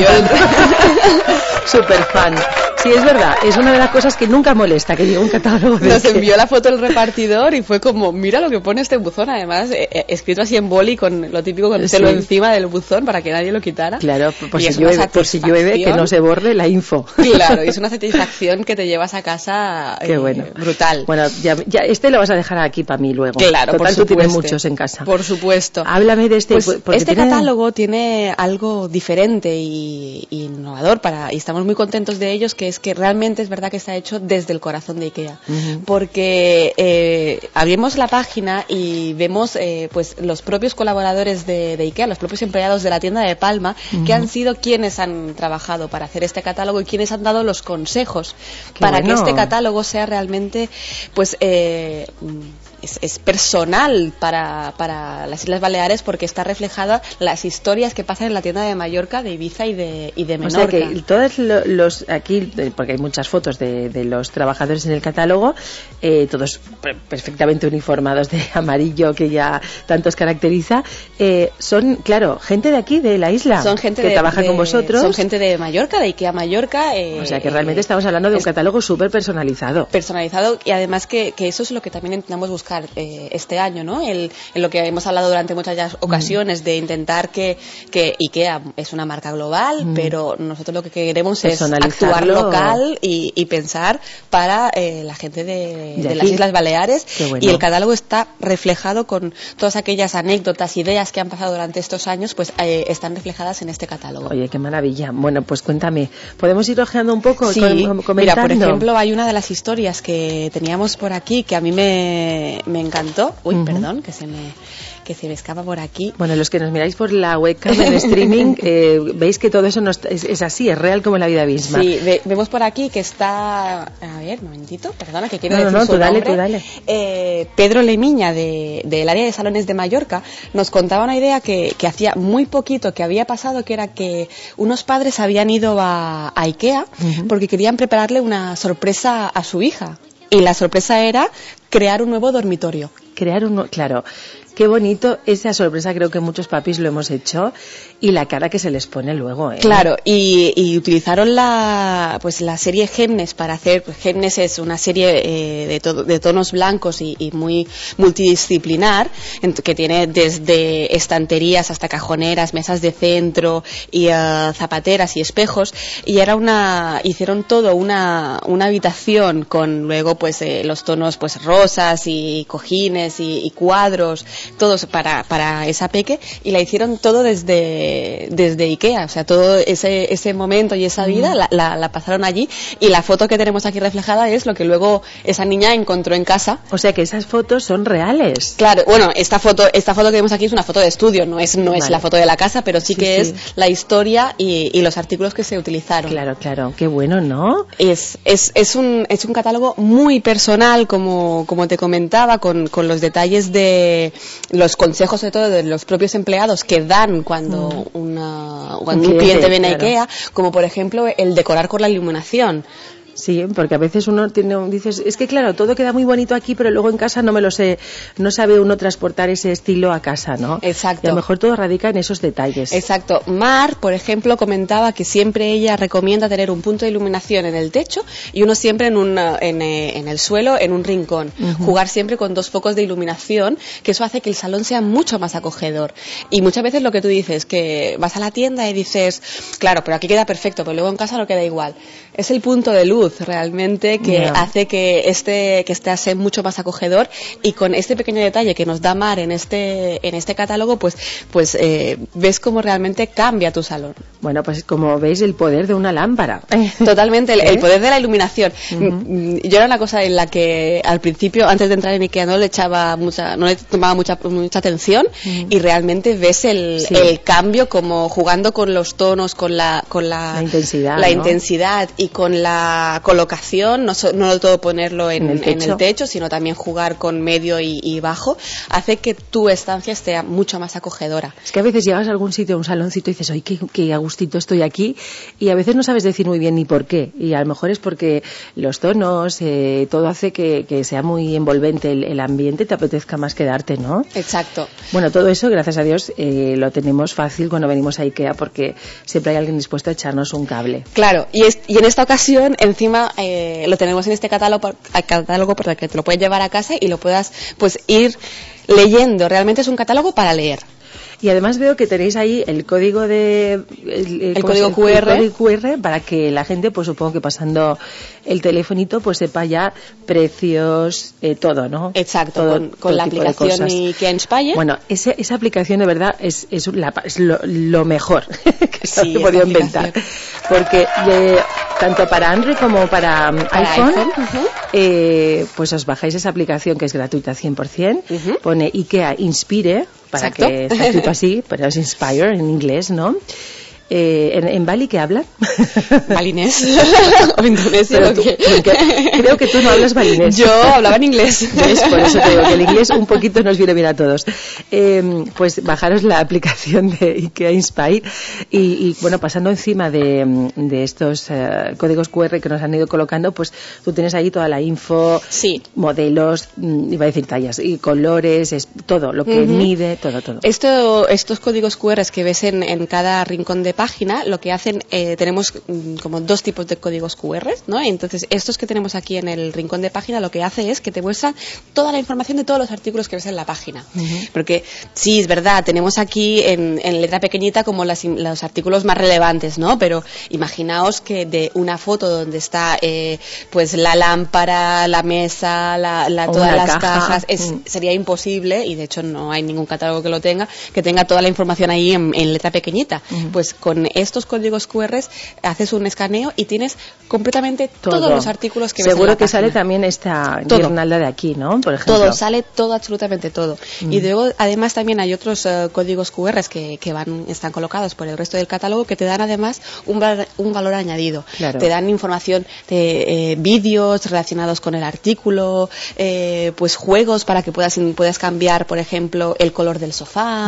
Super fan. Sí, es verdad, es una de las cosas que nunca molesta que llegue un catálogo de Nos envió la foto el repartidor y fue como, mira lo que pone este buzón, además escrito así en boli con lo típico, con el celo encima del buzón para que nadie lo quitara. Claro, por si llueve, que no se borre la info. Claro, y es una satisfacción que te llevas a casa. Qué bueno. Brutal. Bueno, ya este lo vas a dejar aquí para mí luego. Claro, total, por supuesto. Tú tienes muchos en casa. Por supuesto. Háblame de este. Pues este catálogo tiene algo diferente y innovador y estamos muy contentos de ellos, que es que realmente es verdad que está hecho desde el corazón de IKEA. Porque abrimos la página y vemos pues los propios colaboradores de IKEA, los propios empleados de la tienda de Palma, que han sido quienes han trabajado para hacer este catálogo y quienes han dado los consejos para que este catálogo sea realmente pues es personal para las Islas Baleares, porque está reflejada las historias que pasan en la tienda de Mallorca, de Ibiza y de Menorca. O sea que todos los aquí, porque hay muchas fotos de los trabajadores en el catálogo, todos perfectamente uniformados de amarillo, que ya tantos caracteriza, son, claro, gente de aquí, de la isla, son gente que trabaja con vosotros. Son gente de Mallorca, de IKEA Mallorca. O sea que realmente estamos hablando de un catálogo súper personalizado. Personalizado, y además que eso es lo que también intentamos buscar trabajar este año, ¿no? En lo que hemos hablado durante muchas ya ocasiones, de intentar que IKEA es una marca global, pero nosotros lo que queremos es actuar local y pensar para la gente de las Islas Baleares. Bueno. Y el catálogo está reflejado con todas aquellas anécdotas, ideas que han pasado durante estos años, pues están reflejadas en este catálogo. Oye, qué maravilla. Bueno, pues cuéntame, ¿podemos ir ojeando un poco? Sí, mira, por ejemplo, hay una de las historias que teníamos por aquí que a mí me encantó. Uy, perdón, que se me escapa por aquí. Bueno, los que nos miráis por la webcam en streaming, veis que todo eso es así, es real como la vida misma. Sí, vemos por aquí que está... A ver, un momentito, perdona, que quiero decir su nombre. Tú dale. Pedro Lemiña, del área de salones de Mallorca, nos contaba una idea que hacía muy poquito que había pasado, que era que unos padres habían ido a IKEA porque querían prepararle una sorpresa a su hija. Y la sorpresa era crear un nuevo dormitorio. Claro. Qué bonito esa sorpresa, creo que muchos papis lo hemos hecho, y la cara que se les pone luego, ¿eh? Claro, y utilizaron la serie Gemnes para hacer, pues Gemnes es una serie de tonos blancos y muy multidisciplinar, que tiene desde estanterías hasta cajoneras, mesas de centro y zapateras y espejos, y hicieron todo una habitación con luego pues los tonos pues rosas y cojines y cuadros, todos para esa peque, y la hicieron todo desde IKEA, o sea, todo ese momento y esa vida la pasaron allí, y la foto que tenemos aquí reflejada es lo que luego esa niña encontró en casa. O sea que esas fotos son reales. Claro, bueno, esta foto que vemos aquí es una foto de estudio, no es la foto de la casa, pero sí que es la historia y los artículos que se utilizaron. Claro, qué bueno, ¿no? Es un catálogo muy personal, como te comentaba, con los detalles de los consejos, sobre todo de los propios empleados, que dan cuando un cliente viene a IKEA, como por ejemplo el decorar con la iluminación. Sí, porque a veces uno dices, es que claro, todo queda muy bonito aquí, pero luego en casa no me lo sé, no sabe uno transportar ese estilo a casa, ¿no? Exacto. Y a lo mejor todo radica en esos detalles. Exacto. Mar, por ejemplo, comentaba que siempre ella recomienda tener un punto de iluminación en el techo y uno siempre en el suelo, en un rincón. Jugar siempre con 2 focos de iluminación, que eso hace que el salón sea mucho más acogedor. Y muchas veces lo que tú dices, que vas a la tienda y dices, claro, pero aquí queda perfecto, pero luego en casa no queda igual. Es el punto de luz realmente que hace que esté mucho más acogedor, y con este pequeño detalle que nos da Mar en este catálogo, pues ves cómo realmente cambia tu salón. Bueno, pues como veis, el poder de una lámpara. Totalmente, el poder de la iluminación. Yo era una cosa en la que al principio, antes de entrar en IKEA, no le tomaba mucha atención, y realmente ves el cambio, como jugando con los tonos, con la intensidad y con la colocación, no todo ponerlo en el techo, sino también jugar con medio y bajo, hace que tu estancia esté mucho más acogedora. Es que a veces llegas a algún sitio, a un saloncito, y dices, ¡ay, qué a gustito estoy aquí! Y a veces no sabes decir muy bien ni por qué, y a lo mejor es porque los tonos, todo hace que sea muy envolvente el ambiente, te apetezca más quedarte, ¿no? Exacto. Bueno, todo eso, gracias a Dios, lo tenemos fácil cuando venimos a IKEA, porque siempre hay alguien dispuesto a echarnos un cable. Claro, y en esta ocasión, encima, lo tenemos en este catálogo para que te lo puedes llevar a casa y lo puedas pues ir leyendo. Realmente es un catálogo para leer. Y además veo que tenéis ahí el código el código QR. El código QR, para que la gente, pues supongo que pasando el telefonito, pues sepa ya precios, todo, ¿no? Exacto, todo, con la aplicación IKEA Inspire. Bueno, esa aplicación de verdad es lo mejor que se ha podido inventar. Porque tanto para Android como para iPhone, pues os bajáis esa aplicación, que es gratuita 100%, pone IKEA Inspire, para Exacto. que esté escrito así, pero es Inspire en inglés, ¿no? ¿En Bali qué hablan? Balinés o indonesio. Creo que tú no hablas balinés. Yo hablaba en inglés. ¿Ves? Por eso te digo que el inglés un poquito nos viene bien a todos. pues bajaros la aplicación de IKEA Inspire y bueno, pasando encima de estos códigos QR que nos han ido colocando, pues tú tienes ahí toda la info, modelos, iba a decir tallas y colores, todo lo que mide, todo. Estos códigos QR que ves en cada rincón de página, lo que hacen, tenemos como 2 tipos de códigos QR, ¿no? Entonces, estos que tenemos aquí en el rincón de página, lo que hace es que te muestran toda la información de todos los artículos que ves en la página. Porque sí, es verdad, tenemos aquí en letra pequeñita como los artículos más relevantes, ¿no? Pero imaginaos que de una foto donde está pues la lámpara, la mesa, todas las cajas, sería imposible, y de hecho no hay ningún catálogo que lo tenga, que tenga toda la información ahí en letra pequeñita. Pues con estos códigos QR haces un escaneo y tienes completamente todos los artículos que ves en la Seguro que página. Sale también esta guirnalda de aquí, ¿no? Por ejemplo. Todo, sale todo, absolutamente todo. Y luego, además, también hay otros códigos QR que están colocados por el resto del catálogo que te dan, además, un valor añadido. Claro. Te dan información de vídeos relacionados con el artículo, pues juegos para que puedas cambiar, por ejemplo, el color del sofá,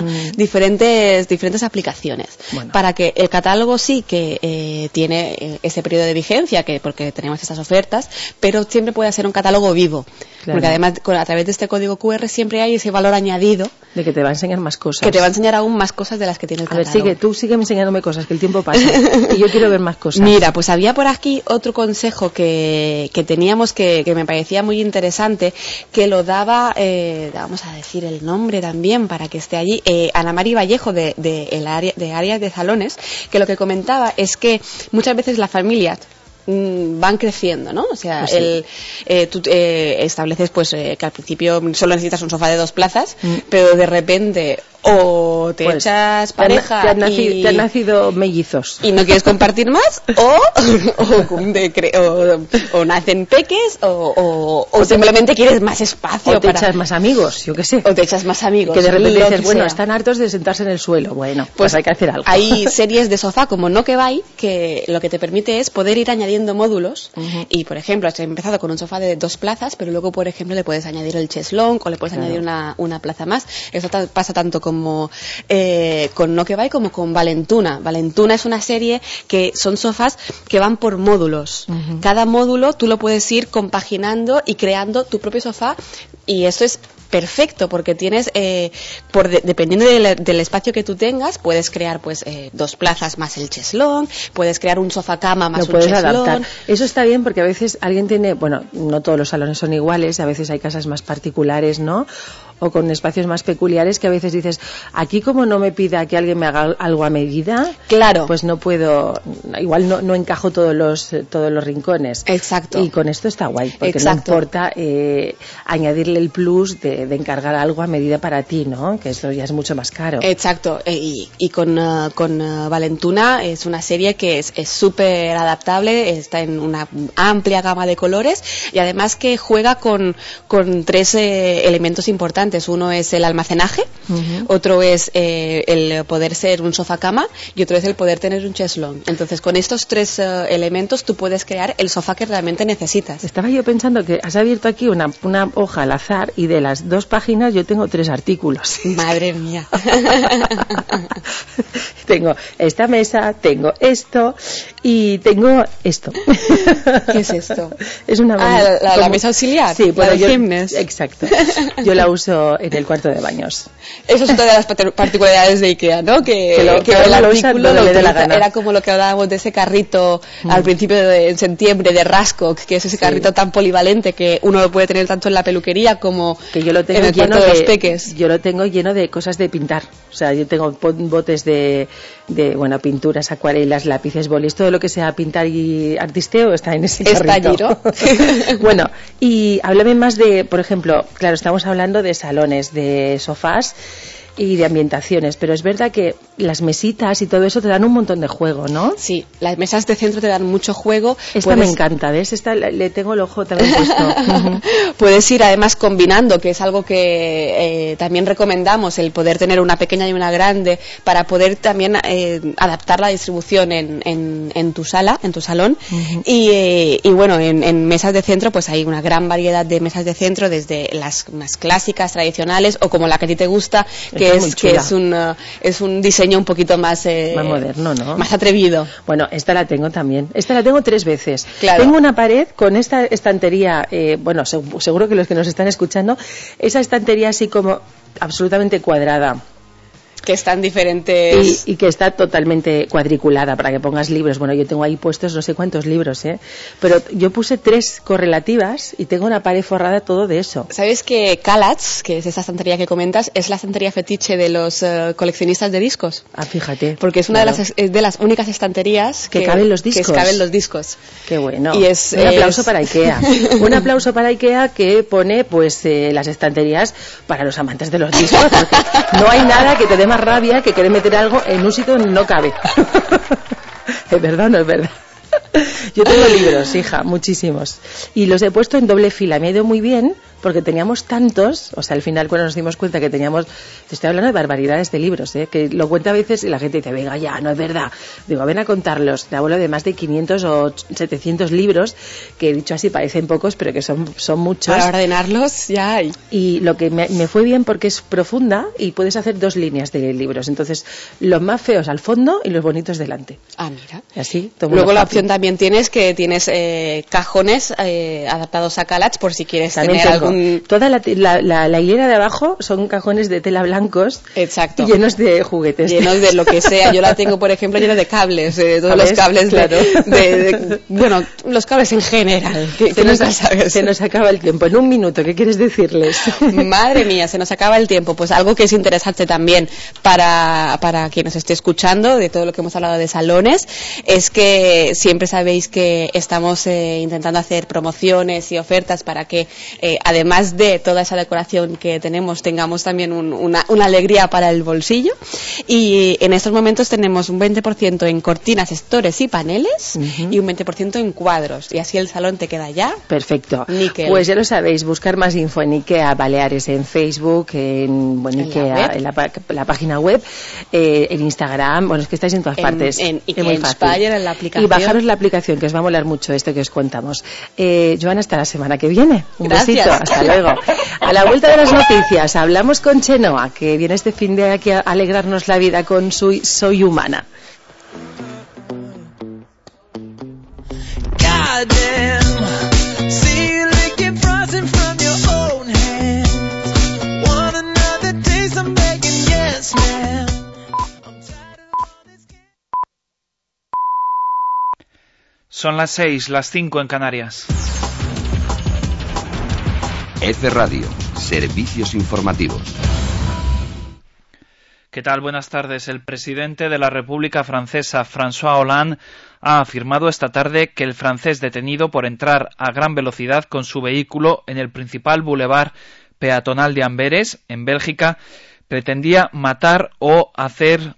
diferentes aplicaciones. Bueno. Para que el catálogo sí que tiene ese periodo de vigencia, porque tenemos estas ofertas, pero siempre puede ser un catálogo vivo. Claro. Porque además, a través de este código QR siempre hay ese valor añadido. De que te va a enseñar más cosas. Que te va a enseñar aún más cosas de las que tiene el catálogo. A ver, sigue enseñándome cosas, que el tiempo pasa. Y yo quiero ver más cosas. Mira, pues había por aquí otro consejo que teníamos que me parecía muy interesante, que lo daba, vamos a decir el nombre también para que esté allí, Ana Mari Vallejo de áreas de salones, que lo que comentaba es que muchas veces la familia van creciendo, ¿no? O sea, pues tú estableces pues que al principio solo necesitas un sofá de 2 plazas, pero de repente o te echas pareja te han nacido mellizos y no quieres compartir más, o nacen peques, o simplemente quieres más espacio, o te echas más amigos, yo qué sé, o te echas más amigos, que de repente dices, bueno, están hartos de sentarse en el suelo, bueno, pues hay que hacer algo. Hay series de sofá como No Que Vai, que lo que te permite es poder ir añadiendo módulos, y por ejemplo has empezado con un sofá de 2 plazas, pero luego por ejemplo le puedes añadir el cheslong o le puedes añadir una plaza más. Eso pasa tanto como con No Que Vai como con Valentuna. Valentuna es una serie que son sofás que van por módulos. Cada módulo tú lo puedes ir compaginando y creando tu propio sofá, y esto es perfecto porque tienes, dependiendo del espacio que tú tengas, puedes crear pues 2 plazas más el cheslong, puedes crear un sofá cama más un cheslong. Adaptar. Eso está bien porque a veces alguien tiene, bueno, no todos los salones son iguales, a veces hay casas más particulares, ¿no? O con espacios más peculiares que a veces dices, aquí como no me pida que alguien me haga algo a medida, claro, pues no puedo, igual no encajo todos los rincones. Exacto. Y con esto está guay, porque no importa añadirle el plus de encargar algo a medida para ti, ¿no? Que esto ya es mucho más caro. Exacto. Y con Valentuna es una serie que es súper adaptable, está en una amplia gama de colores, y además que juega con 3 elementos importantes. Uno es el almacenaje, otro es el poder ser un sofá cama, y otro es el poder tener un cheslong. Entonces, con estos 3 elementos tú puedes crear el sofá que realmente necesitas. Estaba yo pensando que has abierto aquí una hoja al azar, y de las 2 páginas yo tengo 3 artículos. Madre mía. Tengo esta mesa, tengo esto y tengo esto. ¿Qué es esto? Es una la mesa auxiliar. Sí, la de Gimnes. Exacto. Yo la uso en el cuarto de baños. Eso es otra de las particularidades de IKEA, ¿no? Que el artículo era como lo que hablábamos de ese carrito al principio en septiembre de Raskog, que es ese carrito tan polivalente que uno lo puede tener tanto en la peluquería como que yo lo tengo en el cuarto de los peques. Yo lo tengo lleno de cosas de pintar. O sea, yo tengo botes de pinturas, acuarelas, lápices, bolis, todo lo que sea pintar y artisteo está en ese carrito. Está allí, ¿no? Bueno, y háblame más de, por ejemplo, claro, estamos hablando de salones, de sofás. y de ambientaciones, pero es verdad que las mesitas y todo eso te dan un montón de juego, ¿no? Sí, las mesas de centro te dan mucho juego. Esta me encanta, ¿ves? Esta le tengo el ojo también puesto. Puedes ir además combinando, que es algo que también recomendamos, el poder tener una pequeña y una grande para poder también adaptar la distribución en tu sala, en tu salón. Y bueno, en mesas de centro pues hay una gran variedad de mesas de centro, desde las más clásicas, tradicionales, o como la que a ti te gusta, que es un diseño un poquito más moderno, ¿no? Más atrevido. Bueno, esta la tengo también. Esta la tengo 3 veces. Claro. Tengo una pared con esta estantería, bueno, seguro que los que nos están escuchando, esa estantería así como absolutamente cuadrada. Que están diferentes... Y que está totalmente cuadriculada para que pongas libros. Bueno, yo tengo ahí puestos no sé cuántos libros, pero yo puse 3 correlativas y tengo una pared forrada todo de eso. ¿Sabes que Kalatz, que es esa estantería que comentas, es la estantería fetiche de los coleccionistas de discos? Ah, fíjate. Porque es una de las únicas estanterías que caben los discos. Que caben los discos. Qué bueno. Y un aplauso para IKEA. Un aplauso para IKEA, que pone pues las estanterías para los amantes de los discos, porque no hay nada que te dé más rabia que querer meter algo en un sitio donde no cabe. ¿Es verdad o no es verdad? Yo tengo libros, hija, muchísimos. Y los he puesto en doble fila. Me ha ido muy bien porque teníamos tantos, o sea, al final cuando nos dimos cuenta que teníamos, te estoy hablando de barbaridades de libros, que lo cuenta a veces y la gente dice, venga ya, no es verdad. Digo, ven a contarlos. Te hablo de más de 500 o 700 libros, que dicho así parecen pocos, pero que son muchos. Para ordenarlos ya hay. Y lo que me fue bien porque es profunda y puedes hacer 2 líneas de libros. Entonces, los más feos al fondo y los bonitos delante. Ah, mira. Así, luego la opción también tienes cajones adaptados a Kalatz por si quieres también tener algo. Toda la hilera de abajo son cajones de tela blancos. Exacto. Llenos de juguetes. Llenos de lo que sea. Yo la tengo, por ejemplo, llena de cables. Todos los cables, claro. Bueno, los cables en general. Se nos acaba el tiempo. En un minuto, ¿qué quieres decirles? Madre mía, se nos acaba el tiempo. Pues algo que es interesante también para quien nos esté escuchando, de todo lo que hemos hablado de salones, es que siempre sabéis que estamos intentando hacer promociones y ofertas para que además de toda esa decoración que tenemos, tengamos también una alegría para el bolsillo. Y en estos momentos tenemos un 20% en cortinas, estores y paneles, y un 20% en cuadros. Y así el salón te queda ya. Perfecto. Níquel. Pues ya lo sabéis, buscar más info en IKEA Baleares, en Facebook, en IKEA, en la página web, en Instagram. Bueno, es que estáis en todas partes. En IKEA es muy Inspire, en la aplicación. Y bajaros la aplicación, que os va a molar mucho esto que os contamos. Joana, hasta la semana que viene. Un besito. Hasta luego. A la vuelta de las noticias hablamos con Chenoa, que viene este fin de aquí a alegrarnos la vida con su Soy Humana. Son las 6, las 5 en Canarias. F Radio, servicios informativos. ¿Qué tal? Buenas tardes. El presidente de la República Francesa, François Hollande, ha afirmado esta tarde que el francés detenido por entrar a gran velocidad con su vehículo en el principal bulevar peatonal de Amberes, en Bélgica, pretendía matar o hacer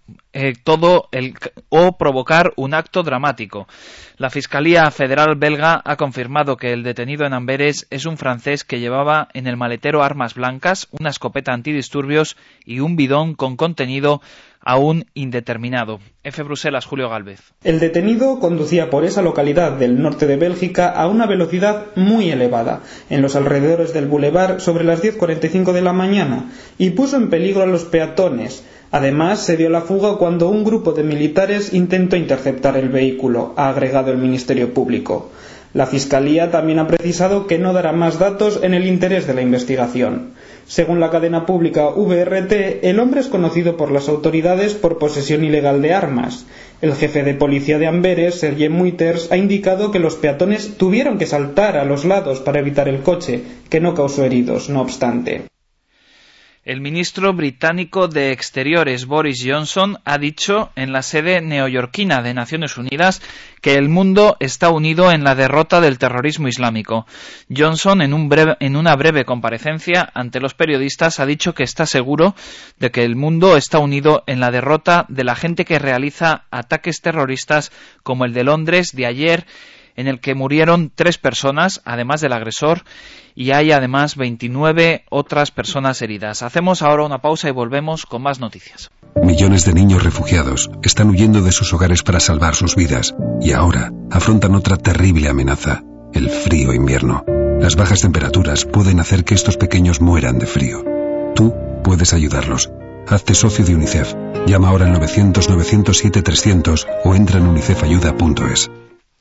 o provocar un acto dramático. La Fiscalía Federal belga ha confirmado que el detenido en Amberes es un francés que llevaba en el maletero armas blancas, una escopeta antidisturbios y un bidón con contenido aún indeterminado. F. Bruselas, Julio Gálvez. El detenido conducía por esa localidad del norte de Bélgica a una velocidad muy elevada, en los alrededores del bulevar sobre las 10:45 de la mañana, y puso en peligro a los peatones. Además, se dio la fuga cuando un grupo de militares intentó interceptar el vehículo, ha agregado el Ministerio Público. La Fiscalía también ha precisado que no dará más datos en el interés de la investigación. Según la cadena pública VRT, el hombre es conocido por las autoridades por posesión ilegal de armas. El jefe de policía de Amberes, Serge Muiters, ha indicado que los peatones tuvieron que saltar a los lados para evitar el coche, que no causó heridos, no obstante. El ministro británico de Exteriores, Boris Johnson, ha dicho en la sede neoyorquina de Naciones Unidas que el mundo está unido en la derrota del terrorismo islámico. Johnson, en una breve comparecencia ante los periodistas, ha dicho que está seguro de que el mundo está unido en la derrota de la gente que realiza ataques terroristas como el de Londres de ayer, en el que murieron 3 personas, además del agresor, y hay además 29 otras personas heridas. Hacemos ahora una pausa y volvemos con más noticias. Millones de niños refugiados están huyendo de sus hogares para salvar sus vidas y ahora afrontan otra terrible amenaza, el frío invierno. Las bajas temperaturas pueden hacer que estos pequeños mueran de frío. Tú puedes ayudarlos. Hazte socio de UNICEF. Llama ahora al 900-907-300 o entra en unicefayuda.es.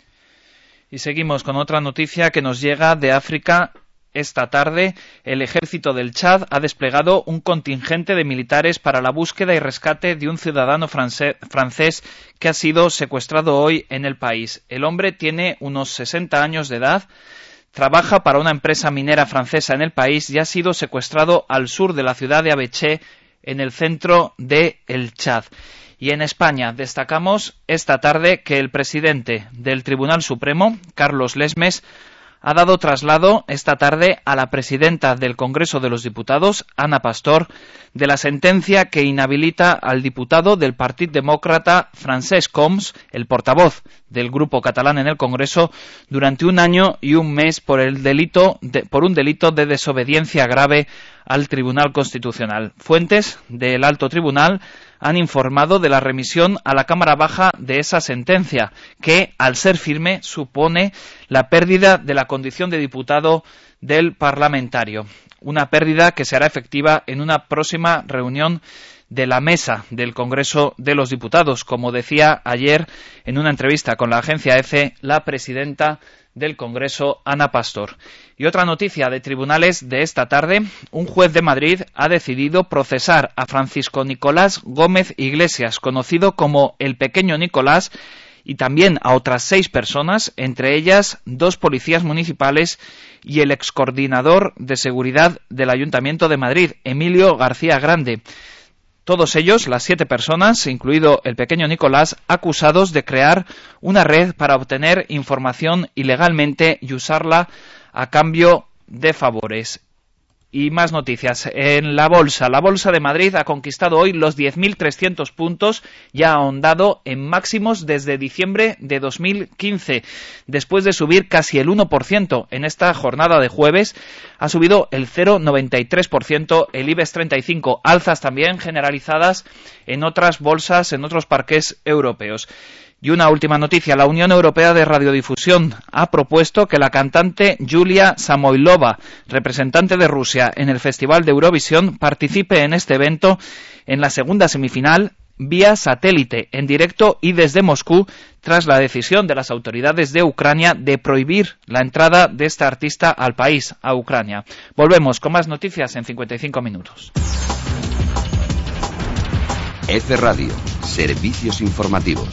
Y seguimos con otra noticia que nos llega de África. Esta tarde, el ejército del Chad ha desplegado un contingente de militares para la búsqueda y rescate de un ciudadano francés que ha sido secuestrado hoy en el país. El hombre tiene unos 60 años de edad, trabaja para una empresa minera francesa en el país y ha sido secuestrado al sur de la ciudad de Abeché, en el centro de el Chad. Y en España destacamos esta tarde que el presidente del Tribunal Supremo, Carlos Lesmes, ha dado traslado esta tarde a la presidenta del Congreso de los Diputados, Ana Pastor, de la sentencia que inhabilita al diputado del Partit Demòcrata Francesc Homs, el portavoz del grupo catalán en el Congreso, durante 1 año y 1 mes por un delito de desobediencia grave al Tribunal Constitucional. Fuentes del Alto Tribunal han informado de la remisión a la Cámara Baja de esa sentencia, que, al ser firme, supone la pérdida de la condición de diputado del parlamentario. Una pérdida que se hará efectiva en una próxima reunión de la mesa del Congreso de los Diputados, como decía ayer en una entrevista con la agencia EFE la presidenta del Congreso, Ana Pastor. Y otra noticia de tribunales de esta tarde: un juez de Madrid ha decidido procesar a Francisco Nicolás Gómez Iglesias, conocido como el Pequeño Nicolás, y también a otras 6 personas, entre ellas 2 policías municipales y el excoordinador de seguridad del Ayuntamiento de Madrid, Emilio García Grande. Todos ellos, las 7 personas, incluido el Pequeño Nicolás, acusados de crear una red para obtener información ilegalmente y usarla a cambio de favores. Y más noticias. En la Bolsa de Madrid ha conquistado hoy los 10.300 puntos y ha ahondado en máximos desde diciembre de 2015. Después de subir casi el 1% en esta jornada de jueves, ha subido el 0,93% el IBEX 35. Alzas también generalizadas en otras bolsas, en otros parques europeos. Y una última noticia: la Unión Europea de Radiodifusión ha propuesto que la cantante Yulia Samoilova, representante de Rusia en el Festival de Eurovisión, participe en este evento en la segunda semifinal vía satélite, en directo y desde Moscú, tras la decisión de las autoridades de Ucrania de prohibir la entrada de esta artista al país, a Ucrania. Volvemos con más noticias en 55 minutos. F Radio, servicios informativos.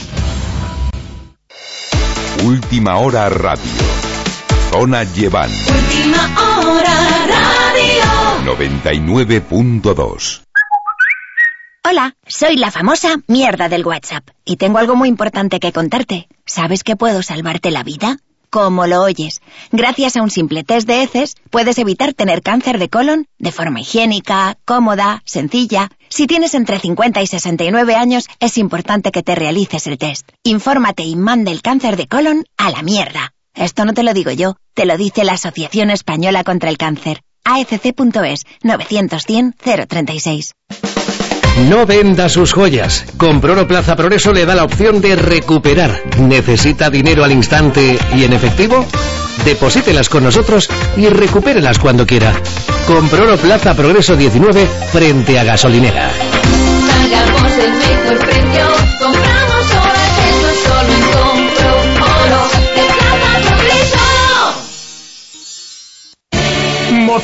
Última Hora Radio. Zona Llevant. Última Hora Radio. 99.2. Hola, soy la famosa mierda del WhatsApp y tengo algo muy importante que contarte. ¿Sabes que puedo salvarte la vida? Como lo oyes. Gracias a un simple test de heces, puedes evitar tener cáncer de colon de forma higiénica, cómoda, sencilla. Si tienes entre 50 y 69 años, es importante que te realices el test. Infórmate y manda el cáncer de colon a la mierda. Esto no te lo digo yo, te lo dice la Asociación Española contra el Cáncer. AECC.es 900-100-036. No venda sus joyas. Comproro Plaza Progreso le da la opción de recuperar. ¿Necesita dinero al instante y en efectivo? Deposítelas con nosotros y recupérelas cuando quiera. Comproro Plaza Progreso 19 frente a Gasolinera. Pagamos el mejor precio, compramos horas, solo en Compro Oro de Plaza Progreso.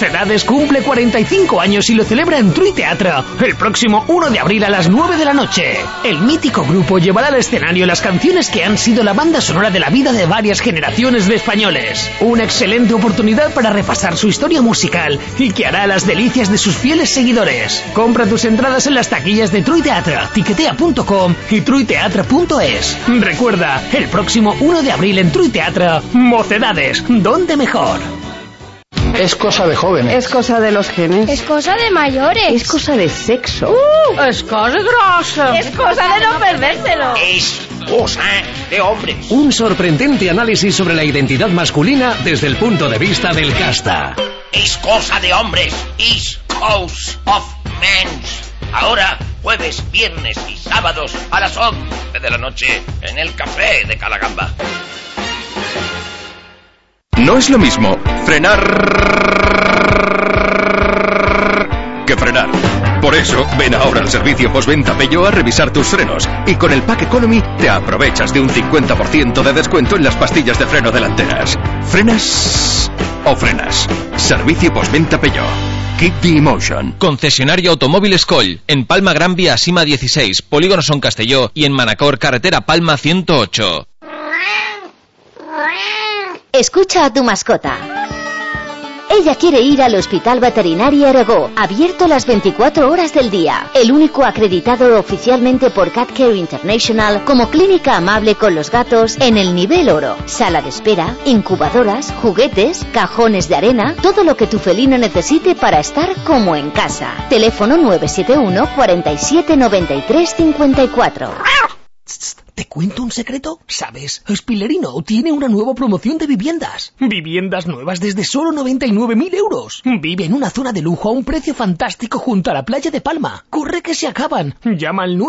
Mocedades cumple 45 años y lo celebra en True Teatro el próximo 1 de abril a las 9 de la noche. El mítico grupo llevará al escenario las canciones que han sido la banda sonora de la vida de varias generaciones de españoles. Una excelente oportunidad para repasar su historia musical y que hará las delicias de sus fieles seguidores. Compra tus entradas en las taquillas de True Teatro, tiquetea.com y truiteatro.es. Recuerda, el próximo 1 de abril en True Teatro, Mocedades, ¿dónde mejor? Es cosa de jóvenes. Es cosa de los genes. Es cosa de mayores. Es cosa de sexo. Es cosa grosa. Es cosa de no perdérselo. Es cosa de hombres. Un sorprendente análisis sobre la identidad masculina desde el punto de vista del casta. Es cosa de hombres. Is cause of men. Ahora, jueves, viernes y sábados a las 11 de la noche en el Café de Calagamba. No es lo mismo frenar que frenar. Por eso, ven ahora al servicio postventa Peugeot a revisar tus frenos. Y con el Pack Economy te aprovechas de un 50% de descuento en las pastillas de freno delanteras. ¿Frenas o frenas? Servicio postventa Peugeot. Keep the emotion. Concesionario Automóvil Escoll. En Palma Gran Vía, Sima 16, Polígono Son Castelló. Y en Manacor, Carretera Palma 108. Escucha a tu mascota. Ella quiere ir al Hospital Veterinario Aragó, abierto las 24 horas del día. El único acreditado oficialmente por Cat Care International como clínica amable con los gatos en el nivel oro. Sala de espera, incubadoras, juguetes, cajones de arena, todo lo que tu felino necesite para estar como en casa. Teléfono 971 47 93 54. ¿Te cuento un secreto? ¿Sabes? Spillerino tiene una nueva promoción de viviendas. Viviendas nuevas desde solo 99.000 euros. Vive en una zona de lujo a un precio fantástico junto a la playa de Palma. Corre que se acaban. Llama al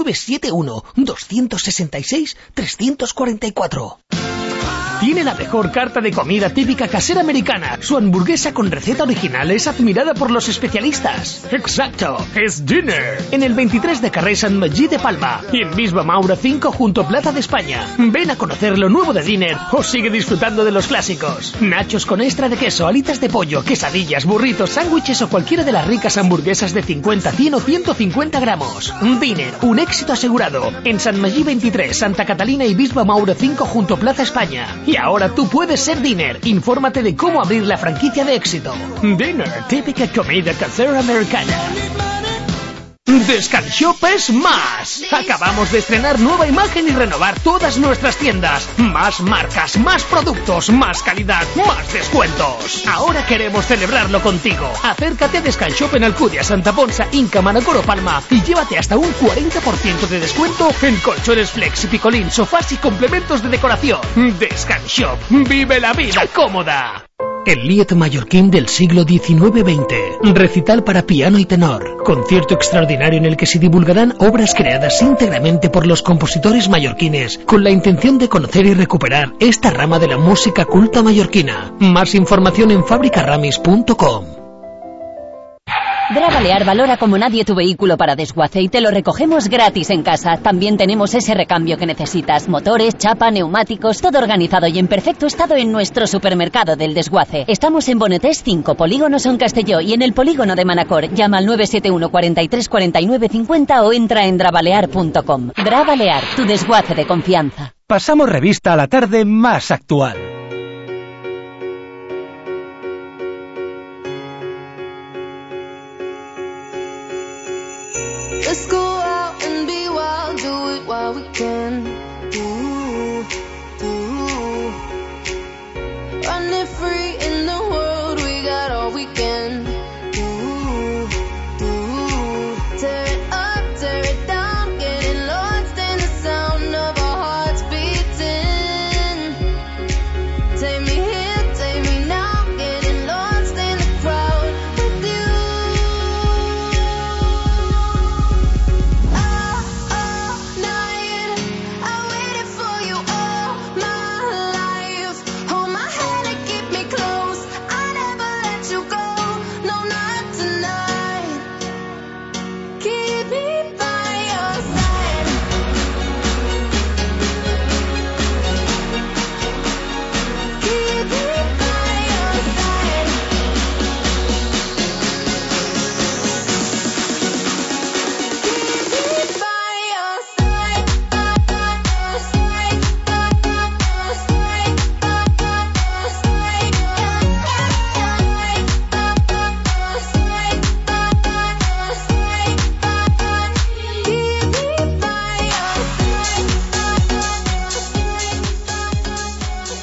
971-266-344. Tiene la mejor carta de comida típica casera americana. Su hamburguesa con receta original es admirada por los especialistas. Exacto, es Dinner. En el 23 de carrer Sant Magí de Palma y en Bisba Maura 5 junto a Plaza de España. Ven a conocer lo nuevo de Dinner o sigue disfrutando de los clásicos. Nachos con extra de queso, alitas de pollo, quesadillas, burritos, sándwiches o cualquiera de las ricas hamburguesas de 50, 100 o 150 gramos. Dinner, un éxito asegurado. En Sant Magí 23, Santa Catalina y Bisba Maura 5 junto a Plaza España. Y ahora tú puedes ser Dinner. Infórmate de cómo abrir la franquicia de éxito. Dinner, típica comida casera americana. Descanshop es más. Acabamos de estrenar nueva imagen y renovar todas nuestras tiendas. Más marcas, más productos, más calidad, más descuentos. Ahora queremos celebrarlo contigo. Acércate a Descanshop en Alcudia, Santa Ponsa, Inca, Manacor o Palma y llévate hasta un 40% de descuento en colchones flex y picolín, sofás y complementos de decoración. Descanshop, vive la vida cómoda. El Lied mallorquín del siglo XIX-XX. Recital para piano y tenor. Concierto extraordinario en el que se divulgarán obras creadas íntegramente por los compositores mallorquines con la intención de conocer y recuperar esta rama de la música culta mallorquina. Más información en fabricaramis.com. Dravalear valora como nadie tu vehículo para desguace y te lo recogemos gratis en casa. También tenemos ese recambio que necesitas. Motores, chapa, neumáticos, todo organizado y en perfecto estado en nuestro supermercado del desguace. Estamos en Bonetés 5, Polígono Son Castelló y en el Polígono de Manacor. Llama al 971 43 49 50 o entra en dravalear.com. Dravalear, tu desguace de confianza. Pasamos revista a la tarde más actual. Let's go out and be wild, do it while we can. Ooh, ooh. Running free in the world, we got all weekend. Ooh, ooh. Tear it up, tear it down, getting lost in the sound of our hearts beating. Take me here, take me now, getting lost in the crowd with you. Keep me by your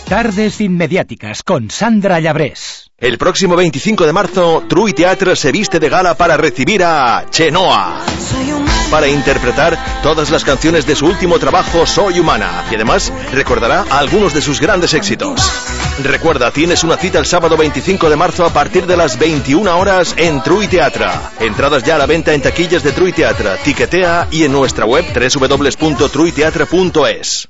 Tardes inmediáticas con Sandra Llabrés. El próximo 25 de marzo, True Teatre se viste de gala para recibir a Chenoa, para interpretar todas las canciones de su último trabajo, Soy Humana, y además recordará algunos de sus grandes éxitos. Recuerda, tienes una cita el sábado 25 de marzo a partir de las 21 horas en True Teatre. Entradas ya a la venta en taquillas de True Teatre, Tiquetea y en nuestra web www.truiteatre.es.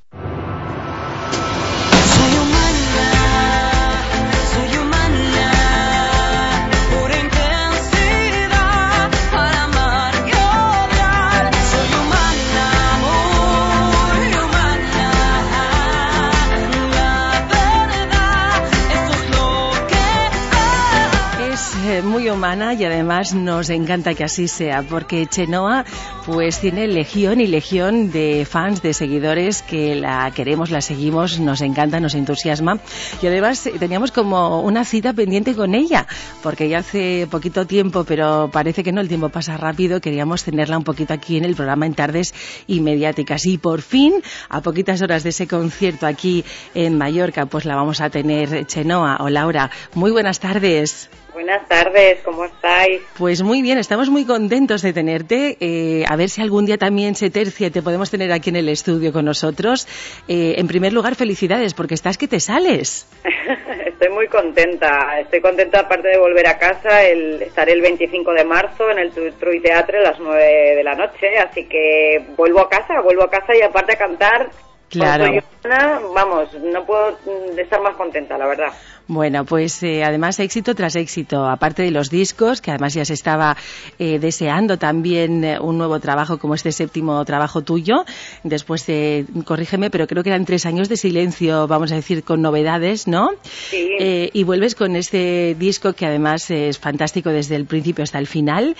Muy humana y además nos encanta que así sea, porque Chenoa pues tiene legión y legión de fans, de seguidores que la queremos, la seguimos, nos encanta, nos entusiasma, y además teníamos como una cita pendiente con ella, porque ya hace poquito tiempo, pero parece que no, el tiempo pasa rápido, queríamos tenerla un poquito aquí en el programa en Tardes Inmediáticas, y por fin, a poquitas horas de ese concierto aquí en Mallorca, pues la vamos a tener. Chenoa o Laura, muy buenas tardes. Buenas tardes, ¿cómo estáis? Pues muy bien, estamos muy contentos de tenerte. A ver si algún día también se tercia y te podemos tener aquí en el estudio con nosotros. En primer lugar, felicidades, porque estás que te sales. Estoy muy contenta. Estoy contenta, aparte de volver a casa, estaré el 25 de marzo en el True Teatre a las 9 de la noche. Así que vuelvo a casa y aparte a cantar. Claro. Soy una, vamos, no puedo estar más contenta, la verdad. Bueno, pues además éxito tras éxito, aparte de los discos, que además ya se estaba deseando también un nuevo trabajo como este 7º trabajo tuyo, después de, corrígeme, pero creo que eran 3 años de silencio, vamos a decir, con novedades, ¿no? Sí. Y vuelves con este disco que además es fantástico desde el principio hasta el final,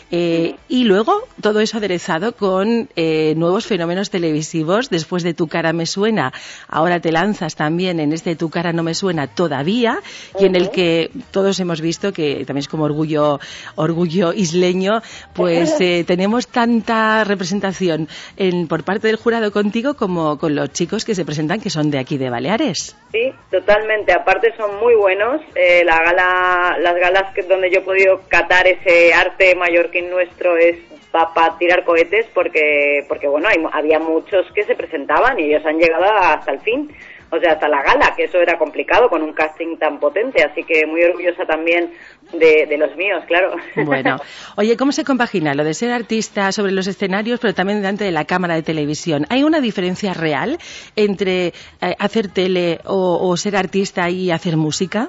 y luego todo eso aderezado con nuevos fenómenos televisivos. Después de Tu cara me suena, ahora te lanzas también en este Tu cara no me suena todavía, y en el que todos hemos visto que también es como orgullo isleño, pues tenemos tanta representación por parte del jurado contigo como con los chicos que se presentan, que son de aquí de Baleares. Sí, totalmente, aparte son muy buenos. Las galas donde yo he podido catar ese arte mallorquín nuestro es para tirar cohetes, porque bueno, había muchos que se presentaban y ellos han llegado hasta el fin. O sea, hasta la gala, que eso era complicado con un casting tan potente, así que muy orgullosa también de los míos, claro. Bueno, oye, ¿cómo se compagina lo de ser artista sobre los escenarios, pero también delante de la cámara de televisión? ¿Hay una diferencia real entre hacer tele o ser artista y hacer música?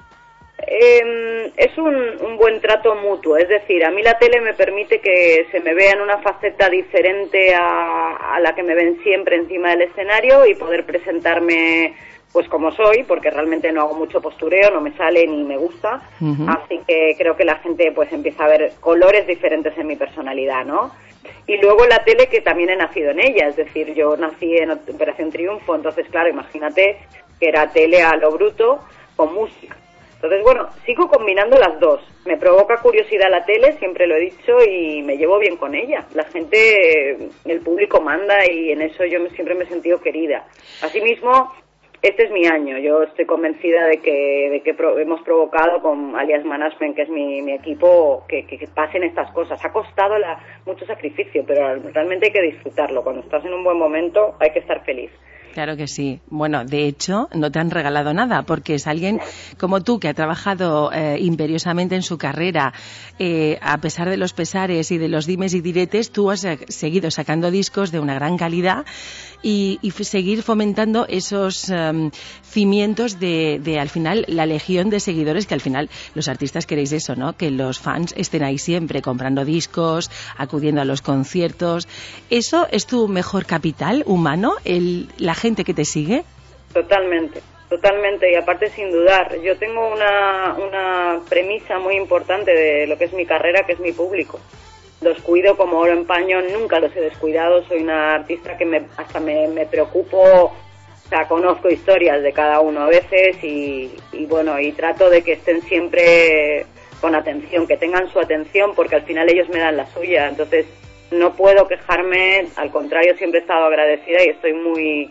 Es un buen trato mutuo, es decir, a mí la tele me permite que se me vea en una faceta diferente a la que me ven siempre encima del escenario y poder presentarme pues como soy, porque realmente no hago mucho postureo, no me sale ni me gusta, así que creo que la gente pues empieza a ver colores diferentes en mi personalidad, ¿no? Y luego la tele, que también he nacido en ella, es decir, yo nací en Operación Triunfo, entonces claro, imagínate que era tele a lo bruto con música. Entonces, bueno, sigo combinando las dos. Me provoca curiosidad la tele, siempre lo he dicho, y me llevo bien con ella. La gente, el público manda y en eso yo siempre me he sentido querida. Asimismo, este es mi año. Yo estoy convencida de que hemos provocado con Alias Management, que es mi equipo, que pasen estas cosas. Ha costado mucho sacrificio, pero realmente hay que disfrutarlo. Cuando estás en un buen momento hay que estar feliz. Claro que sí. Bueno, de hecho, no te han regalado nada, porque es alguien como tú que ha trabajado imperiosamente en su carrera, a pesar de los pesares y de los dimes y diretes, tú has seguido sacando discos de una gran calidad y seguir fomentando esos cimientos de, al final, la legión de seguidores, que al final los artistas queréis eso, ¿no? Que los fans estén ahí siempre, comprando discos, acudiendo a los conciertos. ¿Eso es tu mejor capital humano, la gente que te sigue? Totalmente, y aparte sin dudar. Yo tengo una premisa muy importante de lo que es mi carrera, que es mi público. Los cuido como oro en paño, nunca los he descuidado. Soy una artista que hasta me preocupo, o sea, conozco historias de cada uno a veces y bueno, y trato de que estén siempre con atención, que tengan su atención, porque al final ellos me dan la suya. Entonces no puedo quejarme, al contrario, siempre he estado agradecida y estoy muy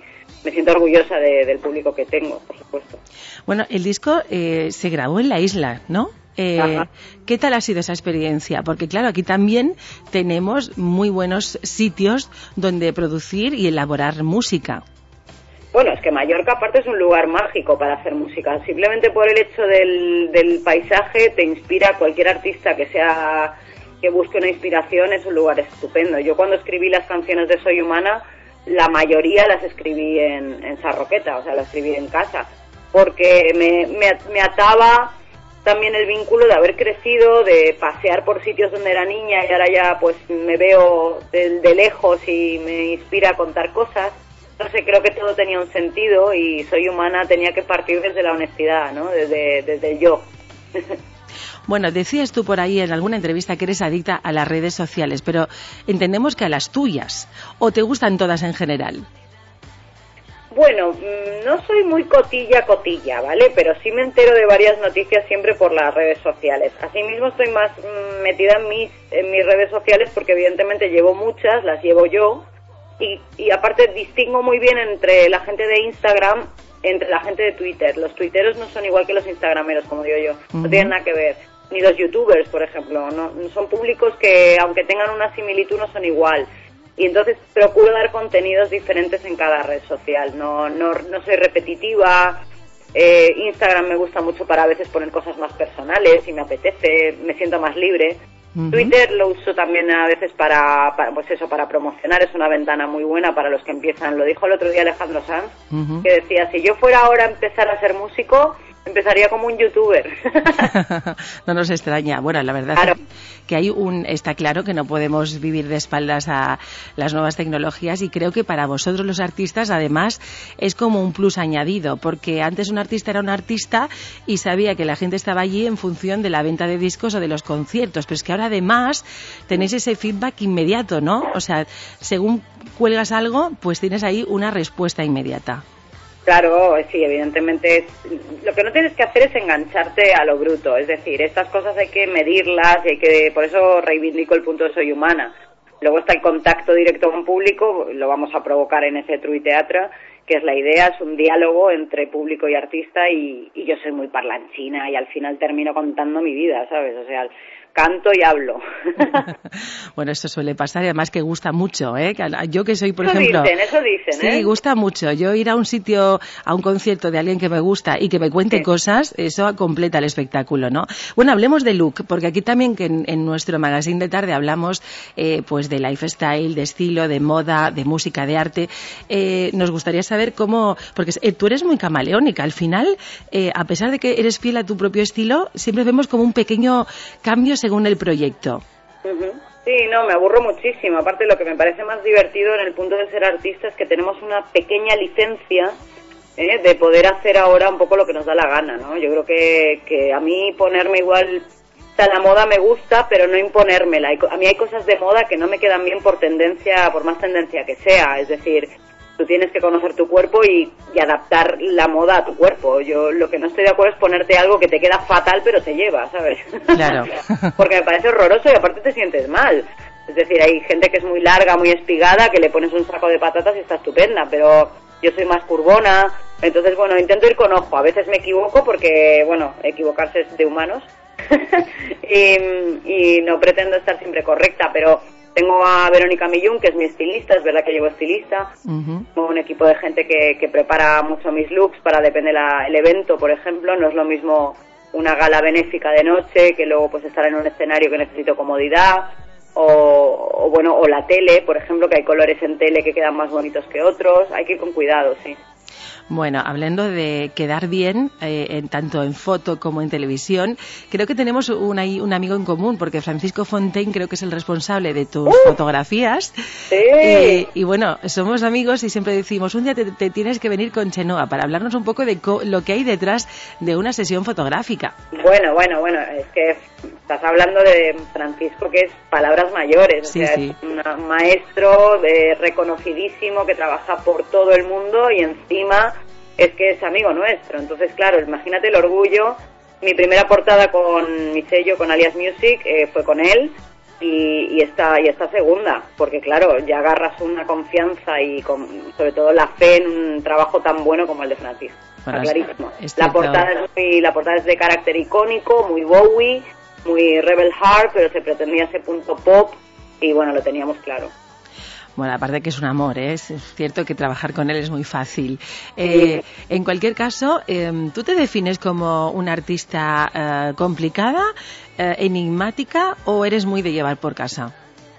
me siento orgullosa del público que tengo, por supuesto. Bueno, el disco se grabó en la isla, ¿no? ¿Qué tal ha sido esa experiencia? Porque claro, aquí también tenemos muy buenos sitios donde producir y elaborar música. Bueno, es que Mallorca aparte es un lugar mágico para hacer música. Simplemente por el hecho del paisaje te inspira. Cualquier artista que busque una inspiración, es un lugar estupendo. Yo cuando escribí las canciones de Soy Humana, la mayoría las escribí en Sarroqueta, o sea, las escribí en casa, porque me ataba también el vínculo de haber crecido, de pasear por sitios donde era niña y ahora ya pues me veo de lejos y me inspira a contar cosas. Entonces creo que todo tenía un sentido y Soy Humana tenía que partir desde la honestidad, ¿no? Desde el yo. Bueno, decías tú por ahí en alguna entrevista que eres adicta a las redes sociales, pero entendemos que a las tuyas, ¿o te gustan todas en general? Bueno, no soy muy cotilla, ¿vale? Pero sí me entero de varias noticias siempre por las redes sociales. Asimismo estoy más metida en mis redes sociales porque evidentemente llevo muchas, las llevo yo, y aparte distingo muy bien entre la gente de Instagram, entre la gente de Twitter. Los tuiteros no son igual que los instagrameros, como digo yo, no tienen nada que ver. Ni los youtubers, por ejemplo, no son públicos que, aunque tengan una similitud, no son igual. Y entonces procuro dar contenidos diferentes en cada red social. No soy repetitiva. Instagram me gusta mucho para a veces poner cosas más personales, si me apetece, me siento más libre. Twitter lo uso también a veces para promocionar. Es una ventana muy buena para los que empiezan. Lo dijo el otro día Alejandro Sanz, que decía, si yo fuera ahora a empezar a ser músico, empezaría como un youtuber. No nos extraña. Bueno, la verdad claro. Que está claro que no podemos vivir de espaldas a las nuevas tecnologías, y creo que para vosotros los artistas además es como un plus añadido, porque antes un artista era un artista y sabía que la gente estaba allí en función de la venta de discos o de los conciertos, pero es que ahora además tenéis ese feedback inmediato, ¿no? O sea, según cuelgas algo, pues tienes ahí una respuesta inmediata. Claro, sí, evidentemente. Lo que no tienes que hacer es engancharte a lo bruto. Es decir, estas cosas hay que medirlas y por eso reivindico el punto de Soy Humana. Luego está el contacto directo con público, lo vamos a provocar en ese True Teatro, que es la idea, es un diálogo entre público y artista, y yo soy muy parlanchina y al final termino contando mi vida, ¿sabes? O sea, canto y hablo. Bueno, esto suele pasar y además que gusta mucho, ¿eh? Yo que soy, por ejemplo... Eso dicen, ¿eh? Sí, gusta mucho. Yo ir a un sitio, a un concierto de alguien que me gusta y que me cuente cosas, eso completa el espectáculo, ¿no? Bueno, hablemos de look, porque aquí también que en nuestro magazine de tarde hablamos pues de lifestyle, de estilo, de moda, de música, de arte. Nos gustaría saber cómo... Porque tú eres muy camaleónica. Al final, a pesar de que eres fiel a tu propio estilo, siempre vemos como un pequeño cambio según el proyecto. Sí, no, me aburro muchísimo. Aparte, lo que me parece más divertido en el punto de ser artista es que tenemos una pequeña licencia de poder hacer ahora un poco lo que nos da la gana, ¿no? Yo creo que a mí ponerme igual... O sea, la moda me gusta, pero no imponérmela. A mí hay cosas de moda que no me quedan bien por más tendencia que sea. Es decir, tú tienes que conocer tu cuerpo y adaptar la moda a tu cuerpo. Yo lo que no estoy de acuerdo es ponerte algo que te queda fatal pero te lleva, ¿sabes? Claro. Porque me parece horroroso y aparte te sientes mal. Es decir, hay gente que es muy larga, muy espigada, que le pones un saco de patatas y está estupenda, pero yo soy más curvona. Entonces, bueno, intento ir con ojo. A veces me equivoco porque, bueno, equivocarse es de humanos. y no pretendo estar siempre correcta, pero... Tengo a Verónica Millún, que es mi estilista, es verdad que llevo estilista. Tengo un equipo de gente que prepara mucho mis looks para depender el evento, por ejemplo. No es lo mismo una gala benéfica de noche que luego pues estar en un escenario que necesito comodidad. O la tele, por ejemplo, que hay colores en tele que quedan más bonitos que otros. Hay que ir con cuidado, sí. Bueno, hablando de quedar bien, tanto en foto como en televisión, creo que tenemos un amigo en común, porque Francisco Fontaine creo que es el responsable de tus fotografías. Sí. Y bueno, somos amigos y siempre decimos, un día te tienes que venir con Chenoa para hablarnos un poco de lo que hay detrás de una sesión fotográfica. Bueno, es que estás hablando de Francisco, que es palabras mayores. Sí, o sea, sí. Es un maestro reconocidísimo que trabaja por todo el mundo y encima es que es amigo nuestro. Entonces, claro, imagínate el orgullo. Mi primera portada con mi sello, con Alias Music, fue con él. y esta segunda, porque claro, ya agarras una confianza y sobre todo la fe en un trabajo tan bueno como el de Francis. Bueno, está clarísimo. La portada es de carácter icónico, muy Bowie, muy Rebel Heart, pero se pretendía ese punto pop y bueno, lo teníamos claro. Bueno, aparte que es un amor, ¿eh? Es cierto que trabajar con él es muy fácil. En cualquier caso, ¿tú te defines como una artista complicada, enigmática, o eres muy de llevar por casa?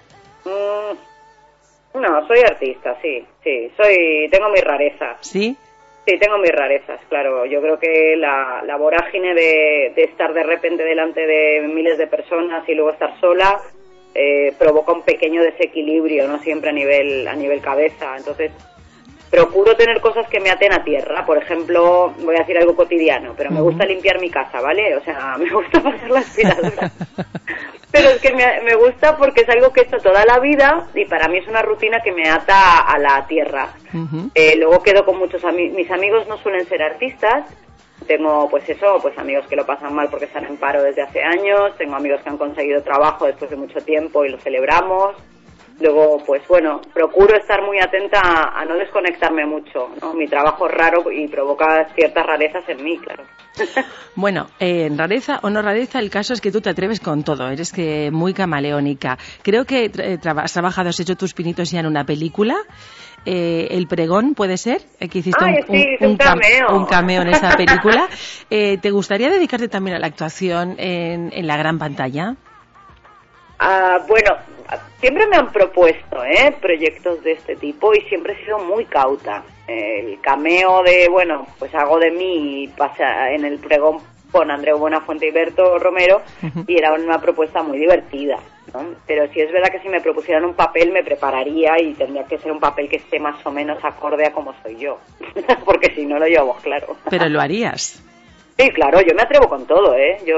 No, soy artista, sí. Tengo mis rarezas. ¿Sí? Sí, tengo mis rarezas, claro. Yo creo que la vorágine de estar de repente delante de miles de personas y luego estar sola provoca un pequeño desequilibrio, no siempre a nivel cabeza. Entonces, procuro tener cosas que me aten a tierra. Por ejemplo, voy a decir algo cotidiano, pero me gusta limpiar mi casa, ¿vale? O sea, me gusta pasar la aspiradora. Pero es que me gusta porque es algo que he hecho toda la vida y para mí es una rutina que me ata a la tierra. Luego quedo con muchos amigos. Mis amigos no suelen ser artistas. Tengo, pues amigos que lo pasan mal porque están en paro desde hace años. Tengo amigos que han conseguido trabajo después de mucho tiempo y lo celebramos. Luego, pues bueno, procuro estar muy atenta a no desconectarme mucho, ¿no? Mi trabajo es raro y provoca ciertas rarezas en mí, claro. Bueno, rareza o no rareza, el caso es que tú te atreves con todo, eres que muy camaleónica. Creo que has trabajado, has hecho tus pinitos ya en una película. El pregón, ¿puede ser? Que hiciste un cameo en esa película. ¿Te gustaría dedicarte también a la actuación en la gran pantalla? Bueno, siempre me han propuesto proyectos de este tipo y siempre he sido muy cauta. El cameo de, bueno, pues hago de mí y pasa en el pregón con Andreu Buenafuente y Berto Romero y era una propuesta muy divertida, ¿no? Pero sí es verdad que si me propusieran un papel me prepararía y tendría que ser un papel que esté más o menos acorde a como soy yo, porque si no lo llevo claro. Pero lo harías. Sí, claro, yo me atrevo con todo,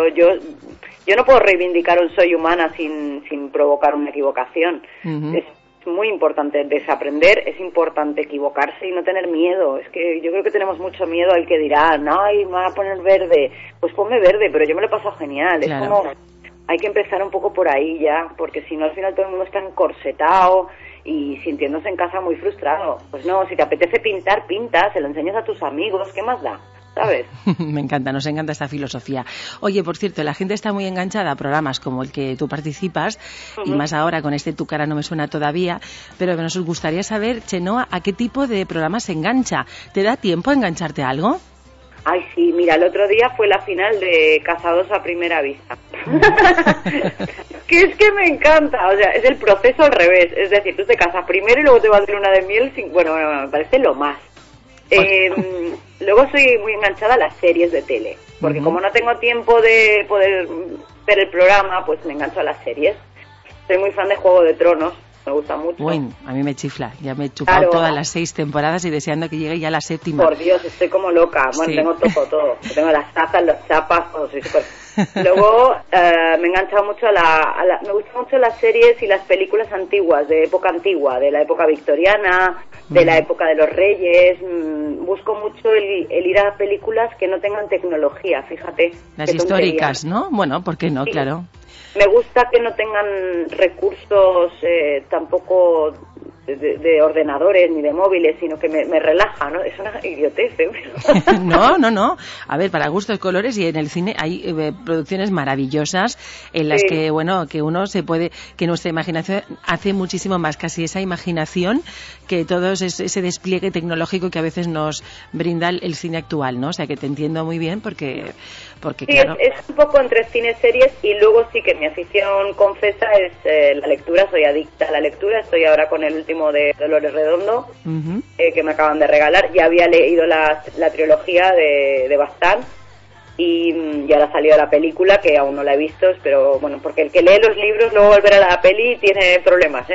Yo no puedo reivindicar un soy humana sin provocar una equivocación. Es muy importante desaprender, es importante equivocarse y no tener miedo. Es que yo creo que tenemos mucho miedo al que dirán, ay, me van a poner verde. Pues ponme verde, pero yo me lo he pasado genial. Claro. Es como, hay que empezar un poco por ahí ya, porque si no al final todo el mundo está encorsetado y sintiéndose en casa muy frustrado. Pues no, si te apetece pintar, pinta, se lo enseñas a tus amigos, ¿qué más da? ¿Sabes? Me encanta, nos encanta esta filosofía. Oye, por cierto, la gente está muy enganchada a programas como el que tú participas, y más ahora con este Tu cara no me suena todavía, pero nos gustaría saber, Chenoa, ¿a qué tipo de programas se engancha? ¿Te da tiempo a engancharte a algo? Ay, sí, mira, el otro día fue la final de Casados a Primera Vista. Que es que me encanta, o sea, es el proceso al revés, es decir, tú te casas primero y luego te vas de luna de miel, bueno, me parece lo más. Luego soy muy enganchada a las series de tele, porque como no tengo tiempo de poder ver el programa, pues me engancho a las series. Soy muy fan de Juego de Tronos, me gusta mucho. Bueno, a mí me chifla, ya me he chupado todas las 6 temporadas y deseando que llegue ya la 7ª. Por Dios, estoy como loca, bueno, tengo todo. Tengo las tazas, los chapas, todo, soy súper... Luego me he enganchado mucho me gustan mucho las series y las películas antiguas, de época antigua, de la época victoriana, de la época de los reyes. Busco mucho el ir a películas que no tengan tecnología, fíjate. Las históricas, ¿no? Bueno, ¿por qué no? Sí. Claro. Me gusta que no tengan recursos tampoco de ordenadores ni de móviles, sino que me relaja, ¿no? Es una idiotez, ¿eh? No. A ver, para gustos, colores, y en el cine hay producciones maravillosas en las que, bueno, que uno se puede, que nuestra imaginación hace muchísimo más, casi esa imaginación que todo ese despliegue tecnológico que a veces nos brinda el cine actual, ¿no? O sea, que te entiendo muy bien porque sí, claro... es un poco entre cine, series, y luego sí que mi afición confesa es la lectura. Soy adicta a la lectura, estoy ahora con el último de Dolores Redondo, que me acaban de regalar. Ya había leído la trilogía de Baztán y ahora ha salido la película, que aún no la he visto, pero bueno, porque el que lee los libros luego volver a la peli tiene problemas,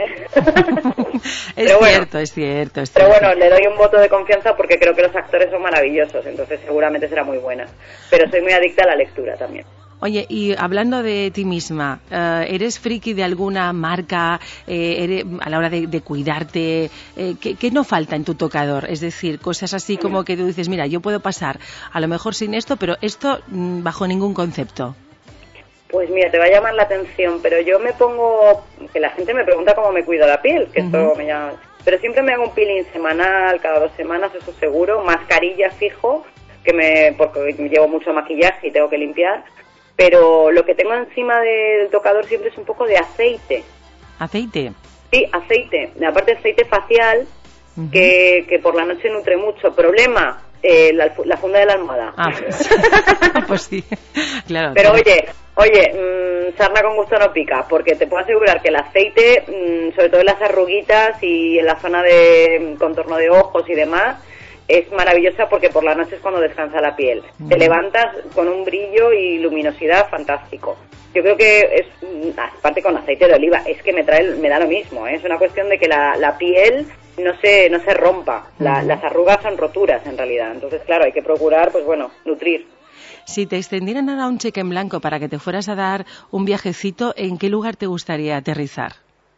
Es cierto. Pero bueno, le doy un voto de confianza porque creo que los actores son maravillosos, entonces seguramente será muy buena. Pero soy muy adicta a la lectura también. Oye, y hablando de ti misma, ¿eres friki de alguna marca a la hora de cuidarte? ¿Qué no falta en tu tocador? Es decir, cosas así como que tú dices, mira, yo puedo pasar a lo mejor sin esto, pero esto bajo ningún concepto. Pues mira, te va a llamar la atención, pero yo me pongo... Que la gente me pregunta cómo me cuido la piel, que esto me llama... Pero siempre me hago un peeling semanal, cada 2 semanas, eso seguro. Mascarilla fijo, porque llevo mucho maquillaje y tengo que limpiar. Pero lo que tengo encima del tocador siempre es un poco de aceite. ¿Aceite? Sí, aceite. Aparte aceite facial, que por la noche nutre mucho. Problema, la funda de la almohada. Pues sí, claro. Pero oye, sarna con gusto no pica, porque te puedo asegurar que el aceite, sobre todo en las arruguitas y en la zona de contorno de ojos y demás, es maravillosa porque por la noche es cuando descansa la piel. Te levantas con un brillo y luminosidad fantástico. Yo creo que es, aparte con aceite de oliva, es que me da lo mismo, ¿eh? Es una cuestión de que la piel no se rompa. Las arrugas son roturas en realidad. Entonces, claro, hay que procurar, pues bueno, nutrir. Si te extendieran ahora un cheque en blanco para que te fueras a dar un viajecito, ¿en qué lugar te gustaría aterrizar?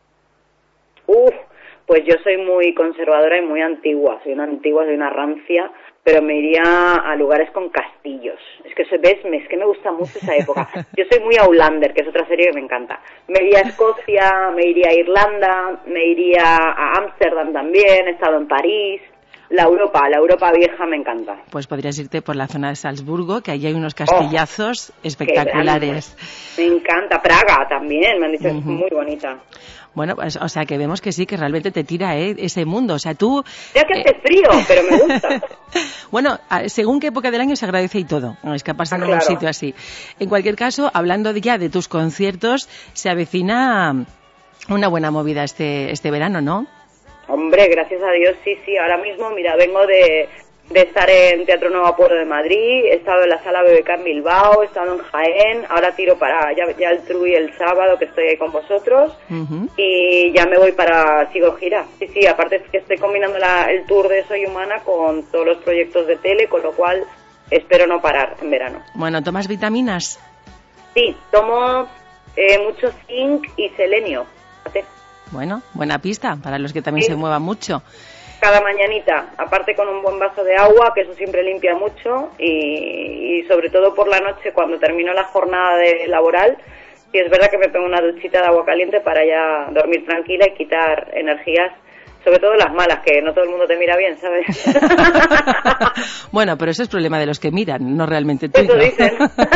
Pues yo soy muy conservadora y muy antigua. Soy una rancia, pero me iría a lugares con castillos. Es que es que me gusta mucho esa época. Yo soy muy Outlander, que es otra serie que me encanta. Me iría a Escocia, me iría a Irlanda, me iría a Ámsterdam también, he estado en París. La Europa vieja me encanta. Pues podrías irte por la zona de Salzburgo, que allí hay unos castillazos espectaculares. Me encanta. Praga también, me han dicho que es muy bonita. Bueno, pues, o sea, que vemos que sí, que realmente te tira ese mundo. O sea, tú... Ya que hace frío, pero me gusta. Bueno, según qué época del año se agradece y todo, escaparse en un sitio así. En cualquier caso, hablando ya de tus conciertos, se avecina una buena movida este verano, ¿no? Hombre, gracias a Dios, sí. Ahora mismo, mira, vengo de estar en Teatro Nuevo Apuerto de Madrid, he estado en la Sala BBK en Bilbao, he estado en Jaén, ahora tiro para ya el Trui el sábado, que estoy ahí con vosotros, y ya me voy sigo gira. Sí, aparte es que estoy combinando el tour de Soy Humana con todos los proyectos de tele, con lo cual espero no parar en verano. Bueno, ¿tomas vitaminas? Sí, tomo mucho zinc y selenio. Bueno, buena pista para los que también se muevan mucho. Cada mañanita, aparte con un buen vaso de agua, que eso siempre limpia mucho, y sobre todo por la noche cuando termino la jornada laboral, y es verdad que me pego una duchita de agua caliente para ya dormir tranquila y quitar energías, sobre todo las malas, que no todo el mundo te mira bien, ¿sabes? Bueno, pero ese es problema de los que miran, no realmente tú. Eso dicen.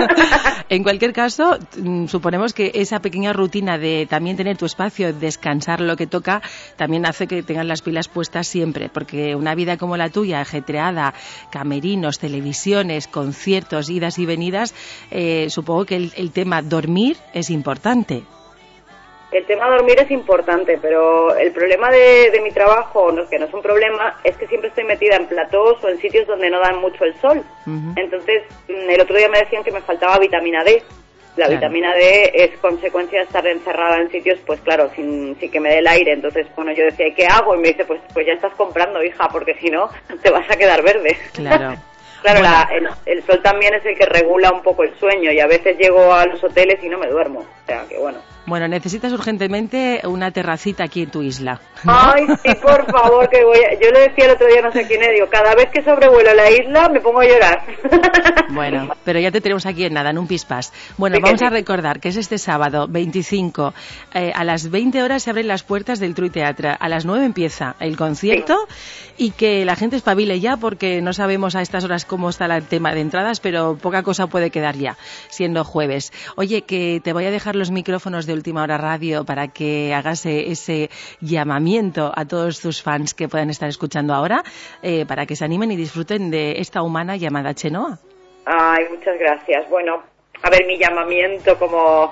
En cualquier caso, suponemos que esa pequeña rutina de también tener tu espacio, descansar lo que toca, también hace que tengas las pilas puestas siempre, porque una vida como la tuya, ajetreada, camerinos, televisiones, conciertos, idas y venidas, supongo que el tema dormir es importante. El tema dormir es importante, pero el problema de mi trabajo, que no es un problema, es que siempre estoy metida en platós o en sitios donde no dan mucho el sol. Entonces, el otro día me decían que me faltaba vitamina D. La vitamina D es consecuencia de estar encerrada en sitios, pues claro, sin que me dé el aire. Entonces, bueno, yo decía, ¿y qué hago? Y me dice, pues ya estás comprando, hija, porque si no, te vas a quedar verde. Claro. Claro, el sol también es el que regula un poco el sueño y a veces llego a los hoteles y no me duermo. O sea, que bueno. Bueno, necesitas urgentemente una terracita aquí en tu isla, ¿no? Ay, sí, por favor, que yo le decía el otro día, no sé quién, digo, cada vez que sobrevuelo la isla me pongo a llorar. Bueno, pero ya te tenemos aquí en nada, en un pispás. Bueno, sí, vamos a recordar que es este sábado 25, a las 20 horas se abren las puertas del Trui Teatre, a las 9 empieza el concierto y que la gente espabile ya porque no sabemos a estas horas cómo está el tema de entradas, pero poca cosa puede quedar ya, siendo jueves. Oye, que te voy a dejar los micrófonos de Última Hora Radio para que hagas ese llamamiento a todos tus fans que puedan estar escuchando ahora, para que se animen y disfruten de esta humana llamada Chenoa. Ay, muchas gracias. Bueno, a ver, mi llamamiento como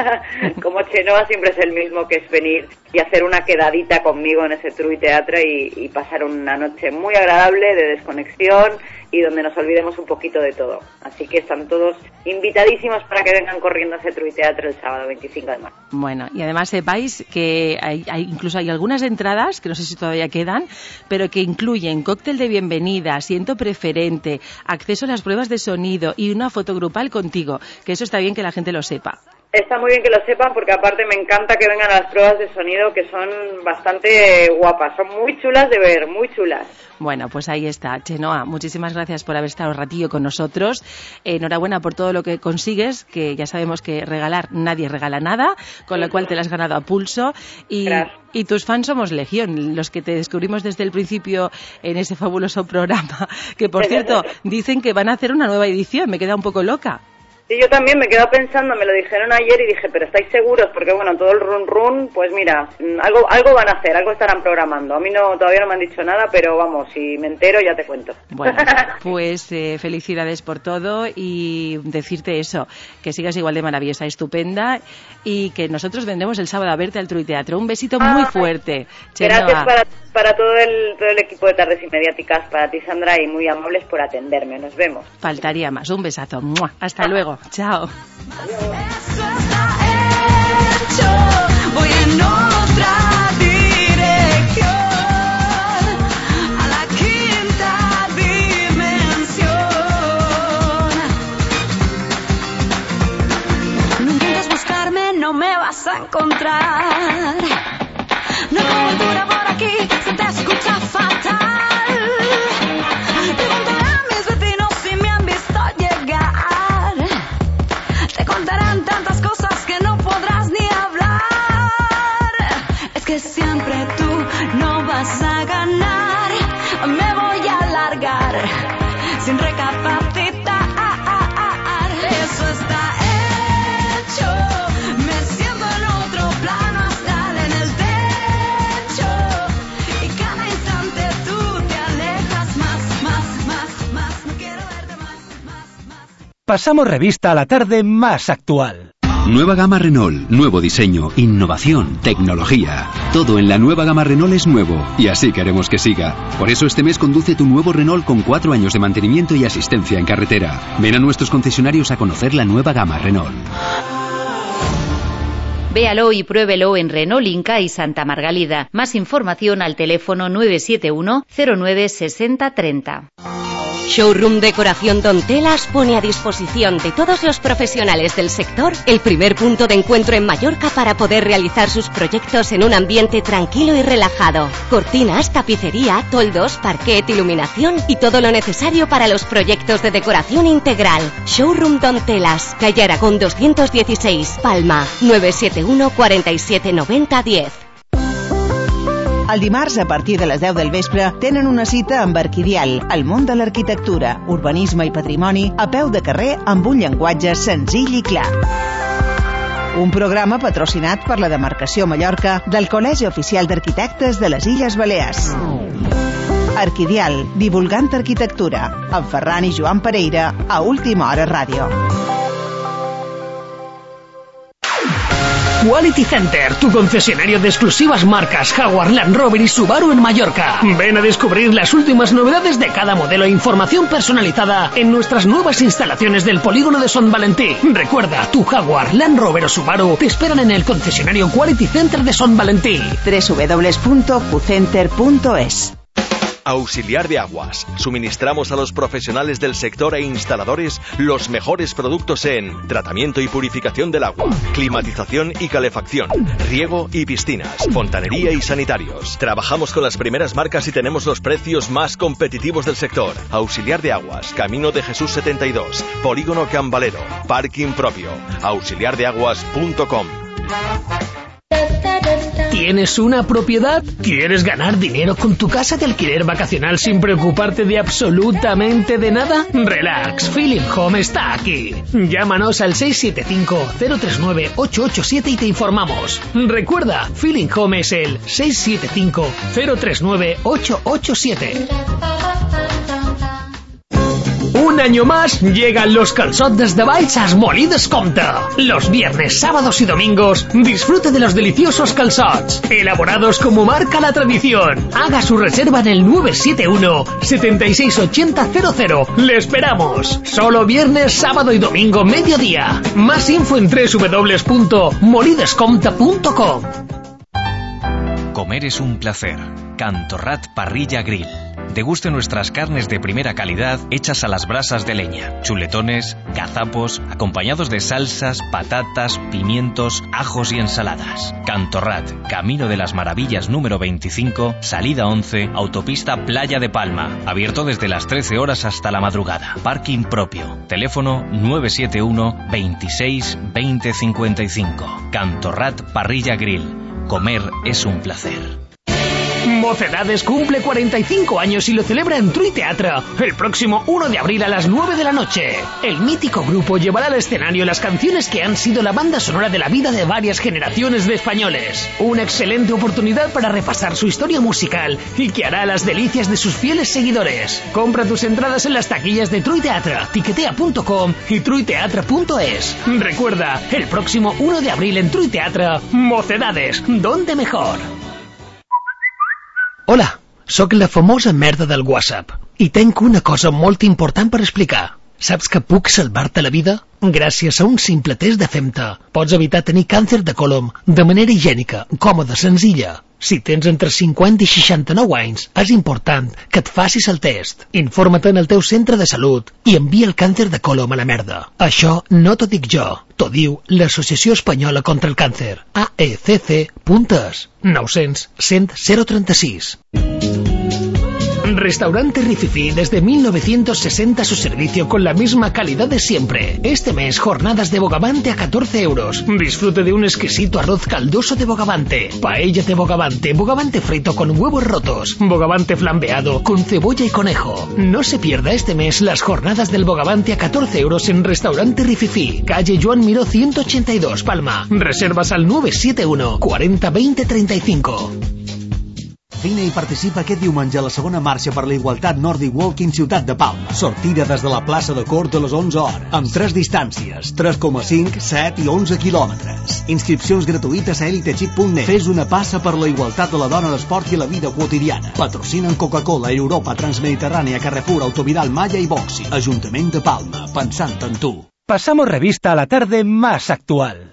Chenoa siempre es el mismo, que es venir y hacer una quedadita conmigo en ese Trui Teatre y pasar una noche muy agradable de desconexión y donde nos olvidemos un poquito de todo. Así que están todos invitadísimos para que vengan corriendo a ese Trui Teatre el sábado 25 de marzo. Bueno, y además sepáis que incluso hay algunas entradas, que no sé si todavía quedan, pero que incluyen cóctel de bienvenida, asiento preferente, acceso a las pruebas de sonido y una foto grupal contigo, que eso está bien que la gente lo sepa. Está muy bien que lo sepan porque aparte me encanta que vengan a las pruebas de sonido que son bastante guapas, son muy chulas de ver, muy chulas. Bueno, pues ahí está. Chenoa, muchísimas gracias por haber estado un ratillo con nosotros. Enhorabuena por todo lo que consigues, que ya sabemos que regalar nadie regala nada, con lo cual te lo has ganado a pulso. Y tus fans somos legión, los que te descubrimos desde el principio en ese fabuloso programa, que por cierto dicen que van a hacer una nueva edición, me queda un poco loca. Sí, yo también me quedo pensando, me lo dijeron ayer y dije, pero ¿estáis seguros? Porque bueno, todo el run, pues mira, algo van a hacer, algo estarán programando. A mí todavía no me han dicho nada, pero vamos, si me entero ya te cuento. Bueno, pues felicidades por todo y decirte eso, que sigas igual de maravillosa, estupenda y que nosotros vendremos el sábado a verte al Truiteatro. Un besito muy fuerte. Gracias para todo el equipo de Tardes Inmediáticas, para ti, Sandra, y muy amables por atenderme. Nos vemos. Faltaría más. Un besazo. ¡Mua! Hasta luego. Chao. Voy en otra dirección, a la quinta dimensión. No intentes buscarme, no me vas a encontrar. No hay cobertura por aquí, se te escucha fatal. Pregúntale a mis vecinos si me han visto llegar. Te contarán tantas cosas que no podrás ni hablar. Es que siempre tú no vas a ganar. Me voy a largar sin recapacitar. Eso está hecho. Me siento en otro plano astral, en el techo. Y cada instante tú te alejas más. No quiero verte más. Pasamos revista a la tarde más actual. Nueva gama Renault, nuevo diseño, innovación, tecnología. Todo en la nueva gama Renault es nuevo y así queremos que siga. Por eso este mes conduce tu nuevo Renault con 4 años de mantenimiento y asistencia en carretera. Ven a nuestros concesionarios a conocer la nueva gama Renault. Véalo y pruébelo en Renault Inca y Santa Margalida. Más información al teléfono 971 09 60 30. Showroom Decoración Don Telas pone a disposición de todos los profesionales del sector el primer punto de encuentro en Mallorca para poder realizar sus proyectos en un ambiente tranquilo y relajado. Cortinas, tapicería, toldos, parquet, iluminación y todo lo necesario para los proyectos de decoración integral. Showroom Don Telas, calle Aragón 216, Palma, 971 47 90 10. El dimarts, a partir de les 10 del vespre, tenen una cita amb Arquidial, el món de l'arquitectura, urbanisme i patrimoni, a peu de carrer amb un llenguatge senzill i clar. Un programa patrocinat per la demarcació Mallorca del Col·legi Oficial d'Arquitectes de les Illes Balears. Arquidial, divulgant arquitectura, amb Ferran i Joan Pereira, a Última Hora Ràdio. Quality Center, tu concesionario de exclusivas marcas Jaguar, Land Rover y Subaru en Mallorca. Ven a descubrir las últimas novedades de cada modelo e información personalizada en nuestras nuevas instalaciones del polígono de Son Valentí. Recuerda, tu Jaguar, Land Rover o Subaru te esperan en el concesionario Quality Center de Son Valentí. www.qcenter.es. Auxiliar de Aguas. Suministramos a los profesionales del sector e instaladores los mejores productos en tratamiento y purificación del agua, climatización y calefacción, riego y piscinas, fontanería y sanitarios. Trabajamos con las primeras marcas y tenemos los precios más competitivos del sector. Auxiliar de Aguas, Camino de Jesús 72, Polígono Cambalero, parking propio. auxiliardeaguas.com. ¿Tienes una propiedad? ¿Quieres ganar dinero con tu casa de alquiler vacacional sin preocuparte de absolutamente de nada? Relax, Feeling Home está aquí. Llámanos al 675-039-887 y te informamos. Recuerda, Feeling Home es el 675-039-887. Un año más llegan los calzots de Valls a Esmolí Descompte. Los viernes, sábados y domingos disfrute de los deliciosos calzots, elaborados como marca la tradición. Haga su reserva en el 971 768000. Le esperamos. Solo viernes, sábado y domingo, mediodía. Más info en www.molidescompte.com. Comer es un placer. Cantorrat Parrilla Grill. Deguste nuestras carnes de primera calidad hechas a las brasas de leña. Chuletones, gazapos, acompañados de salsas, patatas, pimientos, ajos y ensaladas. Cantorrat, Camino de las Maravillas número 25, salida 11, autopista Playa de Palma. Abierto desde las 13 horas hasta la madrugada. Parking propio. Teléfono 971 26 20 55. Cantorrat Parrilla Grill. Comer es un placer. Mocedades cumple 45 años y lo celebra en Trui Teatre el próximo 1 de abril a las 9 de la noche. El mítico grupo llevará al escenario las canciones que han sido la banda sonora de la vida de varias generaciones de españoles. Una excelente oportunidad para repasar su historia musical y que hará las delicias de sus fieles seguidores. Compra tus entradas en las taquillas de Trui Teatre, tiquetea.com y truiteatre.es. Recuerda, el próximo 1 de abril en Trui Teatre, Mocedades, ¿dónde mejor? Hola, sóc la famosa merda del WhatsApp i tenc una cosa molt important per explicar. Saps que puc salvar-te la vida? Gràcies a un simple test de FEMTA pots evitar tenir càncer de colon de manera higiènica, còmoda, senzilla. Si tens entre 50 i 69 anys, és important que et facis el test. Informa't en el teu centre de salut i envia el càncer de colon a la merda. Això no t'ho dic jo, t'ho diu l'Associació Espanyola contra el Càncer, AECC.es, 900 100 036. Restaurante Rififi desde 1960 a su servicio con la misma calidad de siempre. Este mes jornadas de bogavante a 14 euros. Disfrute de un exquisito arroz caldoso de bogavante, paella de bogavante, bogavante frito con huevos rotos, bogavante flambeado con cebolla y conejo. No se pierda este mes las jornadas del bogavante a 14 euros en Restaurante Rififi, calle Joan Miró 182, Palma. Reservas al 971 40 20 35. Vine i participa aquest diumenge a la segona marxa per la igualtat Nordic Walking Ciutat de Palma. Sortida des de la plaça de Cort a les 11 hores, amb 3 distàncies, 3,5, 7 i 11 quilòmetres. Inscripcions gratuïtes a elitechip.net. Fes una passa per la igualtat de la dona, l'esport i la vida quotidiana. Patrocinen Coca-Cola, Europa, Transmediterránea, Carrefour, Autovidal, Malla i Boxi. Ajuntament de Palma, pensant en tu. Pasamos revista a la tarde más actual.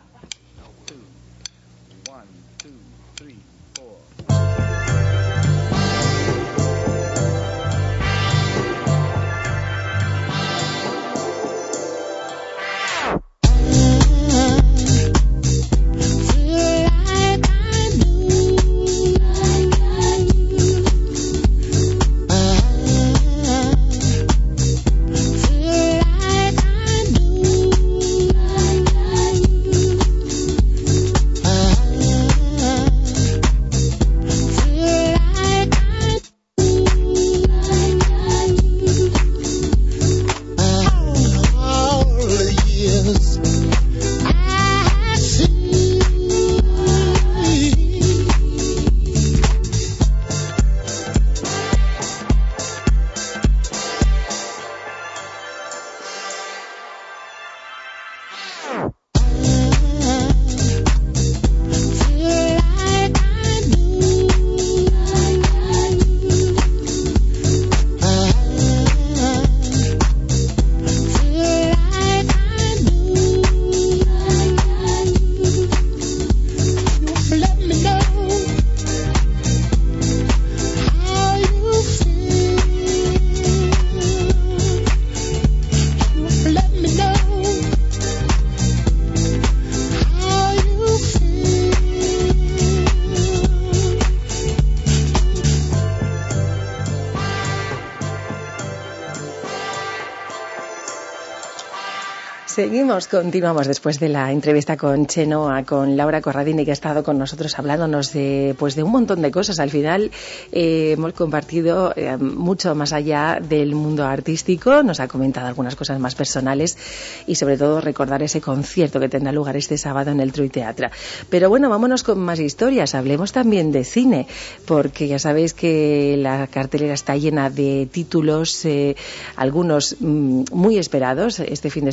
Continuamos después de la entrevista con Chenoa, con Laura Corradini, que ha estado con nosotros hablándonos de un montón de cosas. Al final hemos compartido mucho más allá del mundo artístico, nos ha comentado algunas cosas más personales y sobre todo recordar ese concierto que tendrá lugar este sábado en el Trui Teatre. Pero bueno, vámonos con más historias, hablemos también de cine, porque ya sabéis que la cartelera está llena de títulos, algunos muy esperados. Este fin de semana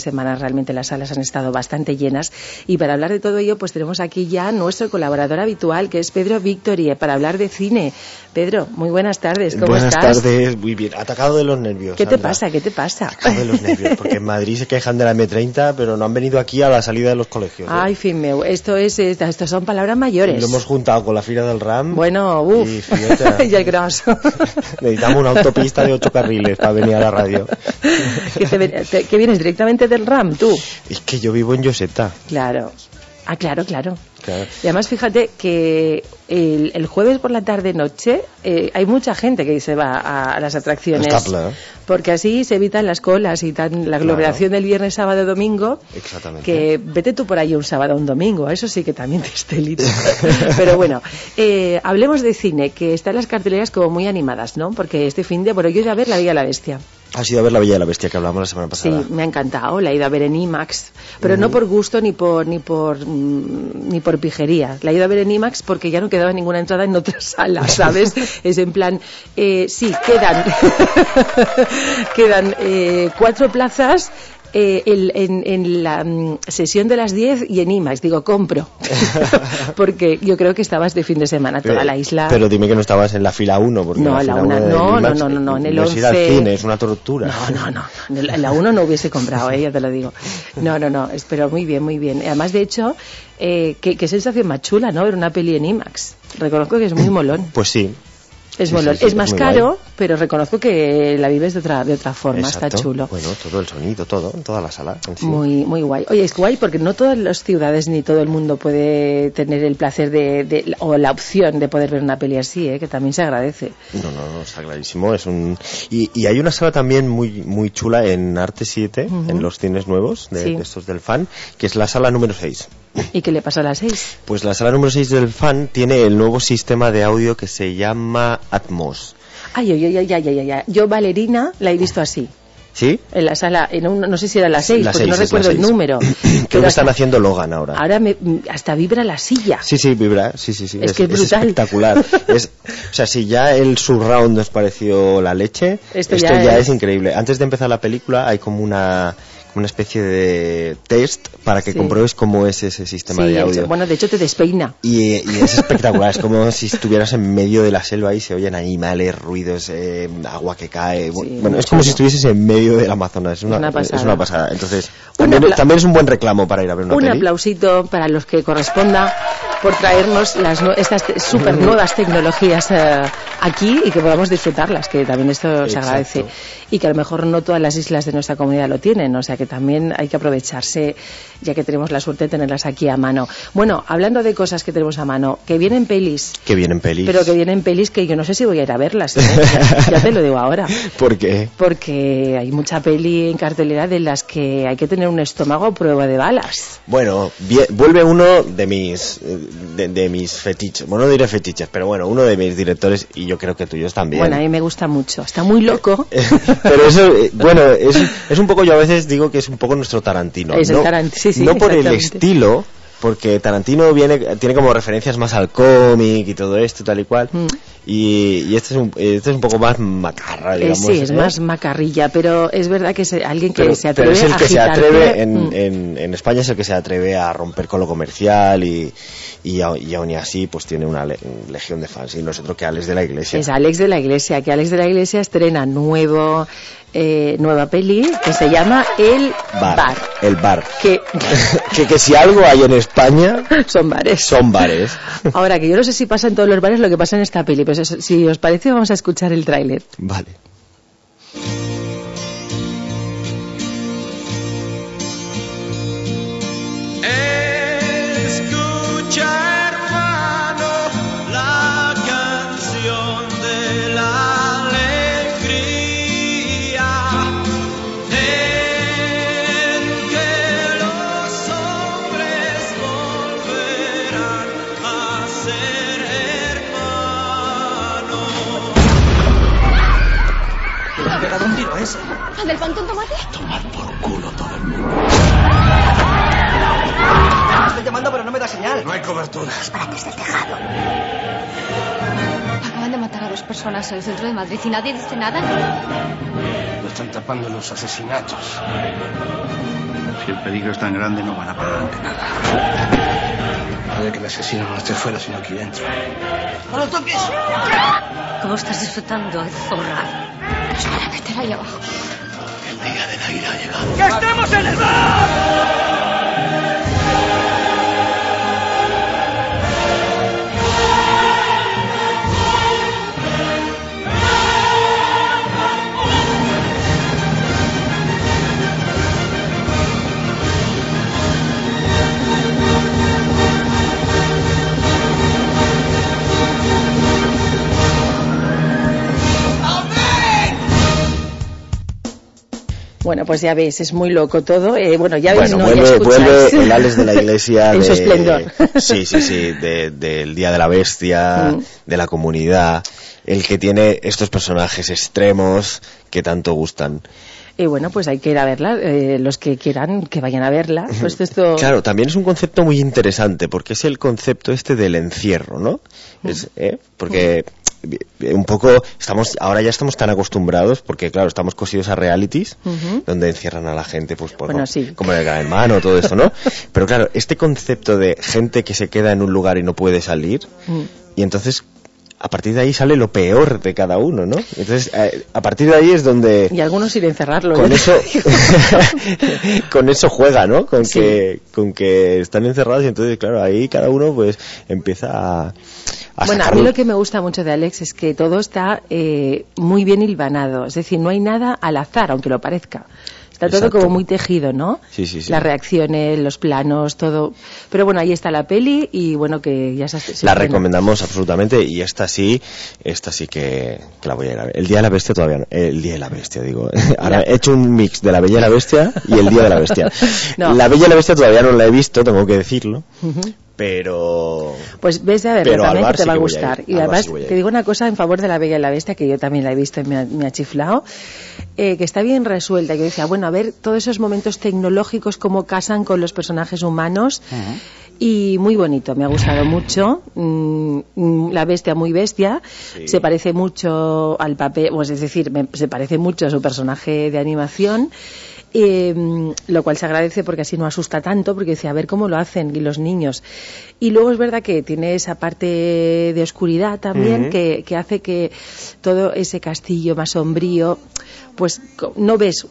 realmente las salas han estado bastante llenas. Y para hablar de todo ello, pues tenemos aquí ya nuestro colaborador habitual, que es Pedro Victorie, para hablar de cine. Pedro, muy buenas tardes, ¿cómo estás? Buenas tardes, muy bien. Atacado de los nervios. ¿Qué te pasa? ¿Qué te pasa? Atacado de los nervios, porque en Madrid se quejan de la M30, pero no han venido aquí a la salida de los colegios. Ay, fin meu, esto son palabras mayores. Lo hemos juntado con la fira del RAM. Bueno, uff, y el grosso. Necesitamos una autopista de 8 carriles para venir a la radio. ¿Que vienes directamente del RAM, tú? Es que yo vivo en Lloseta. Claro. Ah, claro. Y además fíjate que el jueves por la tarde-noche hay mucha gente que se va a las atracciones. Porque así se evitan las colas y la aglomeración del viernes, sábado, domingo. Exactamente. Que vete tú por ahí un sábado o un domingo, eso sí que también te estelita. Pero bueno, hablemos de cine, que están las carteleras como muy animadas, ¿no? Porque este fin de... Bueno, yo he ido a ver La Bella y la Bestia. Has ido a ver La Bella y la Bestia, que hablamos la semana pasada. Sí, me ha encantado, la he ido a ver en IMAX, pero no por gusto ni por pijería. La he ido a ver en IMAX porque ya no quedaba ninguna entrada en otra sala, ¿sabes? Es en plan, sí, quedan 4 plazas en la sesión de las 10 y en IMAX. Digo, compro. Porque yo creo que estabas de fin de semana toda la isla. Pero dime que no estabas en la fila 1. Porque no, la 1 no, en el 11. No es ir al cine, es una tortura. No. En la 1 no hubiese comprado, ya te lo digo. No, pero muy bien. Además, de hecho, qué sensación más chula, ¿no? Ver una peli en IMAX. Reconozco que es muy molón. Pues sí. Es molón. Es más caro, pero reconozco que la vives de otra forma. Exacto. Está chulo. Bueno, todo el sonido, toda la sala. En sí. Muy guay. Oye, es guay porque no todas las ciudades ni todo el mundo puede tener el placer o la opción de poder ver una peli así, que también se agradece. No, está clarísimo. Y hay una sala también muy chula en Arte 7, en los cines nuevos de estos del Fan, que es la sala número 6. ¿Y qué le pasa a la 6? Pues la sala número 6 del Fan tiene el nuevo sistema de audio que se llama Atmos. Ay. Yo Valerina la he visto así. ¿Sí? En la sala, no sé si era la 6, porque no recuerdo el número. Creo que están haciendo Logan ahora. Ahora hasta vibra la silla. Sí, vibra. Sí. Es que es brutal. Espectacular. O sea, si ya el surround nos pareció la leche, esto ya es increíble. Antes de empezar la película hay como una especie de test para que compruebes cómo es ese sistema de audio. Bueno, de hecho te despeina. Y es espectacular, es como si estuvieras en medio de la selva y se oyen animales, ruidos, agua que cae. Bueno, es como si estuvieses en medio del Amazonas. Es una pasada. Entonces, también es un buen reclamo para ir a ver una peli. Un aplausito para los que corresponda por traernos estas super nuevas tecnologías aquí y que podamos disfrutarlas, que también esto se agradece. Y que a lo mejor no todas las islas de nuestra comunidad lo tienen, o sea que también hay que aprovecharse, ya que tenemos la suerte de tenerlas aquí a mano. Bueno, hablando de cosas que tenemos a mano, que vienen pelis. Pero que vienen pelis que yo no sé si voy a ir a verlas, ya te lo digo ahora. ¿Por qué? Porque hay mucha peli en cartelera de las que hay que tener un estómago a prueba de balas. Bueno, vuelve uno de mis fetiches, bueno, no diré fetiches, pero bueno, uno de mis directores, y yo creo que tuyos también. Bueno, a mí me gusta mucho, está muy loco. Pero eso, es un poco, yo a veces digo que es un poco nuestro Tarantino. Es el Tarantino, sí, no por el estilo, porque Tarantino tiene como referencias más al cómic y todo esto, tal y cual. Y este es un poco más macarra, digamos. Sí, es más macarrilla, pero es verdad que es alguien que se atreve a Pero es el que se atreve, en España es el que se atreve a romper con lo comercial y aún y así pues tiene una legión de fans. Y nosotros que Alex de la Iglesia. Es Alex de la Iglesia, que Alex de la Iglesia estrena nueva peli que se llama El Bar. El Bar. Que si algo hay en España son bares. Ahora, que yo no sé si pasa en todos los bares lo que pasa en esta peli, pero si os parece vamos a escuchar el tráiler. Vale. Escucha, hermano, la canción de la alegría en que los hombres volverán a ser hermanos. ¿Le ha pegado un tiro ese? ¿Al del pan con tomate? Tomad por culo todo el mundo. Estoy llamando pero no me da señal. No hay cobertura. Disparate desde el tejado. Acaban de matar a 2 personas en el centro de Madrid y nadie dice nada. Lo están tapando los asesinatos. Si el peligro es tan grande, no van a parar ante nada. Puede que el asesino no esté fuera, sino aquí dentro. ¡No lo toques! ¿Cómo estás disfrutando, zorra? Es para meter ahí abajo. El día de la ira ha llegado. ¡Que estemos en el bar! Bueno, pues ya ves, es muy loco todo. Bueno, ya ves, bueno, no, vuelve el Alex de la Iglesia en su esplendor. Sí, del Día de la Bestia, de la comunidad, el que tiene estos personajes extremos que tanto gustan. Y bueno, pues hay que ir a verla, los que quieran que vayan a verla. Pues esto... Claro, también es un concepto muy interesante, porque es el concepto del encierro, ¿no? Porque un poco ahora ya estamos tan acostumbrados, porque claro, estamos cosidos a realities, donde encierran a la gente, pues como en el Gran Hermano, todo eso, ¿no? Pero claro, este concepto de gente que se queda en un lugar y no puede salir, y entonces a partir de ahí sale lo peor de cada uno, ¿no? Entonces, a partir de ahí es donde... Y algunos ir a encerrarlo. Con eso con eso juega, ¿no? Con que están encerrados y entonces, claro, ahí cada uno pues empieza a bueno, a mí lo que me gusta mucho de Alex es que todo está muy bien hilvanado. Es decir, no hay nada al azar, aunque lo parezca. Está todo como muy tejido, ¿no? Sí. Las reacciones, los planos, todo. Pero bueno, ahí está la peli y bueno, que ya se la recomendamos absolutamente, y esta sí que la voy a ir a ver. El Día de la Bestia todavía no. El Día de la Bestia, digo. Ahora he hecho un mix de La Bella y la Bestia y El Día de la Bestia. No. La Bella y la Bestia todavía no la he visto, tengo que decirlo. Pero... Pues ves a verlo también, que te va a gustar. Y además te digo una cosa en favor de La Bella y la Bestia, que yo también la he visto y me ha chiflado, que está bien resuelta. Yo decía, bueno, a ver todos esos momentos tecnológicos, cómo casan con los personajes humanos. Y muy bonito, me ha gustado mucho. La Bestia muy bestia, se parece mucho al papel, pues es decir, se parece mucho a su personaje de animación. Lo cual se agradece porque así no asusta tanto, porque decía, a ver cómo lo hacen y los niños. Y luego es verdad que tiene esa parte de oscuridad también, que hace que todo ese castillo más sombrío, pues no ves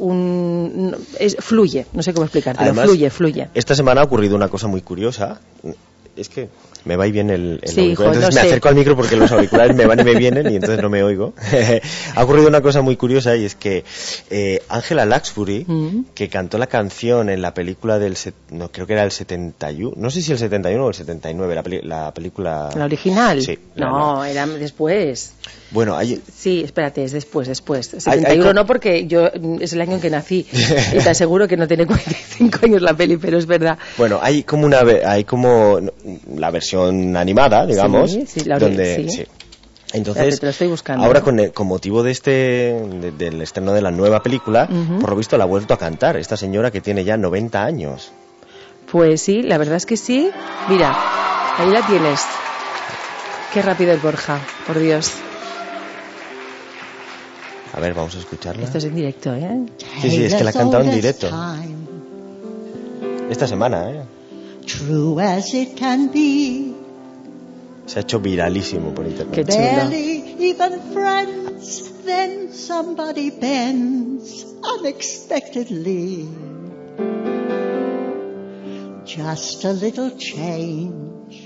fluye, no sé cómo explicártelo. Además, fluye. Esta semana ha ocurrido una cosa muy curiosa. Es que me va y viene el sí, auricular. Entonces me acerco al micro porque los auriculares me van y me vienen y entonces no me oigo. Ha ocurrido una cosa muy curiosa, y es que Angela Lansbury, que cantó la canción en la película creo que era el 71, no sé si el 71 o el 79, la película... ¿La original? Sí. No, era después. Bueno, sí, espérate, es después. 71 no, porque es el año en que nací y te aseguro que no tiene 45 años la peli, pero es verdad. Bueno, hay como la versión animada, digamos, donde sí. Entonces, te lo estoy buscando, ahora con motivo de del estreno de la nueva película, por lo visto la ha vuelto a cantar esta señora que tiene ya 90 años. Pues sí, la verdad es que sí. Mira, ahí la tienes. Qué rápido es Borja, por Dios. A ver, vamos a escucharla. Esto es en directo, ¿eh? Sí, es que la ha cantado en directo. Esta semana, ¿eh? True as it can be. Se ha hecho viralísimo por internet. Qué chulo. Barely even friends, then somebody bends unexpectedly. Just a little change.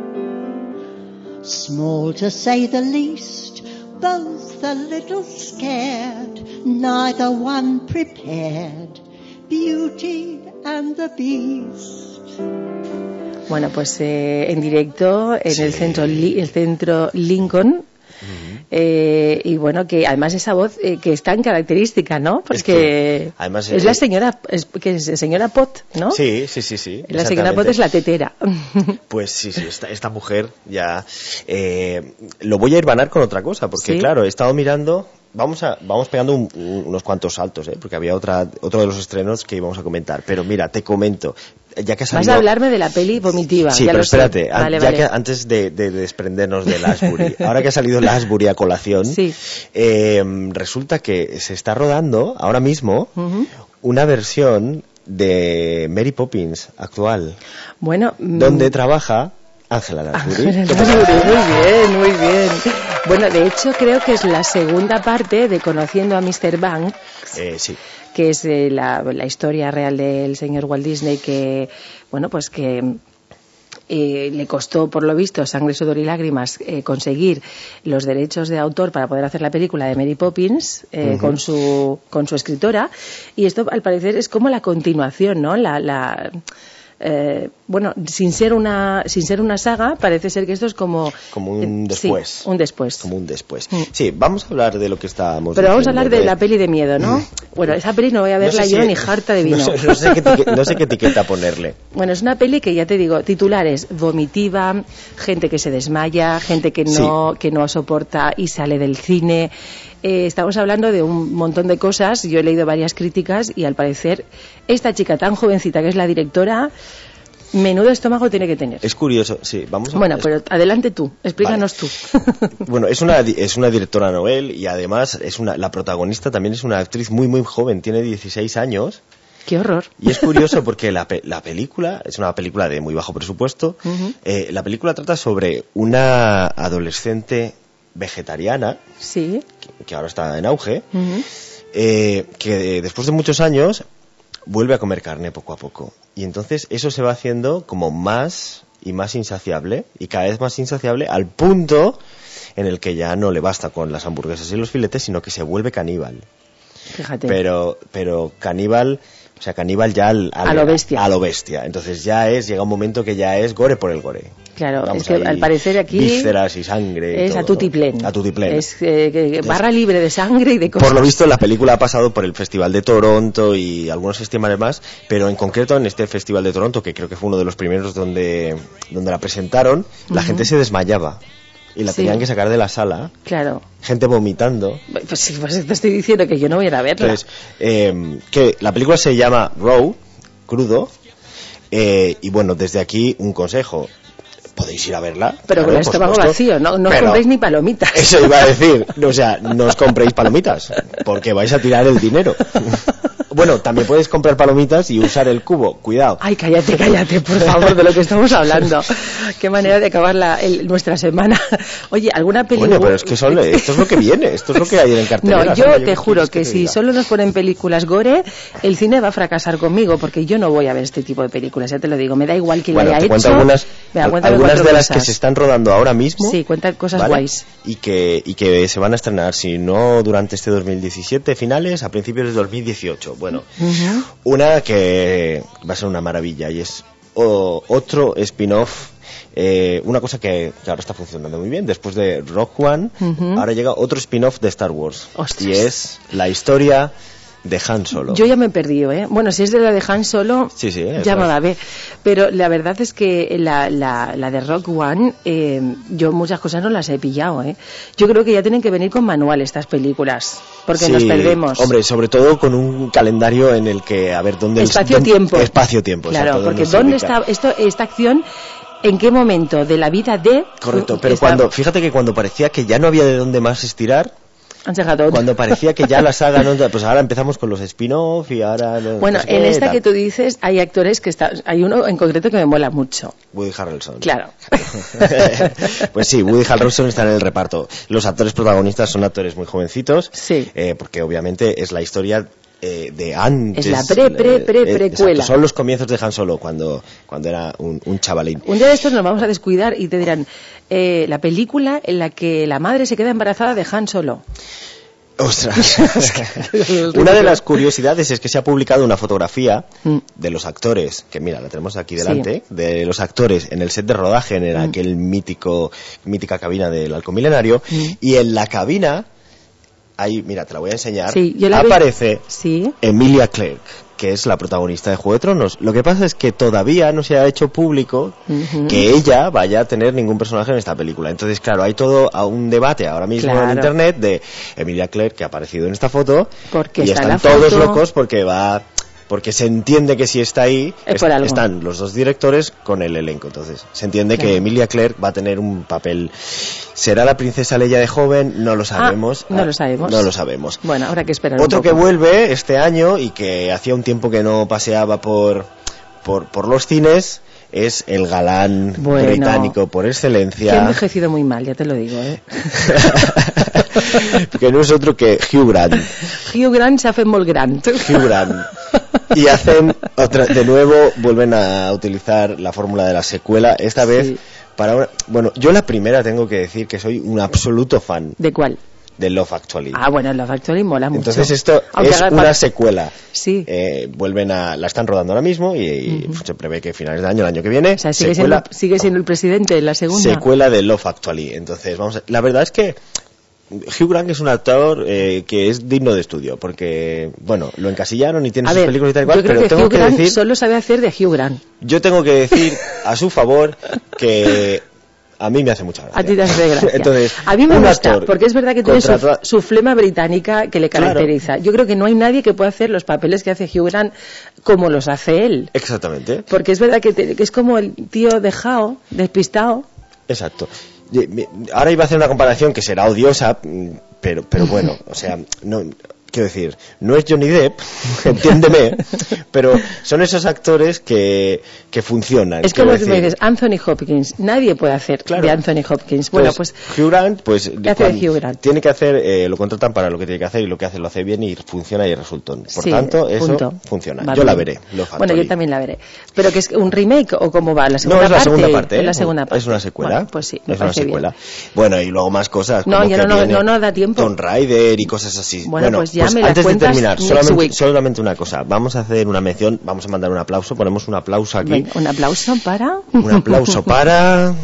Small to say the least. Both a little scared, neither one prepared. Beauty and the Beast. Bueno, pues en directo en el centro Lincoln. Y bueno, que además esa voz que es tan característica, ¿no? Porque además es la señora, señora Pot, ¿no? Sí. La señora Pot es la tetera. Pues sí, esta mujer ya... lo voy a irvanar con otra cosa, porque claro, he estado mirando... Vamos pegando unos cuantos saltos, porque había otro de los estrenos que íbamos a comentar. Pero mira, te comento, ya que ha salido... Vas a hablarme de la peli vomitiva. Sí, pero espérate, que antes de desprendernos de Lansbury, ahora que ha salido Lansbury a colación, resulta que se está rodando ahora mismo una versión de Mary Poppins actual. Bueno, donde trabaja Ángela Lansbury. Muy bien. Bueno, de hecho creo que es la segunda parte de Conociendo a Mr. Banks. Sí. Que es la historia real del señor Walt Disney que, bueno, pues que le costó, por lo visto, sangre, sudor y lágrimas conseguir los derechos de autor para poder hacer la película de Mary Poppins con su escritora, y esto al parecer es como la continuación, ¿no? Bueno, sin ser una saga, parece ser que esto es como un después. Sí, un después. Como un después. Sí, vamos a hablar de lo que estábamos Pero vamos a hablar de la peli de miedo, ¿no? Bueno, esa peli no voy a verla yo ni harta de vino. No sé qué etiqueta ponerle. Bueno, es una peli que ya te digo, titulares: vomitiva, gente que se desmaya, gente que no soporta y sale del cine. Estamos hablando de un montón de cosas. Yo he leído varias críticas y al parecer esta chica tan jovencita que es la directora, menudo estómago tiene que tener. Es curioso, sí. Bueno, pero adelante tú, explícanos tú. Bueno, es una directora novel y además la protagonista también es una actriz muy muy joven, tiene 16 años. ¡Qué horror! Y es curioso porque la película es una película de muy bajo presupuesto. La película trata sobre una adolescente vegetariana, sí, que ahora está en auge, que después de muchos años vuelve a comer carne poco a poco, y entonces eso se va haciendo como más y más insaciable, y cada vez más insaciable, al punto en el que ya no le basta con las hamburguesas y los filetes, sino que se vuelve caníbal. Fíjate. Pero caníbal, o sea, caníbal ya a lo bestia. Entonces llega un momento que ya es gore por el gore. Claro, es que al parecer aquí vísceras y sangre. Es todo, a tutiplén. ¿no? A tutiplén. Es barra libre de sangre y de cosas. Por lo visto, la película ha pasado por el Festival de Toronto y algunos festivales más, pero en concreto en este Festival de Toronto, que creo que fue uno de los primeros donde la presentaron, la gente se desmayaba. Y la tenían que sacar de la sala. Claro. Gente vomitando. Pues sí, pues te estoy diciendo que yo no voy a ir a verla. Entonces, que la película se llama Raw, crudo, y bueno, desde aquí un consejo. Podéis ir a verla. Pero con el estómago vacío, no compréis ni palomitas. Eso iba a decir. O sea, no os compréis palomitas, porque vais a tirar el dinero. Bueno, también puedes comprar palomitas y usar el cubo, cuidado. Ay, cállate, por favor, de lo que estamos hablando. Qué manera de acabar nuestra semana. Oye, ¿alguna película? Bueno, pero es que esto es lo que viene, esto es lo que hay en cartelera. No, yo te juro que si solo nos ponen películas gore, el cine va a fracasar conmigo, porque yo no voy a ver este tipo de películas, ya te lo digo. Me da igual quién lo haya hecho. Algunas de las que se están rodando ahora mismo. Sí, cuentan cosas guays. Y que se van a estrenar, si no durante este 2017, finales, a principios de 2018. Bueno, una que va a ser una maravilla y es otro spin-off, una cosa que ahora está funcionando muy bien. Después de Rogue One, ahora llega otro spin-off de Star Wars. ¡Ostras! Y es la historia de Han Solo. Yo ya me he perdido, ¿eh? Bueno, si es de la de Han Solo, sí, ya me la ve. Pero la verdad es que la de Rogue One, yo muchas cosas no las he pillado, ¿eh? Yo creo que ya tienen que venir con manual estas películas, porque nos perdemos. Hombre, sobre todo con un calendario en el que, a ver, ¿dónde... Espacio-tiempo. Espacio-tiempo, claro, exacto, porque ¿dónde está esta acción? ¿En qué momento de la vida de...? Correcto, pero fíjate que cuando parecía que ya no había de dónde más estirar, cuando parecía que ya la saga pues ahora empezamos con los spin-off y ahora bueno, en esta que tú dices hay actores que hay uno en concreto que me mola mucho, Woody Harrelson. Claro. Pues sí, Woody Harrelson está en el reparto. Los actores protagonistas son actores muy jovencitos, sí, porque obviamente es la historia de antes. Es la precuela. Son los comienzos de Han Solo, cuando era un chavalín. Un día de estos nos vamos a descuidar y te dirán la película en la que la madre se queda embarazada de Han Solo. ¡Ostras! Una de las curiosidades es que se ha publicado una fotografía de los actores, que mira, la tenemos aquí delante, de los actores en el set de rodaje, en aquel mítica cabina del Halcón Milenario, y en la cabina... Ahí, mira, te la voy a enseñar. Sí, aparece Emilia Clarke, que es la protagonista de Juego de Tronos. Lo que pasa es que todavía no se ha hecho público que ella vaya a tener ningún personaje en esta película. Entonces, claro, hay todo un debate ahora mismo en internet de Emilia Clarke, que ha aparecido en esta foto, porque y están todos locos porque va porque se entiende que si está ahí están los dos directores con el elenco, entonces se entiende que Emilia Clarke va a tener un papel. ¿Será la princesa Leia de joven? No lo sabemos. No lo sabemos. Bueno, habrá que esperar otro un poco. Que vuelve este año y que hacía un tiempo que no paseaba por los cines es el galán británico por excelencia. Que ha envejecido muy mal, ya te lo digo, que no es otro que Hugh Grant. Hugh Grant se hace muy grande. Hugh Grant. Y hacen de nuevo, vuelven a utilizar la fórmula de la secuela, esta vez para bueno, yo la primera tengo que decir que soy un absoluto fan. ¿De cuál? De Love Actually. Bueno, Love Actually mola mucho. Entonces esto es una secuela. Sí. La están rodando ahora mismo y se prevé que finales de año, el año que viene. O sea, sigue siendo el presidente en la segunda. Secuela de Love Actually. Entonces, la verdad es que Hugh Grant es un actor que es digno de estudio, porque, bueno, lo encasillaron y tiene sus películas y tal y cual, pero tengo que decir... solo sabe hacer de Hugh Grant. Yo tengo que decir a su favor que... A mí me hace mucha gracia. A ti te hace gracia. Entonces, a mí me gusta, porque es verdad que tiene su flema británica que le caracteriza. Claro. Yo creo que no hay nadie que pueda hacer los papeles que hace Hugh Grant como los hace él. Exactamente. Porque es verdad que es como el tío dejado, despistado. Exacto. Ahora iba a hacer una comparación que será odiosa, pero bueno, o sea, no... Quiero decir, no es Johnny Depp, entiéndeme, pero son esos actores que funcionan. Es como tú me dices, Anthony Hopkins, nadie puede hacer de Anthony Hopkins. Bueno, pues Hugh Grant, pues ¿qué hace de Hugh Grant? Tiene que hacer, lo contratan para lo que tiene que hacer y lo que hace lo hace bien y funciona y resultó. Por tanto, eso funciona. Vale. Yo la veré. Bueno, yo también la veré. ¿Pero que es un remake o cómo va? ¿La segunda parte? No, es la segunda parte. Es la segunda parte. Es una secuela. Bueno, pues sí, es una secuela. Bien. Bueno, y luego más cosas. No, ya no da tiempo. Tomb Raider y cosas así. Bueno, pues ya me la antes cuentas. De terminar, solamente una cosa. Vamos a hacer una mención, vamos a mandar un aplauso, ponemos un aplauso aquí. Bien, un aplauso para... Un aplauso para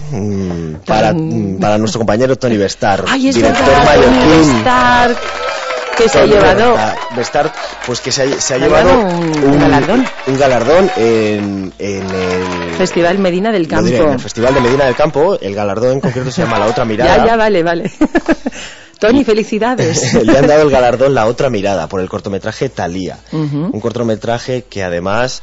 nuestro compañero Tony Bestard, director mallorquín. Que se ha llevado Bestard, pues que se ha llevado un galardón en el Festival Medina del Campo. En el Festival de Medina del Campo, el galardón en concreto se llama La Otra Mirada. Ya, vale. Tony, felicidades. Le han dado el galardón La Otra Mirada por el cortometraje Thalía. Un cortometraje que además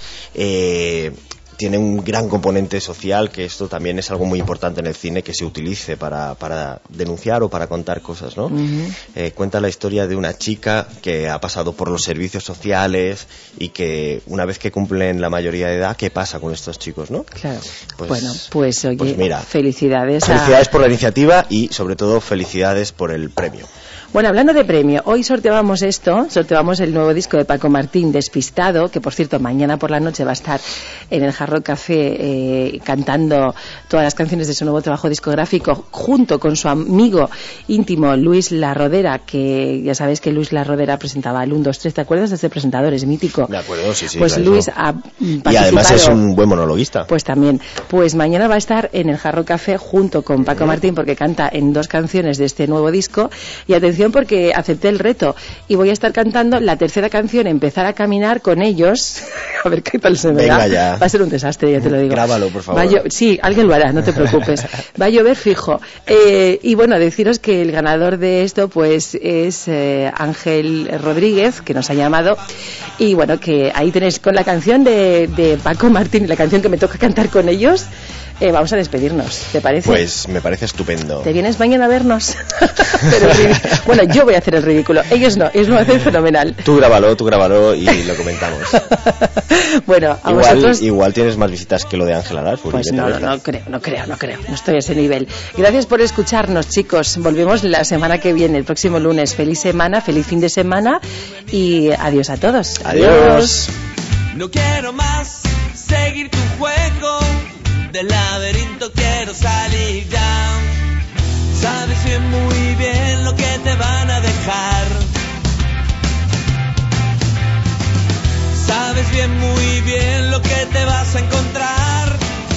tiene un gran componente social, que esto también es algo muy importante en el cine, que se utilice para denunciar o para contar cosas, ¿no? Cuenta la historia de una chica que ha pasado por los servicios sociales y que una vez que cumplen la mayoría de edad, ¿qué pasa con estos chicos, no? Claro. Pues oye, mira, felicidades por la iniciativa y sobre todo felicidades por el premio. Bueno, hablando de premio, hoy sorteamos el nuevo disco de Paco Martín, Despistado, que por cierto mañana por la noche va a estar en el Hard Rock Café cantando todas las canciones de su nuevo trabajo discográfico junto con su amigo íntimo Luis La Rodera, que ya sabéis que Luis La Rodera presentaba el 1, 2, 3, ¿te acuerdas de ese presentador? Es mítico. De acuerdo, sí. Pues claro. Luis ha participado. Y además es un buen monologuista. Pues también. Pues mañana va a estar en el Hard Rock Café junto con Paco Martín porque canta en 2 canciones de este nuevo disco y atención porque acepté el reto y voy a estar cantando la tercera canción, Empezar a caminar con ellos. A ver qué tal se me da. Ya. Va a ser un desastre, ya te lo digo. Grábalo, por favor. Sí, alguien lo hará, no te preocupes. Va a llover fijo. Y bueno, deciros que el ganador de esto pues es Ángel Rodríguez, que nos ha llamado. Y bueno, que ahí tenéis con la canción de Paco Martín y la canción que me toca cantar con ellos. Vamos a despedirnos, ¿te parece? Pues me parece estupendo. ¿Te vienes mañana a vernos? Bueno, yo voy a hacer el ridículo. Ellos no, ellos lo hacen fenomenal. Tú grábalo y lo comentamos. Bueno, igual tienes más visitas que lo de Ángel Aralfo. Pues no creo. No estoy a ese nivel. Gracias por escucharnos, chicos. Volvemos la semana que viene, el próximo lunes. Feliz semana, feliz fin de semana y adiós a todos. Adiós. No quiero más seguir tu juego. Del laberinto quiero salir ya. Sabes muy bien lo que te van a dejar. Sabes muy bien lo que te vas a encontrar.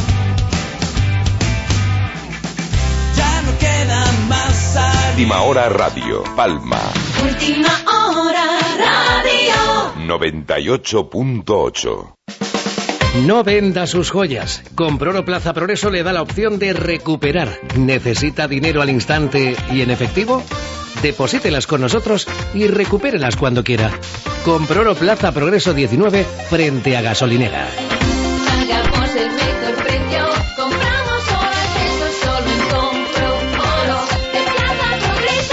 Ya no queda más salir. Última Hora Radio, Palma. Última Hora Radio 98.8. No venda sus joyas. Comproro Plaza Progreso le da la opción de recuperar. ¿Necesita dinero al instante y en efectivo? deposítelas con nosotros y recupérelas cuando quiera. Comproro Plaza Progreso 19 frente a Gasolinera. Pagamos el mejor precio, compramos horas, eso solo en Compro Oro de Plaza Progreso.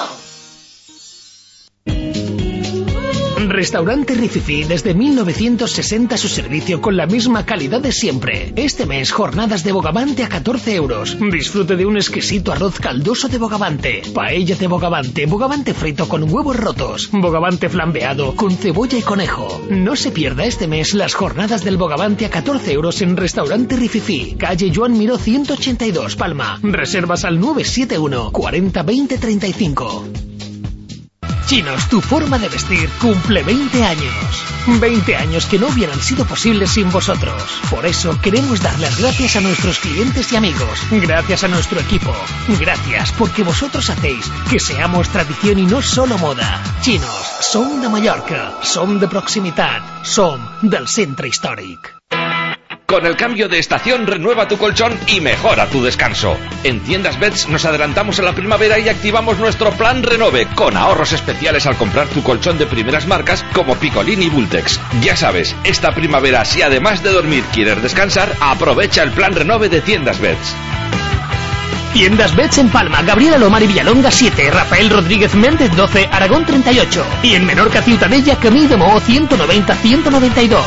Restaurante Rififi, desde 1960 a su servicio con la misma calidad de siempre. Este mes, jornadas de bogavante a 14 euros. Disfrute de un exquisito arroz caldoso de bogavante, paella de bogavante frito con huevos rotos, bogavante flambeado con cebolla y conejo. No se pierda este mes las jornadas del bogavante a 14 euros en Restaurante Rififi, calle Joan Miró 182, Palma. Reservas al 971 40 20 35. Chinos, tu forma de vestir cumple 20 años. 20 años que no hubieran sido posibles sin vosotros. Por eso queremos dar las gracias a nuestros clientes y amigos. Gracias a nuestro equipo. Gracias porque vosotros hacéis que seamos tradición y no solo moda. Chinos, som de Mallorca, som de proximitat, som del centre històric. Con el cambio de estación, renueva tu colchón y mejora tu descanso. En Tiendas Beds nos adelantamos a la primavera y activamos nuestro plan Renove, con ahorros especiales al comprar tu colchón de primeras marcas como Picolín y Bultex. Ya sabes, esta primavera, si además de dormir quieres descansar, aprovecha el plan Renove de Tiendas Beds. Tiendas Beds en Palma, Gabriela Lomar y Villalonga 7, Rafael Rodríguez Méndez 12, Aragón 38. Y en Menorca, Ciutadella, Camí de Moó 190-192.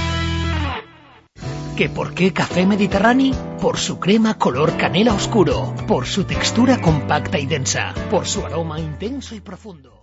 ¿Que por qué café Mediterráneo? Por su crema color canela oscuro, por su textura compacta y densa, por su aroma intenso y profundo.